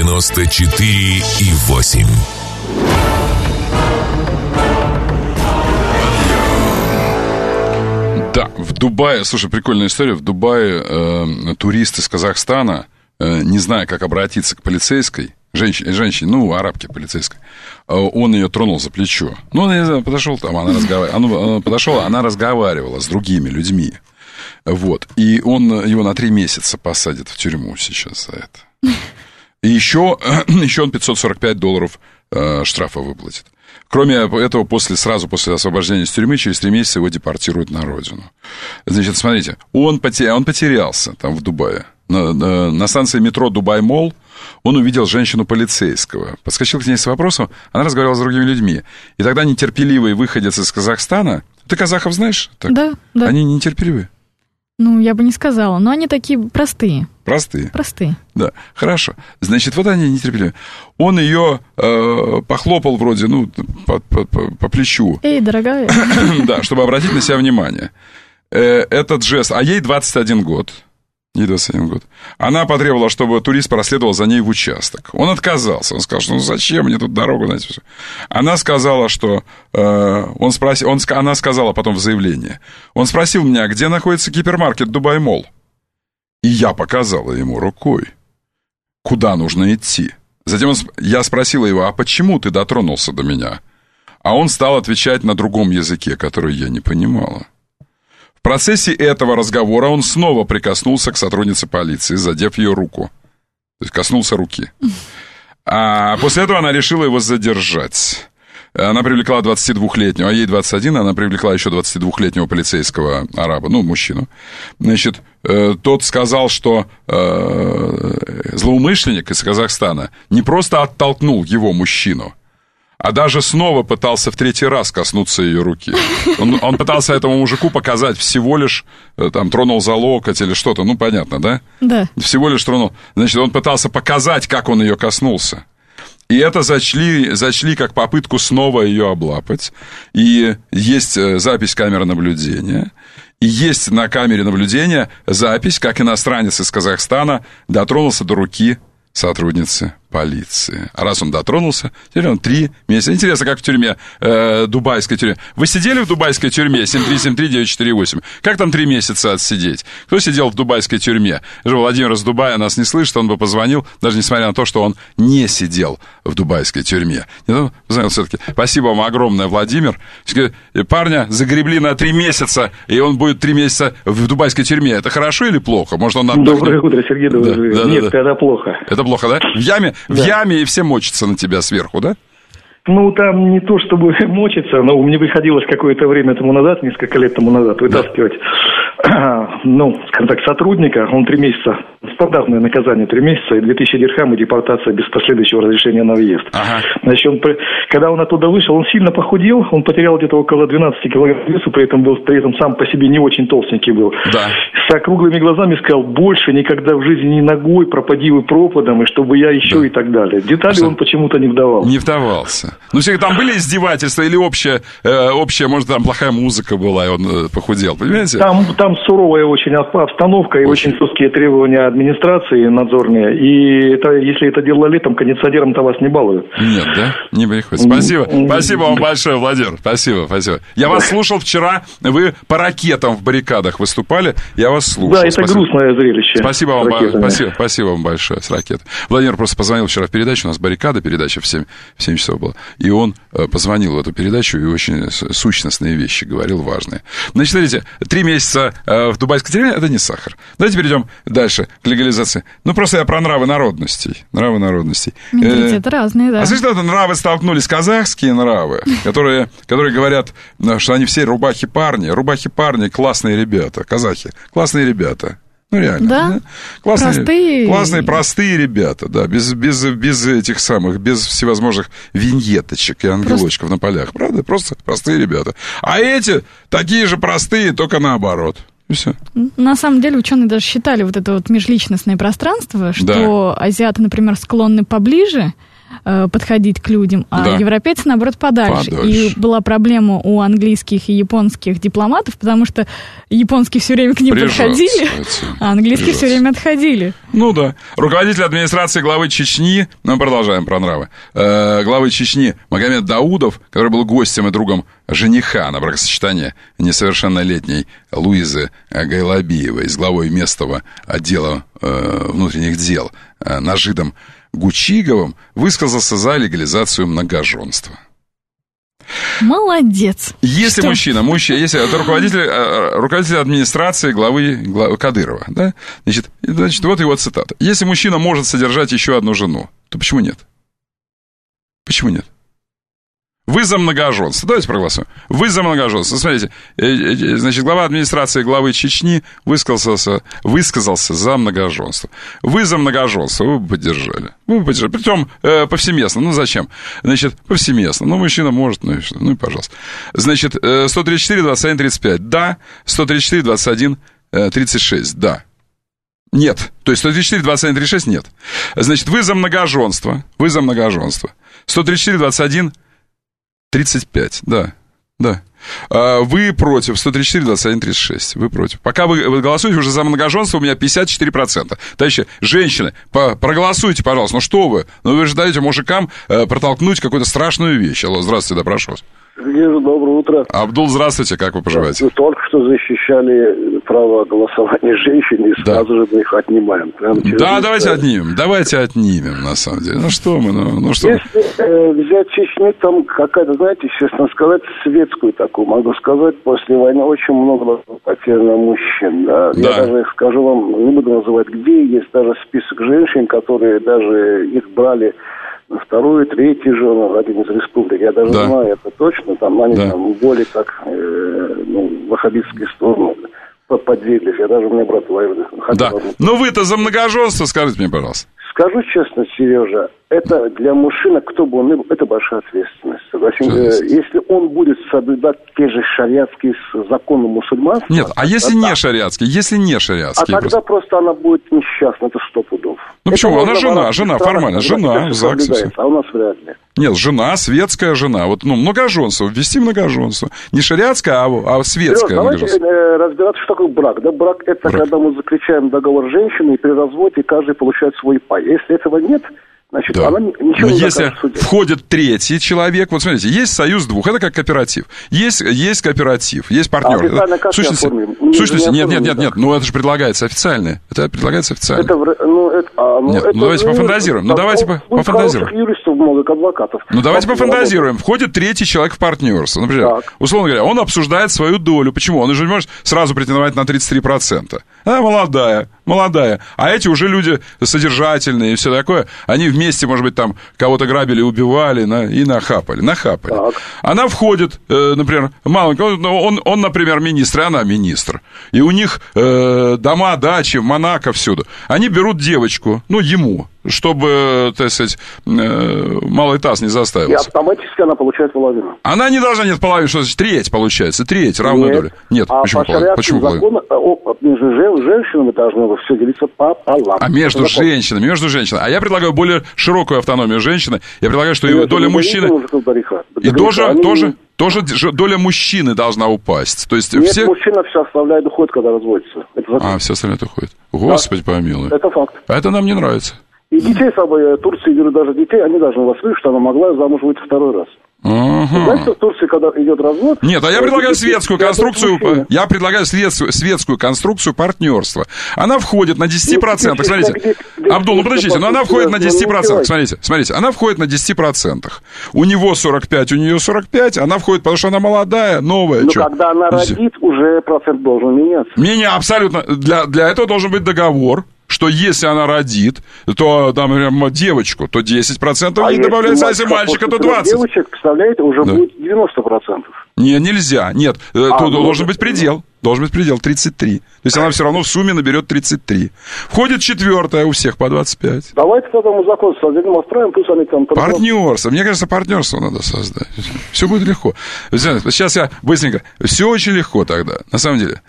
94,8. Да, в Дубае, слушай, прикольная история, в Дубае турист из Казахстана, не зная, как обратиться к полицейской, женщине, арабке полицейской, он ее тронул за плечо. Подошел там, она разговаривала с другими людьми, вот, и он его на 3 месяца посадит в тюрьму сейчас за это. И еще он $545 штрафа выплатит. Кроме этого, сразу после освобождения из тюрьмы, через 3 месяца его депортируют на родину. Значит, смотрите, он потерялся там в Дубае. На станции метро Дубай-Молл он увидел женщину полицейского. Подскочил к ней с вопросом, она разговаривала с другими людьми. И тогда нетерпеливый выходец из Казахстана... Ты казахов знаешь? Так? Да. Они нетерпеливые. Я бы не сказала, но они такие простые. Простые? Простые. Да, хорошо. Значит, вот они нетерпеливые. Он ее похлопал вроде, по плечу. Эй, дорогая. Да, чтобы обратить на себя внимание. Этот жест, а ей 21 год. Она потребовала, чтобы турист проследовал за ней в участок. Он отказался. Он сказал, что зачем мне тут дорогу, знаете, все. Она сказала, что... Она сказала потом в заявлении. Он спросил меня, где находится гипермаркет Дубай-Молл. И я показала ему рукой, куда нужно идти. Затем я спросила его, а почему ты дотронулся до меня? А он стал отвечать на другом языке, который я не понимала. В процессе этого разговора он снова прикоснулся к сотруднице полиции, задев ее руку. То есть коснулся руки. А после этого она решила его задержать. Она привлекла 22-летнего, а ей 21, она привлекла еще 22-летнего полицейского араба, мужчину. Значит, тот сказал, что злоумышленник из Казахстана не просто оттолкнул его, мужчину, а даже снова пытался в 3-й раз коснуться ее руки. Он пытался этому мужику показать, всего лишь там тронул за локоть или что-то, ну, понятно, да? Да. Всего лишь тронул. Значит, он пытался показать, как он ее коснулся. И это зачли как попытку снова ее облапать. И есть запись камеры наблюдения. И есть на камере наблюдения запись, как иностранец из Казахстана дотронулся до руки сотрудницы полиции. А раз он дотронулся, теперь он 3 месяца. Интересно, как в тюрьме, дубайской тюрьме. Вы сидели в дубайской тюрьме 7373948? Как там 3 месяца отсидеть? Кто сидел в дубайской тюрьме? Владимир из Дубая нас не слышит, он бы позвонил, даже несмотря на то, что он не сидел в дубайской тюрьме. Позвонил все-таки. Спасибо вам огромное, Владимир. Парня загребли на 3 месяца, и он будет 3 месяца в дубайской тюрьме. Это хорошо или плохо? Может, он отдохнет? Доброе утро, Сергей. Нет, это плохо. Это плохо, да? В яме, и все мочатся на тебя сверху, да? Ну, там не то, чтобы мочиться, но мне приходилось какое-то время тому назад, несколько лет тому назад, вытаскивать, скажем так, сотрудника. Он 3 месяца, стандартное наказание 3 месяца, и 2000 дирхам, и депортация без последующего разрешения на въезд. Ага. Значит, когда он оттуда вышел, он сильно похудел, он потерял где-то около 12 килограмм веса, при этом сам по себе не очень толстенький был. Да. С округлыми глазами сказал, больше никогда в жизни ни ногой, пропади вы пропадом, и чтобы я еще и так далее. Детали он почему-то не вдавался. Не вдавался. Ну, все там были издевательства или общая, может, там плохая музыка была, и он похудел, понимаете? Там суровая очень обстановка и очень жесткие требования администрации надзорные. И если это дело летом, кондиционером-то вас не балуют. Нет, да? Не приходится. Спасибо вам большое, Владимир. Спасибо. Я вас слушал вчера, вы по ракетам в баррикадах выступали, я вас слушал. Да, это грустное зрелище. Спасибо вам большое с ракет. Владимир просто позвонил вчера в передачу, у нас баррикада, передача в 7 часов была. И он позвонил в эту передачу и очень сущностные вещи говорил, важные. Значит, смотрите, 3 месяца в дубайской тюрьме – это не сахар. Давайте перейдем дальше к легализации. Ну, просто я про нравы народностей. Менталитеты разные, да. А слышите, это нравы столкнулись, казахские нравы, которые говорят, что они все рубахи-парни, классные ребята, казахи, классные ребята. Ну, реально. Да? Классные, простые ребята, да, без этих самых, без всевозможных виньеточек и ангелочков на полях, правда? Просто простые ребята. А эти такие же простые, только наоборот. И все. На самом деле ученые даже считали вот это вот межличностное пространство, что азиаты, например, склонны поближе подходить к людям, а европейцы, наоборот, подальше. И была проблема у английских и японских дипломатов, потому что японские все время к ним подходили, а английские все время отходили. Ну да. Руководитель администрации главы Чечни, мы продолжаем про нравы, главы Чечни Магомед Даудов, который был гостем и другом жениха на бракосочетание несовершеннолетней Луизы Гайлабиевой с главой местного отдела внутренних дел Нажидом Гучиговым, высказался за легализацию многоженства. Молодец. Если мужчина, если это руководитель администрации главы Кадырова, да? Значит, вот его цитата. Если мужчина может содержать еще одну жену, то почему нет? Почему нет? Вы за многоженство. Давайте проголосуем. Вы за многоженство. Смотрите, значит, глава администрации главы Чечни высказался за многоженство. Вы за многоженство, вы бы поддержали. Притом повсеместно. Ну, зачем? Значит, повсеместно. Ну, мужчина может, ну и пожалуйста. Значит, 134, 21, 35. Да. 134, 21, 36. Да. Нет. То есть 134, 21, 36 нет. Значит, вы за многоженство. 134, 21, 35, да. Вы против, 134, 21, 36, вы против. Пока вы голосуете уже за многоженство, у меня 54%. Товарищи, женщины, проголосуйте, пожалуйста. Ну что вы? Ну вы же даете мужикам протолкнуть какую-то страшную вещь. Алло, здравствуйте, допрошу вас. Доброе утро. Абдул, здравствуйте, как вы поживаете? Вы только что защищали право голосования женщин и сразу же мы их отнимаем. Да, давайте отнимем, на самом деле. Ну что мы, что? Если взять Чечню, там какая-то, знаете, честно сказать, светскую такую, могу сказать, после войны очень много потеряно мужчин. Да? Я даже скажу вам, не буду называть где, есть даже список женщин, которые даже их брали на вторую, третью жену в один из республик. Я даже знаю это точно. Там они там более так в ваххабитские стороны поделились. Я даже у меня брат воевал. Да. Но вы-то за многоженство, скажите мне, пожалуйста. Скажу честно, Сережа, это для мужчины, кто бы он ни был, это большая ответственность. Если он будет соблюдать те же шариатские законы мусульманства... Нет, а если не шариатские? Если не шариатские? А тогда просто она будет несчастна, это 100 пудов. Ну почему? Она жена, формально, жена в ЗАГСе. А у нас вряд ли. Нет, жена, светская жена. Вот, многоженство, ввести многоженство. Не шариатское, а светское. Давайте разбираться, что такое брак. Да, брак – это когда мы заключаем договор с женщиной, и при разводе каждый получает свой пай. Если этого нет, значит, она ничего не если входит третий человек, вот смотрите, есть союз двух, это как кооператив. Есть кооператив, есть партнер. В сущности, нет, ну это же предлагается официально. Это предлагается официально. Давайте пофантазируем. Давайте пофантазируем. Юристов много, как адвокатов. Давайте пофантазируем. Входит третий человек в партнерство. Например, условно говоря, он обсуждает свою долю. Почему? Он же не может сразу претендовать на 33%. Она молодая. А эти уже люди содержательные и все такое. Они вместе, может быть, там кого-то грабили, убивали и нахапали. Она входит, например, маленькая, он, например, министр, и она министр. И у них дома, дачи в Монако, всюду. Они берут девочку, ему, чтобы, так сказать, малый таз не заставился. И автоматически она получает половину. Она не должна, половину, что значит, треть получается, равная доля. Нет, почему половина? Почему половина? Между женщинами должно все делиться пополам. А между женщинами. А я предлагаю более широкую автономию женщины. Я предлагаю, что и доля мужчины... И тоже доля мужчины должна упасть. То есть мужчина все оставляет, уходит, когда разводится. Все остальное уходит. Господи помилуй. Это факт. Это нам не нравится. И детей с собой, Турции берут даже детей, они должны воспринимать, что она могла замуж выйти второй раз. Знаете, в Турции, когда идет развод... Нет, я предлагаю светскую конструкцию. Я предлагаю светскую конструкцию партнерства. Она входит на 10%. Смотрите, Абдул, подождите, но она входит на 10%. Смотрите, она входит на 10%. У него 45, у нее 45, она входит, потому что она молодая, новая. Но когда она родит, уже процент должен меняться. Абсолютно. Для этого должен быть договор, что если она родит, то, например, девочку, то 10% ей добавляется, а если мальчика, то 20%. Девочек, представляете, уже будет 90%. Нельзя. Нет, тут должен быть предел. Должен быть предел 33. То есть она все равно в сумме наберет 33. Входит четвертая у всех по 25. Давайте тогда мы закон создадим, отправим, пусть они там... Партнерство. Мне кажется, партнерство надо создать. Все будет легко. Сейчас я быстренько. Все очень легко тогда, на самом деле.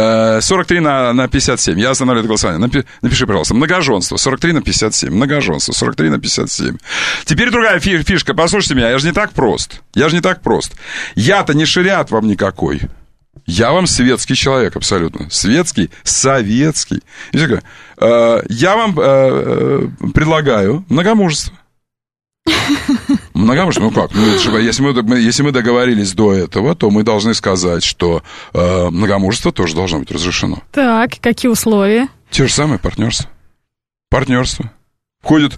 43 на 57. Я останавливаю это голосование. Напиши, пожалуйста. Многоженство. 43 на 57. Многоженство. 43 на 57. Теперь другая фишка. Послушайте меня. Я же не так прост. Я-то не шариат вам никакой. Я вам светский человек абсолютно. Светский, советский. Я вам предлагаю многомужество. Многомужество, как? Если мы договорились до этого, то мы должны сказать, что многомужество тоже должно быть разрешено. Так, какие условия? Те же самые, партнерство. Входит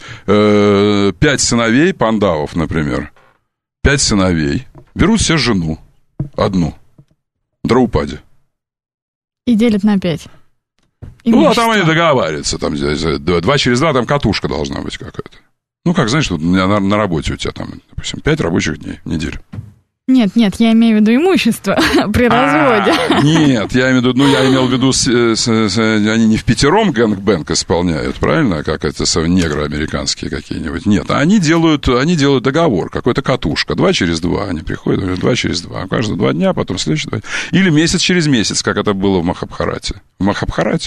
5 сыновей пандавов, например. 5 сыновей. Берут себе жену. Одну. Драупади. И делят на 5. А там они договариваются. Там 2 через 2, там катушка должна быть какая-то. Как, знаешь, тут на работе у тебя там, допустим, 5 рабочих дней в неделю. Нет, я имею в виду имущество при разводе. Нет, я имел в виду, они не впятером гэнгбэнг исполняют, правильно, как это негры американские какие-нибудь. Нет, они делают договор, какой-то катушка, 2 через 2, они приходят, говорят, 2 через 2, каждые 2 дня, потом следующие 2 дня. Или месяц через месяц, как это было в Махабхарате. В Махабхарате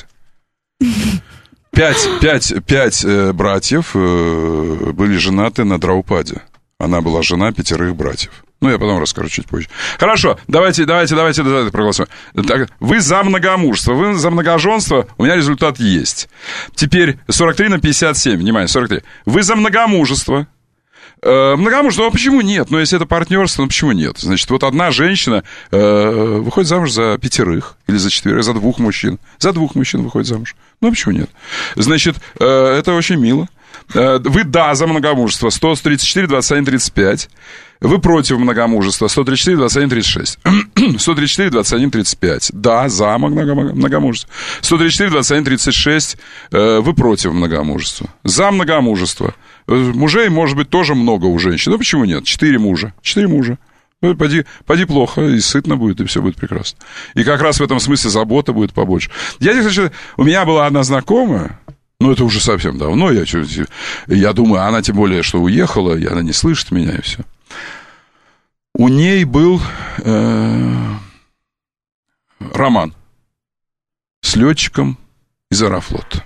5 братьев были женаты на Драупаде. Она была жена 5 братьев. Я потом расскажу чуть позже. Хорошо, давайте проголосуем. Так, вы за многомужество, вы за многоженство, у меня результат есть. Теперь 43 на 57, внимание, 43. Вы за многомужество. Многомужество, почему нет? Если это партнерство, почему нет? Значит, вот одна женщина выходит замуж за 5 или за 4, за 2 мужчин. За 2 мужчин выходит замуж. Почему нет? Значит, это очень мило. Вы за многомужество, 134, 21, 35. Вы против многомужества, 134, 21, 36. 134, 21, 35. За многомужество. 134, 21, 36. Вы против многомужества. За многомужество. Мужей, может быть, тоже много у женщин. Почему нет? 4 мужа. Поди плохо, и сытно будет, и все будет прекрасно. И как раз в этом смысле забота будет побольше. У меня была одна знакомая, Ну, это уже совсем давно. Я думаю, она тем более, что уехала, и она не слышит меня, и все. У ней был роман с летчиком из Аэрофлота.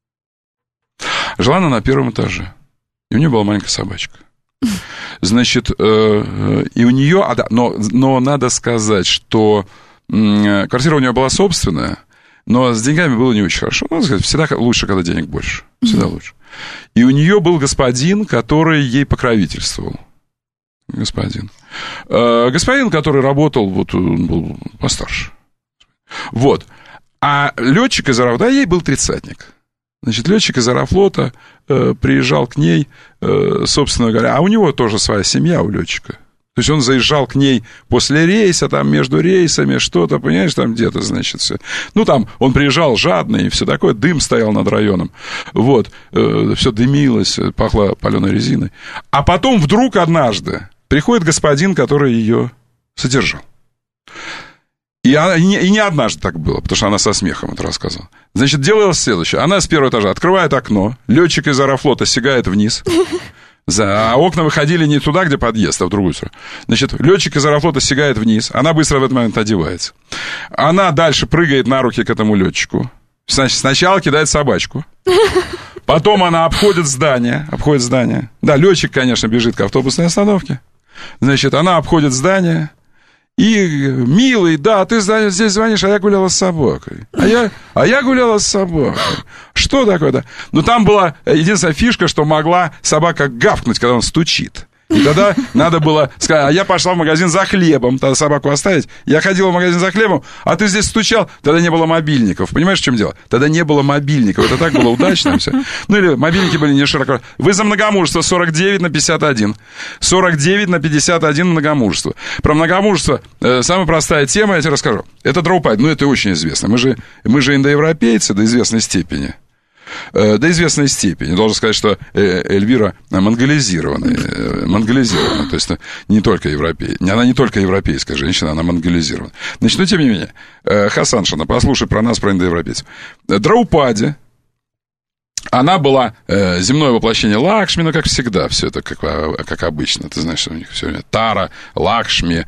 Жила она на 1 этаже. И у нее была маленькая собачка. Значит, и у нее... Но надо сказать, что квартира у нее была собственная, но с деньгами было не очень хорошо. Надо сказать, всегда лучше, когда денег больше. Всегда лучше. И у нее был господин, который ей покровительствовал. Господин, который работал, вот он был постарше. Вот. А летчик из Аэрофлота, ей был 30-ник. Значит, летчик из Аэрофлота приезжал к ней, собственно говоря, а у него тоже своя семья у летчика. То есть он заезжал к ней после рейса, там между рейсами что-то, понимаешь, там где-то, значит, все. Ну, там он приезжал жадный и все такое, дым стоял над районом. Вот, все дымилось, пахло паленой резиной. А потом вдруг однажды приходит господин, который ее содержал. И не однажды так было, потому что она со смехом это рассказывала. Значит, делалось следующее. Она с 1 этажа открывает окно, летчик из Аэрофлота сигает вниз, а окна выходили не туда, где подъезд, а в другую сторону. Значит, летчик из Аэрофлота сигает вниз, она быстро в этот момент одевается. Она дальше прыгает на руки к этому летчику. Значит, сначала кидает собачку. Потом она обходит здание. Да, летчик, конечно, бежит к автобусной остановке. Значит, она обходит здание. И, милый, да, ты здесь звонишь, а я гуляла с собакой. А я гуляла с собакой. Что такое-то? Ну, там была единственная фишка, что могла собака гавкнуть, когда он стучит. И тогда надо было сказать, а я пошла в магазин за хлебом, тогда собаку оставить. Я ходила в магазин за хлебом, а ты здесь стучал. Тогда не было мобильников. Понимаешь, в чем дело? Тогда не было мобильников. Это так было удачно все. Ну, или мобильники были не широко. Вы за многомужество 49 на 51. 49 на 51 многомужество. Про многомужество самая простая тема, я тебе расскажу. Это дроупайд. Ну, это очень известно. Мы же индоевропейцы до известной степени. До известной степени. Должен сказать, что Эльвира монголизирована. То есть не только она не только европейская женщина, она монголизирована. Значит, но тем не менее, Хасаншина, послушай про нас, про индоевропейцев. Драупади, она была земное воплощение Лакшми, но как всегда, все это как обычно. Ты знаешь, что у них все время Тара, Лакшми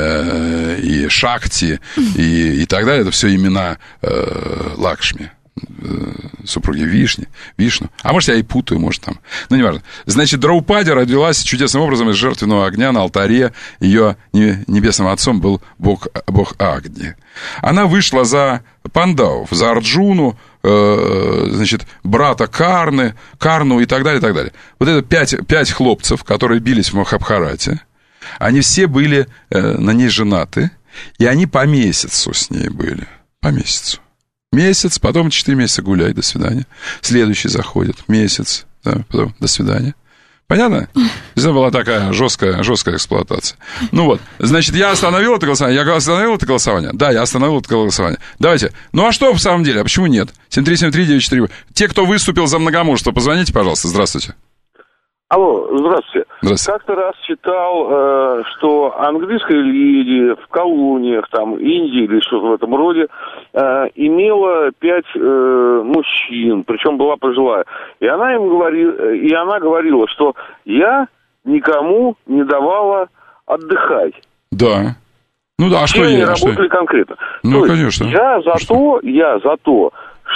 и Шакти и так далее. Это все имена Лакшми. Супруги Вишну. А может, я и путаю, может, там. Ну, неважно. Значит, Драупади родилась чудесным образом из жертвенного огня на алтаре. Ее небесным отцом был бог Агни. Она вышла за пандавов, за Арджуну, значит, брата Карну и так далее, и так далее. Вот это 5 хлопцев, которые бились в Махабхарате. Они все были на ней женаты, и они по месяцу с ней были. По месяцу. Месяц, потом 4 месяца гуляй, до свидания. Следующий заходит, месяц, да, потом до свидания. Понятно? Это была такая жесткая эксплуатация. Ну вот, значит, я остановил это голосование? Да, я остановил это голосование. Давайте. Ну а что в самом деле? А почему нет? 7373948. Те, кто выступил за многомужество, позвоните, пожалуйста. Здравствуйте. Алло, здравствуйте. Как-то раз читал, что английская леди в колониях, там, Индии или что-то в этом роде, имела 5 мужчин, причем была пожилая. И она говорила, что я никому не давала отдыхать. Да. Ну да, а что не работали конкретно. Ну, конечно. Я за то,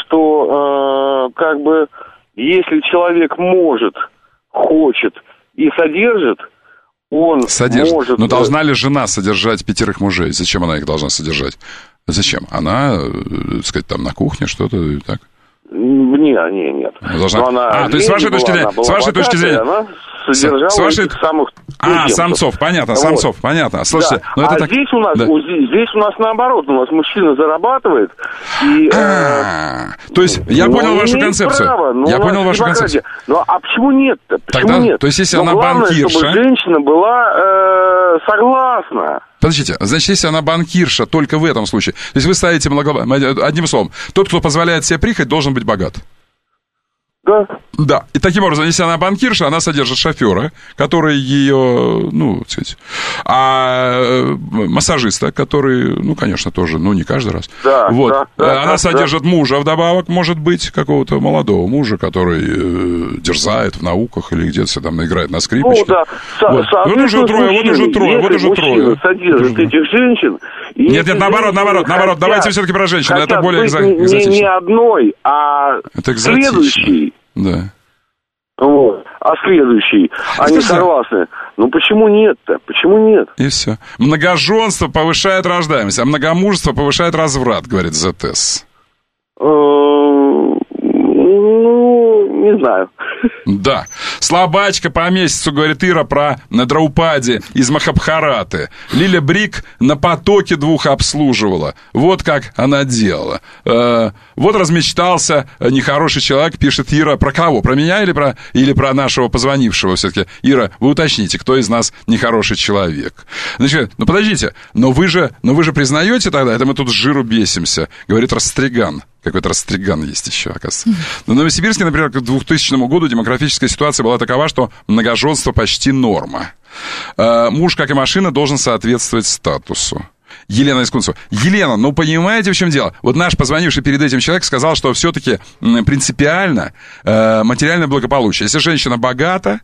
что как бы если человек хочет и содержит, он может... Но должна ли жена содержать 5 мужей? Зачем она их должна содержать? Зачем? Она, так сказать, там на кухне что-то и так? Нет. Должна... то есть с вашей точки зрения... Она содержала этих самых... самцов, понятно, вот. Самцов, понятно. Слушайте, да. Это здесь у нас наоборот, у нас мужчина зарабатывает и... То есть, я понял вашу концепцию. Я понял вашу концепцию. Ну, а почему нет-то? Почему нет? То есть, если она банкирша... чтобы женщина была согласна. Подождите, значит, если она банкирша только в этом случае, то есть вы ставите одним словом, тот, кто позволяет себе прихоть, должен быть богат. Да. Да, и таким образом, если она банкирша, она содержит шофера, который ее, ну, так сказать, а массажиста, который, ну, конечно, тоже, ну, не каждый раз. Да, вот. да, она содержит мужа вдобавок, может быть, какого-то молодого мужа, который дерзает в науках или где-то там играет на скрипочке. Ну, да. Вот уже трое. Содержит этих женщин. Нет, наоборот, давайте все-таки про женщин, это более экзотично. Не одной, а следующей. Да. Вот. А следующий, они согласны. Ну почему нет-то? Почему нет? И все. Многоженство повышает рождаемость, а многомужество повышает разврат, говорит ЗТС. Не знаю. Да. Слабачка по месяцу, говорит Ира, про Драупади из Махабхараты. Лиля Брик на потоке 2 обслуживала. Вот как она делала. Вот размечтался нехороший человек, пишет Ира. Про кого? Про меня или про нашего позвонившего все-таки? Ира, вы уточните, кто из нас нехороший человек. Значит, ну подождите, но вы же признаете тогда, это мы тут с жиру бесимся, говорит Растриган. Какой-то Растриган есть еще, оказывается. В Новосибирске, например, к 2000 году демографическая ситуация была такова, что многоженство почти норма. Муж, как и машина, должен соответствовать статусу. Елена из Кунцева. Елена, ну понимаете, в чем дело? Вот наш позвонивший перед этим человек сказал, что все-таки принципиально материальное благополучие. Если женщина богата,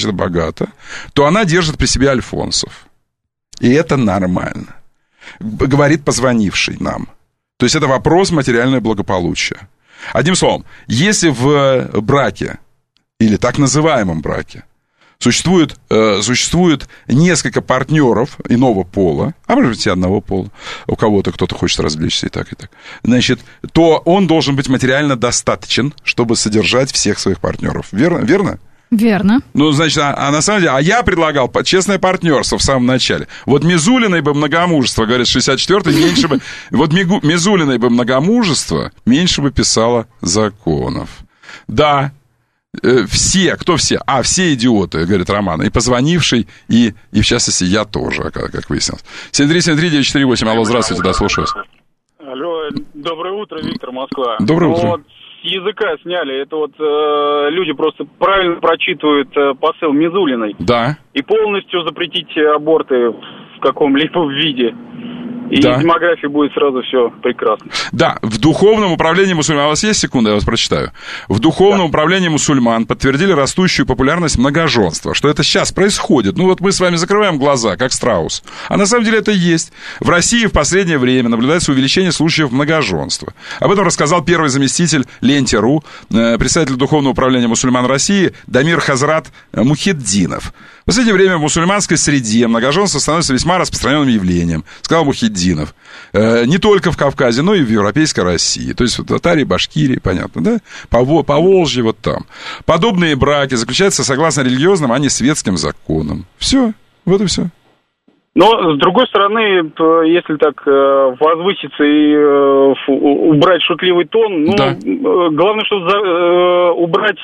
то она держит при себе альфонсов. И это нормально. Говорит позвонивший нам. То есть это вопрос материального благополучия. Одним словом, если в браке, или так называемом браке, существует несколько партнеров иного пола, а может быть и одного пола, у кого-то кто-то хочет развлечься и так, значит, то он должен быть материально достаточен, чтобы содержать всех своих партнеров. Верно? Верно. Ну, значит, а на самом деле, я предлагал честное партнерство в самом начале. Вот Мизулиной бы многомужество, говорит 64-й, меньше бы... Вот Мизулиной бы многомужество, меньше бы писало законов. Да, все, кто все? Все идиоты, говорит Роман. И позвонивший, и в частности, я тоже, как выяснилось. 7373948, алло, здравствуйте, да, слушаю вас. Алло, доброе утро, Виктор, Москва. Доброе утро. Вот с языка сняли, это вот люди просто правильно прочитывают посыл Мизулиной. Да. И полностью запретить аборты в каком-либо виде. И демография будет сразу все прекрасно. Да, в Духовном управлении мусульман... У вас есть секунда, я вас прочитаю. В Духовном управлении мусульман подтвердили растущую популярность многоженства. Что это сейчас происходит. Ну вот мы с вами закрываем глаза, как страус. А на самом деле это есть. В России в последнее время наблюдается увеличение случаев многоженства. Об этом рассказал первый заместитель Ленте.ру, представитель Духовного управления мусульман России Дамир Хазрат Мухиддинов. В последнее время в мусульманской среде многоженство становится весьма распространенным явлением, сказал Мухиддинов. Не только в Кавказе, но и в Европейской России. То есть в Татарии, Башкирии, понятно, да? По Волжье, вот там. Подобные браки заключаются согласно религиозным, а не светским законам. Все, вот и все. Но, с другой стороны, если так возвыситься и убрать шутливый тон, главное, чтобы убрать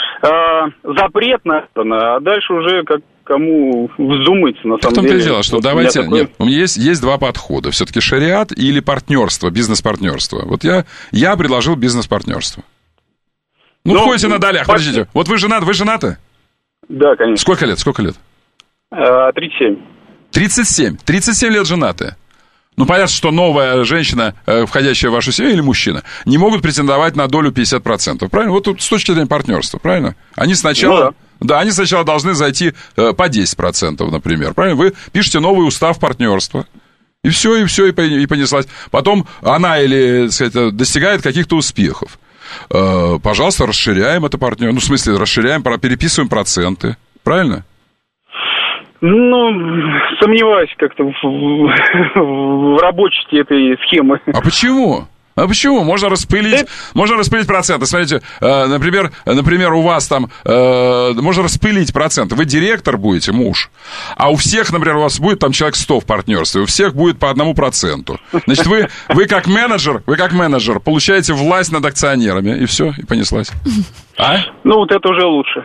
запрет на это, а дальше уже как кому вздумается, на самом деле. В том-то и дело, что давайте... Такой... Нет, у меня есть два подхода. Все-таки шариат или партнерство, бизнес-партнерство. Вот я предложил бизнес-партнерство. Ходите на долях, подождите. Вот вы женаты? Да, конечно. Сколько лет? 37. 37 лет женаты. Ну, понятно, что новая женщина, входящая в вашу семью, или мужчина, не могут претендовать на долю 50%, правильно? Вот тут с точки зрения партнерства, правильно? Они сначала... они сначала должны зайти по 10%, например, правильно? Вы пишете новый устав партнерства, и все, и понеслась. Потом она достигает каких-то успехов. Пожалуйста, расширяем это партнерство. Ну, в смысле, расширяем, переписываем проценты, правильно? Сомневаюсь как-то в рабочести этой схемы. А почему? Можно распылить проценты. Смотрите, например, у вас там можно распылить проценты. Вы директор будете, муж, а у всех, например, у вас будет там человек 100 в партнерстве, у всех будет по 1%. Значит, вы как менеджер получаете власть над акционерами, и все, и понеслась. А? Вот это уже лучше.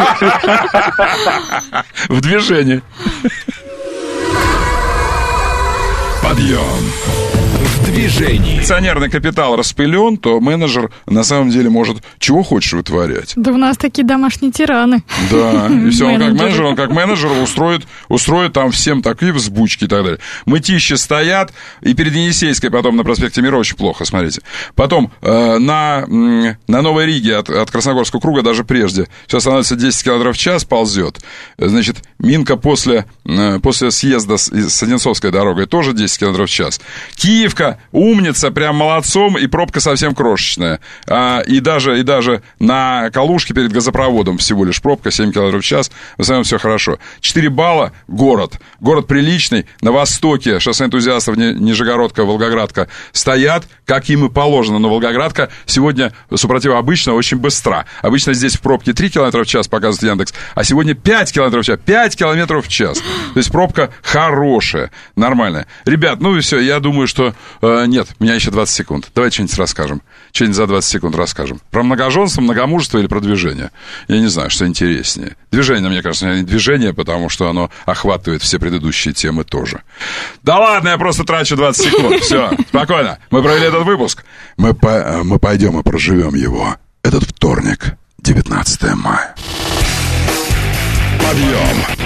В движении. Подъем. движении. Акционерный капитал распылен, то менеджер на самом деле может чего хочешь вытворять. Да у нас такие домашние тираны. Да, и все, он как менеджер устроит там всем такие взбучки и так далее. Мытищи стоят, и перед Енисейской потом на проспекте Мира очень плохо, смотрите. Потом на Новой Риге от Красногорского круга даже прежде все становится 10 км в час, ползет. Значит, Минка после съезда с Одинцовской дорогой тоже 10 км в час. Киевка умница, прям молодцом, и пробка совсем крошечная. И даже на Калужке перед газопроводом всего лишь пробка 7 км в час. В основном все хорошо. 4 балла город. Город приличный. На востоке шоссе энтузиастов Нижегородка, Волгоградка стоят, как им и положено. Но Волгоградка сегодня, супротив обычно, очень быстра. Обычно здесь в пробке 3 км в час, показывает Яндекс, а сегодня 5 км в час. 5 км в час. То есть пробка хорошая, нормальная. Ребят, ну и все, я думаю, что... нет, у меня еще 20 секунд. Давайте что-нибудь расскажем. Что-нибудь за 20 секунд расскажем. Про многоженство, многомужество или про движение? Я не знаю, что интереснее. Движение, мне кажется, не движение, потому что оно охватывает все предыдущие темы тоже. Да ладно, я просто трачу 20 секунд. Все, спокойно. Мы провели этот выпуск. Мы пойдем и проживем его. Этот вторник, 19 мая. Подъем.